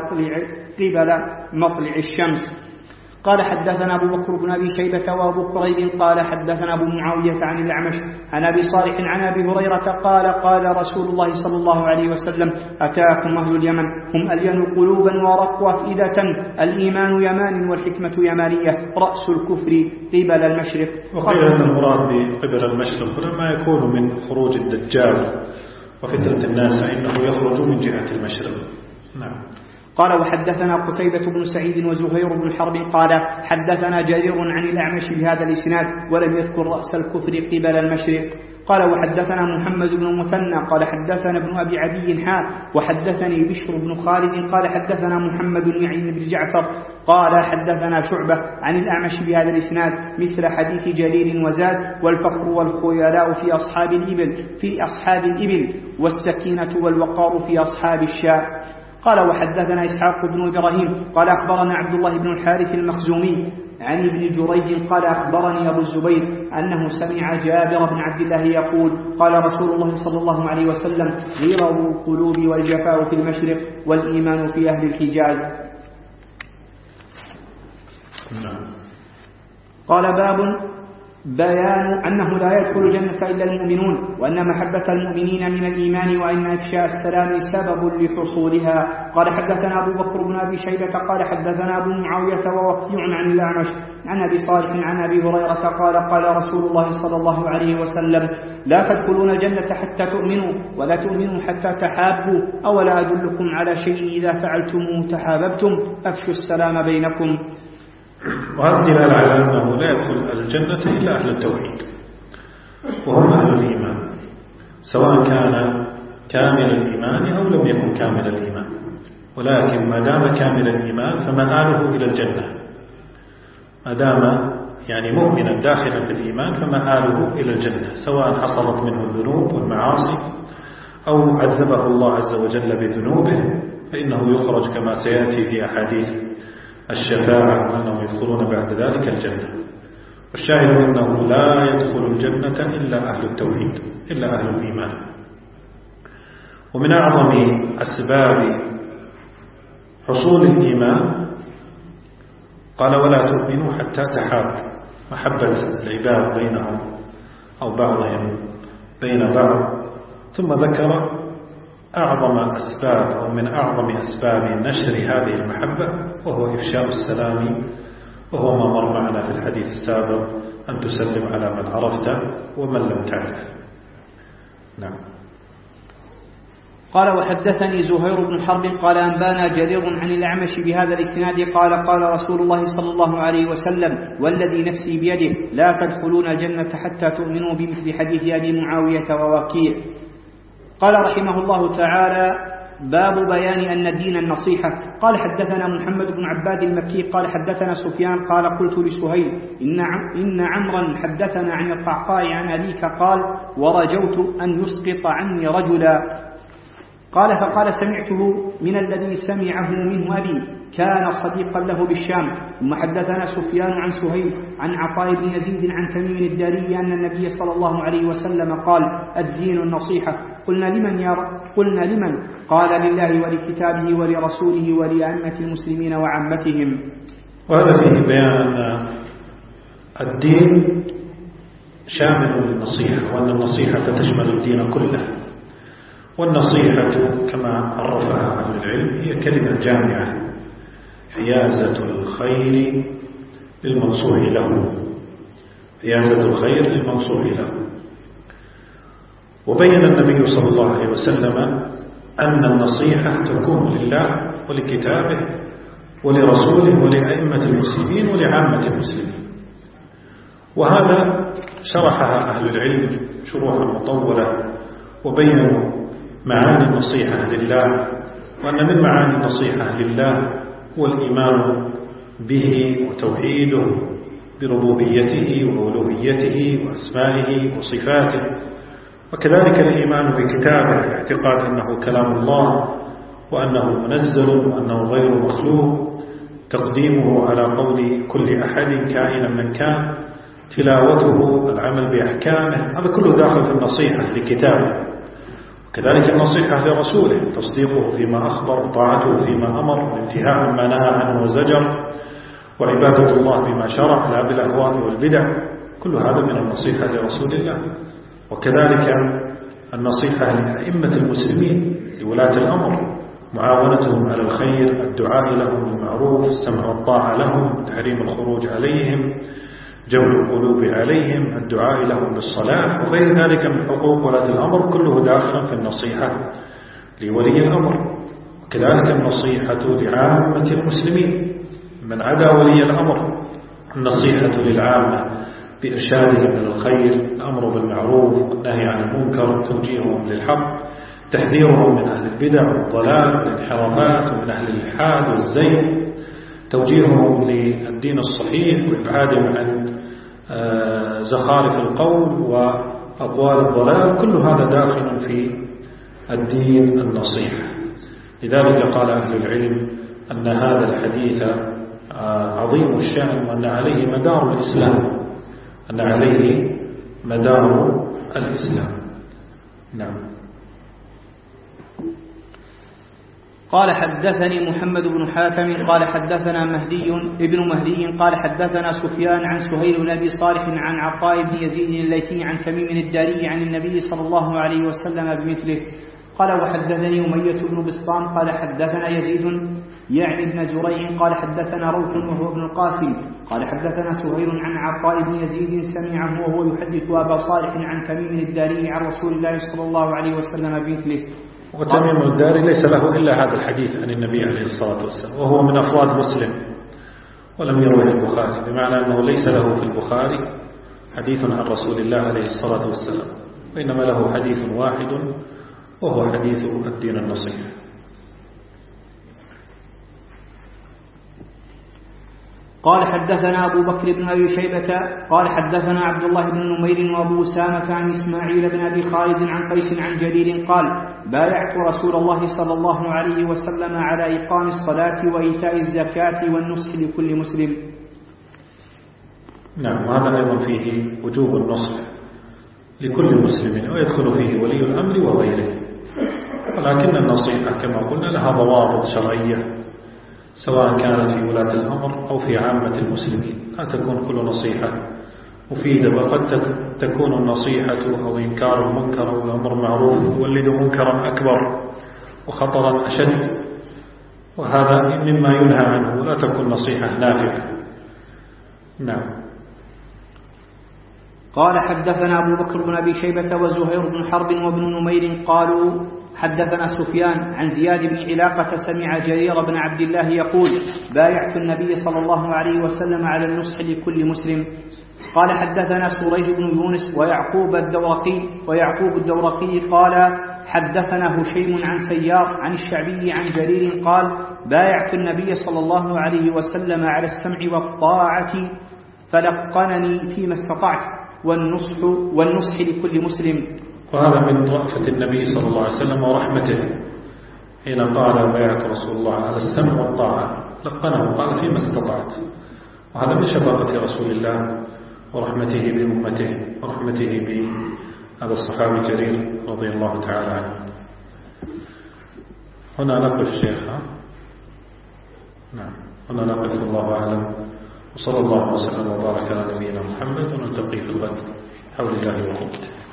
مطلع الشمس. قال حدثنا أبو بكر بن أبي شيبة وأبو كريب قال حدثنا أبو معاوية عن الأعمش عن أبي صالح عن أبي هريرة قال قال رسول الله صلى الله عليه وسلم: أتاكم أهل اليمن هم ألين قلوبا وأرق أفئدة، الإيمان يمان والحكمة يمانية، رأس الكفر قبل المشرق. وقيل أن المراد بقبل المشرق هنا ما يكون من خروج الدجال وفترة الناس، إنه يخرج من جهة المشرق. نعم. قال وحدثنا قتيبة بن سعيد وزهير بن حرب قال حدثنا جرير عن الأعمش بهذا الإسناد ولم يذكر رأس الكفر قبل المشرق. قال وحدثنا محمد بن المثنى قال حدثنا ابن أبي عدي وحدثني بشر بن خالد قال حدثنا محمد يعني بن جعفر قال حدثنا شعبة عن الأعمش بهذا الإسناد مثل حديث جرير وزاد: والفقر والخيلاء في أصحاب الإبل والسكينة والوقار في أصحاب الشاء. قال وحدثنا إسحاق بن إبراهيم قال أخبرنا عبد الله بن الحارث المخزومي عن ابن جريج قال أخبرني أبو الزبير أنه سمع جابر بن عبد الله يقول: قال رسول الله صلى الله عليه وسلم: غير القلوب والجفاء في المشرق، والإيمان في أهل الحجاز. قال باب بيان أنه لا يدخل الجنة إلا المؤمنون، وأن محبة المؤمنين من الإيمان، وأن إفشاء السلام سبب لحصولها. قال حدثنا أبو بكر بن أبي شيبة قال حدثنا أبو معاوية ووكيع عن الأعمش عن أبي صالح عن أبي هريرة قال قال رسول الله صلى الله عليه وسلم: لا تدخلون الجنة حتى تؤمنوا، ولا تؤمنوا حتى تحابوا، أولا أدلكم على شيء إذا فعلتموه تحاببتم، أفشوا السلام بينكم. وهذا دلالة على أنه لا يدخل الجنة إلا أهل التوحيد وهم أهل الإيمان، سواء كان كامل الإيمان أو لم يكن كامل الإيمان، ولكن ما دام كامل الإيمان فمآله إلى الجنة، ما دام يعني مؤمنا داخلا في الإيمان فمآله إلى الجنة، سواء حصلت منه الذنوب والمعاصي أو عذبه الله عز وجل بذنوبه فإنه يخرج كما سيأتي في أحاديث الشفاعة وأنهم يدخلون بعد ذلك الجنة. والشاهد أنه لا يدخل الجنة إلا أهل التوحيد إلا أهل الإيمان. ومن أعظم أسباب حصول الإيمان قال ولا تؤمنوا حتى تحابوا، محبة العباد بينهم أو بعضهم بين بعض، ثم ذكر أعظم أسباب أو من أعظم أسباب نشر هذه المحبة وهو إفشاء السلام، وهو ما مر معنا في الحديث السابق أن تسلم على من عرفت ومن لم تعرف. نعم. قال وحدثني زهير بن حرب قال أنبانا جرير عن الأعمش بهذا الإسناد قال قال رسول الله صلى الله عليه وسلم والذي نفسي بيده لا تدخلون الجنة حتى تؤمنوا بمثل حديث أبي معاوية ووكيع. قال رحمه الله تعالى باب بيان أن الدين النصيحة. قال حدثنا محمد بن عباد المكي قال حدثنا سفيان قال قلت لسهيل إن عمرا حدثنا عن القعقاع عن أبيك قال ورجوت أن يسقط عني رجلا. قال فقال سمعته من الذي سمعه منه أبي كان صديقا له بالشام. ثم حدثنا سفيان عن سهيل عن عطاء بن يزيد عن تميم الداري أن النبي صلى الله عليه وسلم قال الدين النصيحة. قلنا لمن قال لله ولكتابه ولرسوله ولأئمة المسلمين وعامتهم. وهذا فيه بيان أن الدين شامل للنصيحة وأن النصيحة تشمل الدين كله. والنصيحة كما عرفها أهل العلم هي كلمة جامعة حيازة الخير للمنصوح له، حيازة الخير للمنصوح له. وبين النبي صلى الله عليه وسلم أن النصيحة تكون لله ولكتابه ولرسوله ولأئمة المسلمين ولعامة المسلمين. وهذا شرحها أهل العلم شروحا مطولة وبينوا معاني النصيحة لله، وأن من معاني النصيحة لله هو الإيمان به وتوحيده بربوبيته وألوهيته وأسمائه وصفاته، وكذلك الإيمان بكتابه الاعتقاد أنه كلام الله وأنه منزل وأنه غير مخلوق، تقديمه على قول كل أحد كائنا من كان، تلاوته، العمل بأحكامه، هذا كله داخل في النصيحة لكتابه. كذلك النصيحة لرسوله تصديقه فيما أخبر وطاعته فيما أمر وانتهاء عما نهى عنه وزجر وعبادة الله بما شرع لا بالأهواء والبدع، كل هذا من النصيحة لرسول الله. وكذلك النصيحة لأئمة المسلمين لولاة الأمر، معاونتهم على الخير، الدعاء لهم بالمعروف، السمع والطاعة لهم، تحريم الخروج عليهم، جمع القلوب عليهم، الدعاء لهم بالصلاة وغير ذلك من حقوق ولاة الأمر، كله داخلا في النصيحة لولي الأمر. وكذلك النصيحة لعامة المسلمين من عدا ولي الأمر، النصيحة للعامة بإرشادهم إلى الخير، الأمر بالمعروف والنهي عن المنكر، توجيههم للحق، تحذيرهم من أهل البدع والضلال والانحرافات ومن أهل الإلحاد والزيغ، توجيههم للدين الصحيح وإبعادهم عن زخارف القول وأقوال الضلال، كل هذا داخل في الدين النصيحة. لذلك قال أهل العلم أن هذا الحديث عظيم الشأن وأن عليه مدار الإسلام، أن عليه مدار الإسلام. نعم. قال حدثني محمد بن حاتم قال حدثنا ابن مهدي قال حدثنا سفيان عن سهيل بن أبي صالح عن عطاء بن يزيد الليثي عن تميم الداري عن النبي صلى الله عليه وسلم بمثله. قال وحدثني أمية بن بسطام قال حدثنا يزيد يعني ابن زريع قال حدثنا روح وهو ابن القاسم قال حدثنا سهيل عن عطاء بن يزيد سمعه وهو يحدث أبا صالح عن تميم الداري عن رسول الله صلى الله عليه وسلم بمثله. وتميم الداري ليس له إلا هذا الحديث عن النبي عليه الصلاة والسلام، وهو من أفراد مسلم، ولم يروه البخاري، بمعنى أنه ليس له في البخاري حديث عن رسول الله عليه الصلاة والسلام، وإنما له حديث واحد وهو حديث الدين النصيحة. قال حدثنا أبو بكر بن أبي شيبة قال حدثنا عبد الله بن نمير وأبو أسامة عن إسماعيل بن أبي خالد عن قيس عن جرير قال بايعت رسول الله صلى الله عليه وسلم على إقام الصلاة وإيتاء الزكاة والنصح لكل مسلم. نعم، وهذا أيضا فيه وجوب النصح لكل مسلم، ويدخل فيه ولي الأمر وغيره، ولكن النصيحة كما قلنا لها ضوابط شرعية، سواء كانت في ولاة الأمر أو في عامة المسلمين. لا تكون كل نصيحة مفيدة، وقد تكون النصيحة أو إنكار المنكر أو الأمر معروف يولد منكرا أكبر وخطرا أشد، وهذا مما ينهى عنه، لا تكون نصيحة نافعة. نعم. قال حدثنا أبو بكر بن أبي شيبة وزهير بن حرب وابن نمير قالوا حدثنا سفيان عن زياد بن علاقة سمع جرير بن عبد الله يقول بايعت النبي صلى الله عليه وسلم على النصح لكل مسلم. قال حدثنا سريج بن يونس ويعقوب الدورقي قال حدثنا هشيم عن سيار عن الشعبي عن جرير قال بايعت النبي صلى الله عليه وسلم على السمع والطاعة فلقنني فيما استطعت والنصح لكل مسلم. وهذا من رأفة النبي صلى الله عليه وسلم ورحمته، حين قال بايعت رسول الله على السمع والطاعة لقنه قال فيما استطعت، وهذا من شفقة رسول الله ورحمته بأمته ورحمته بهذا الصحابي جرير رضي الله تعالى عنه. هنا نقف شيخ. نعم، هنا نقف، الله أعلم، وصلى الله وسلم وبارك على نبينا محمد، ونلتقي في الغد حول الله وقوته.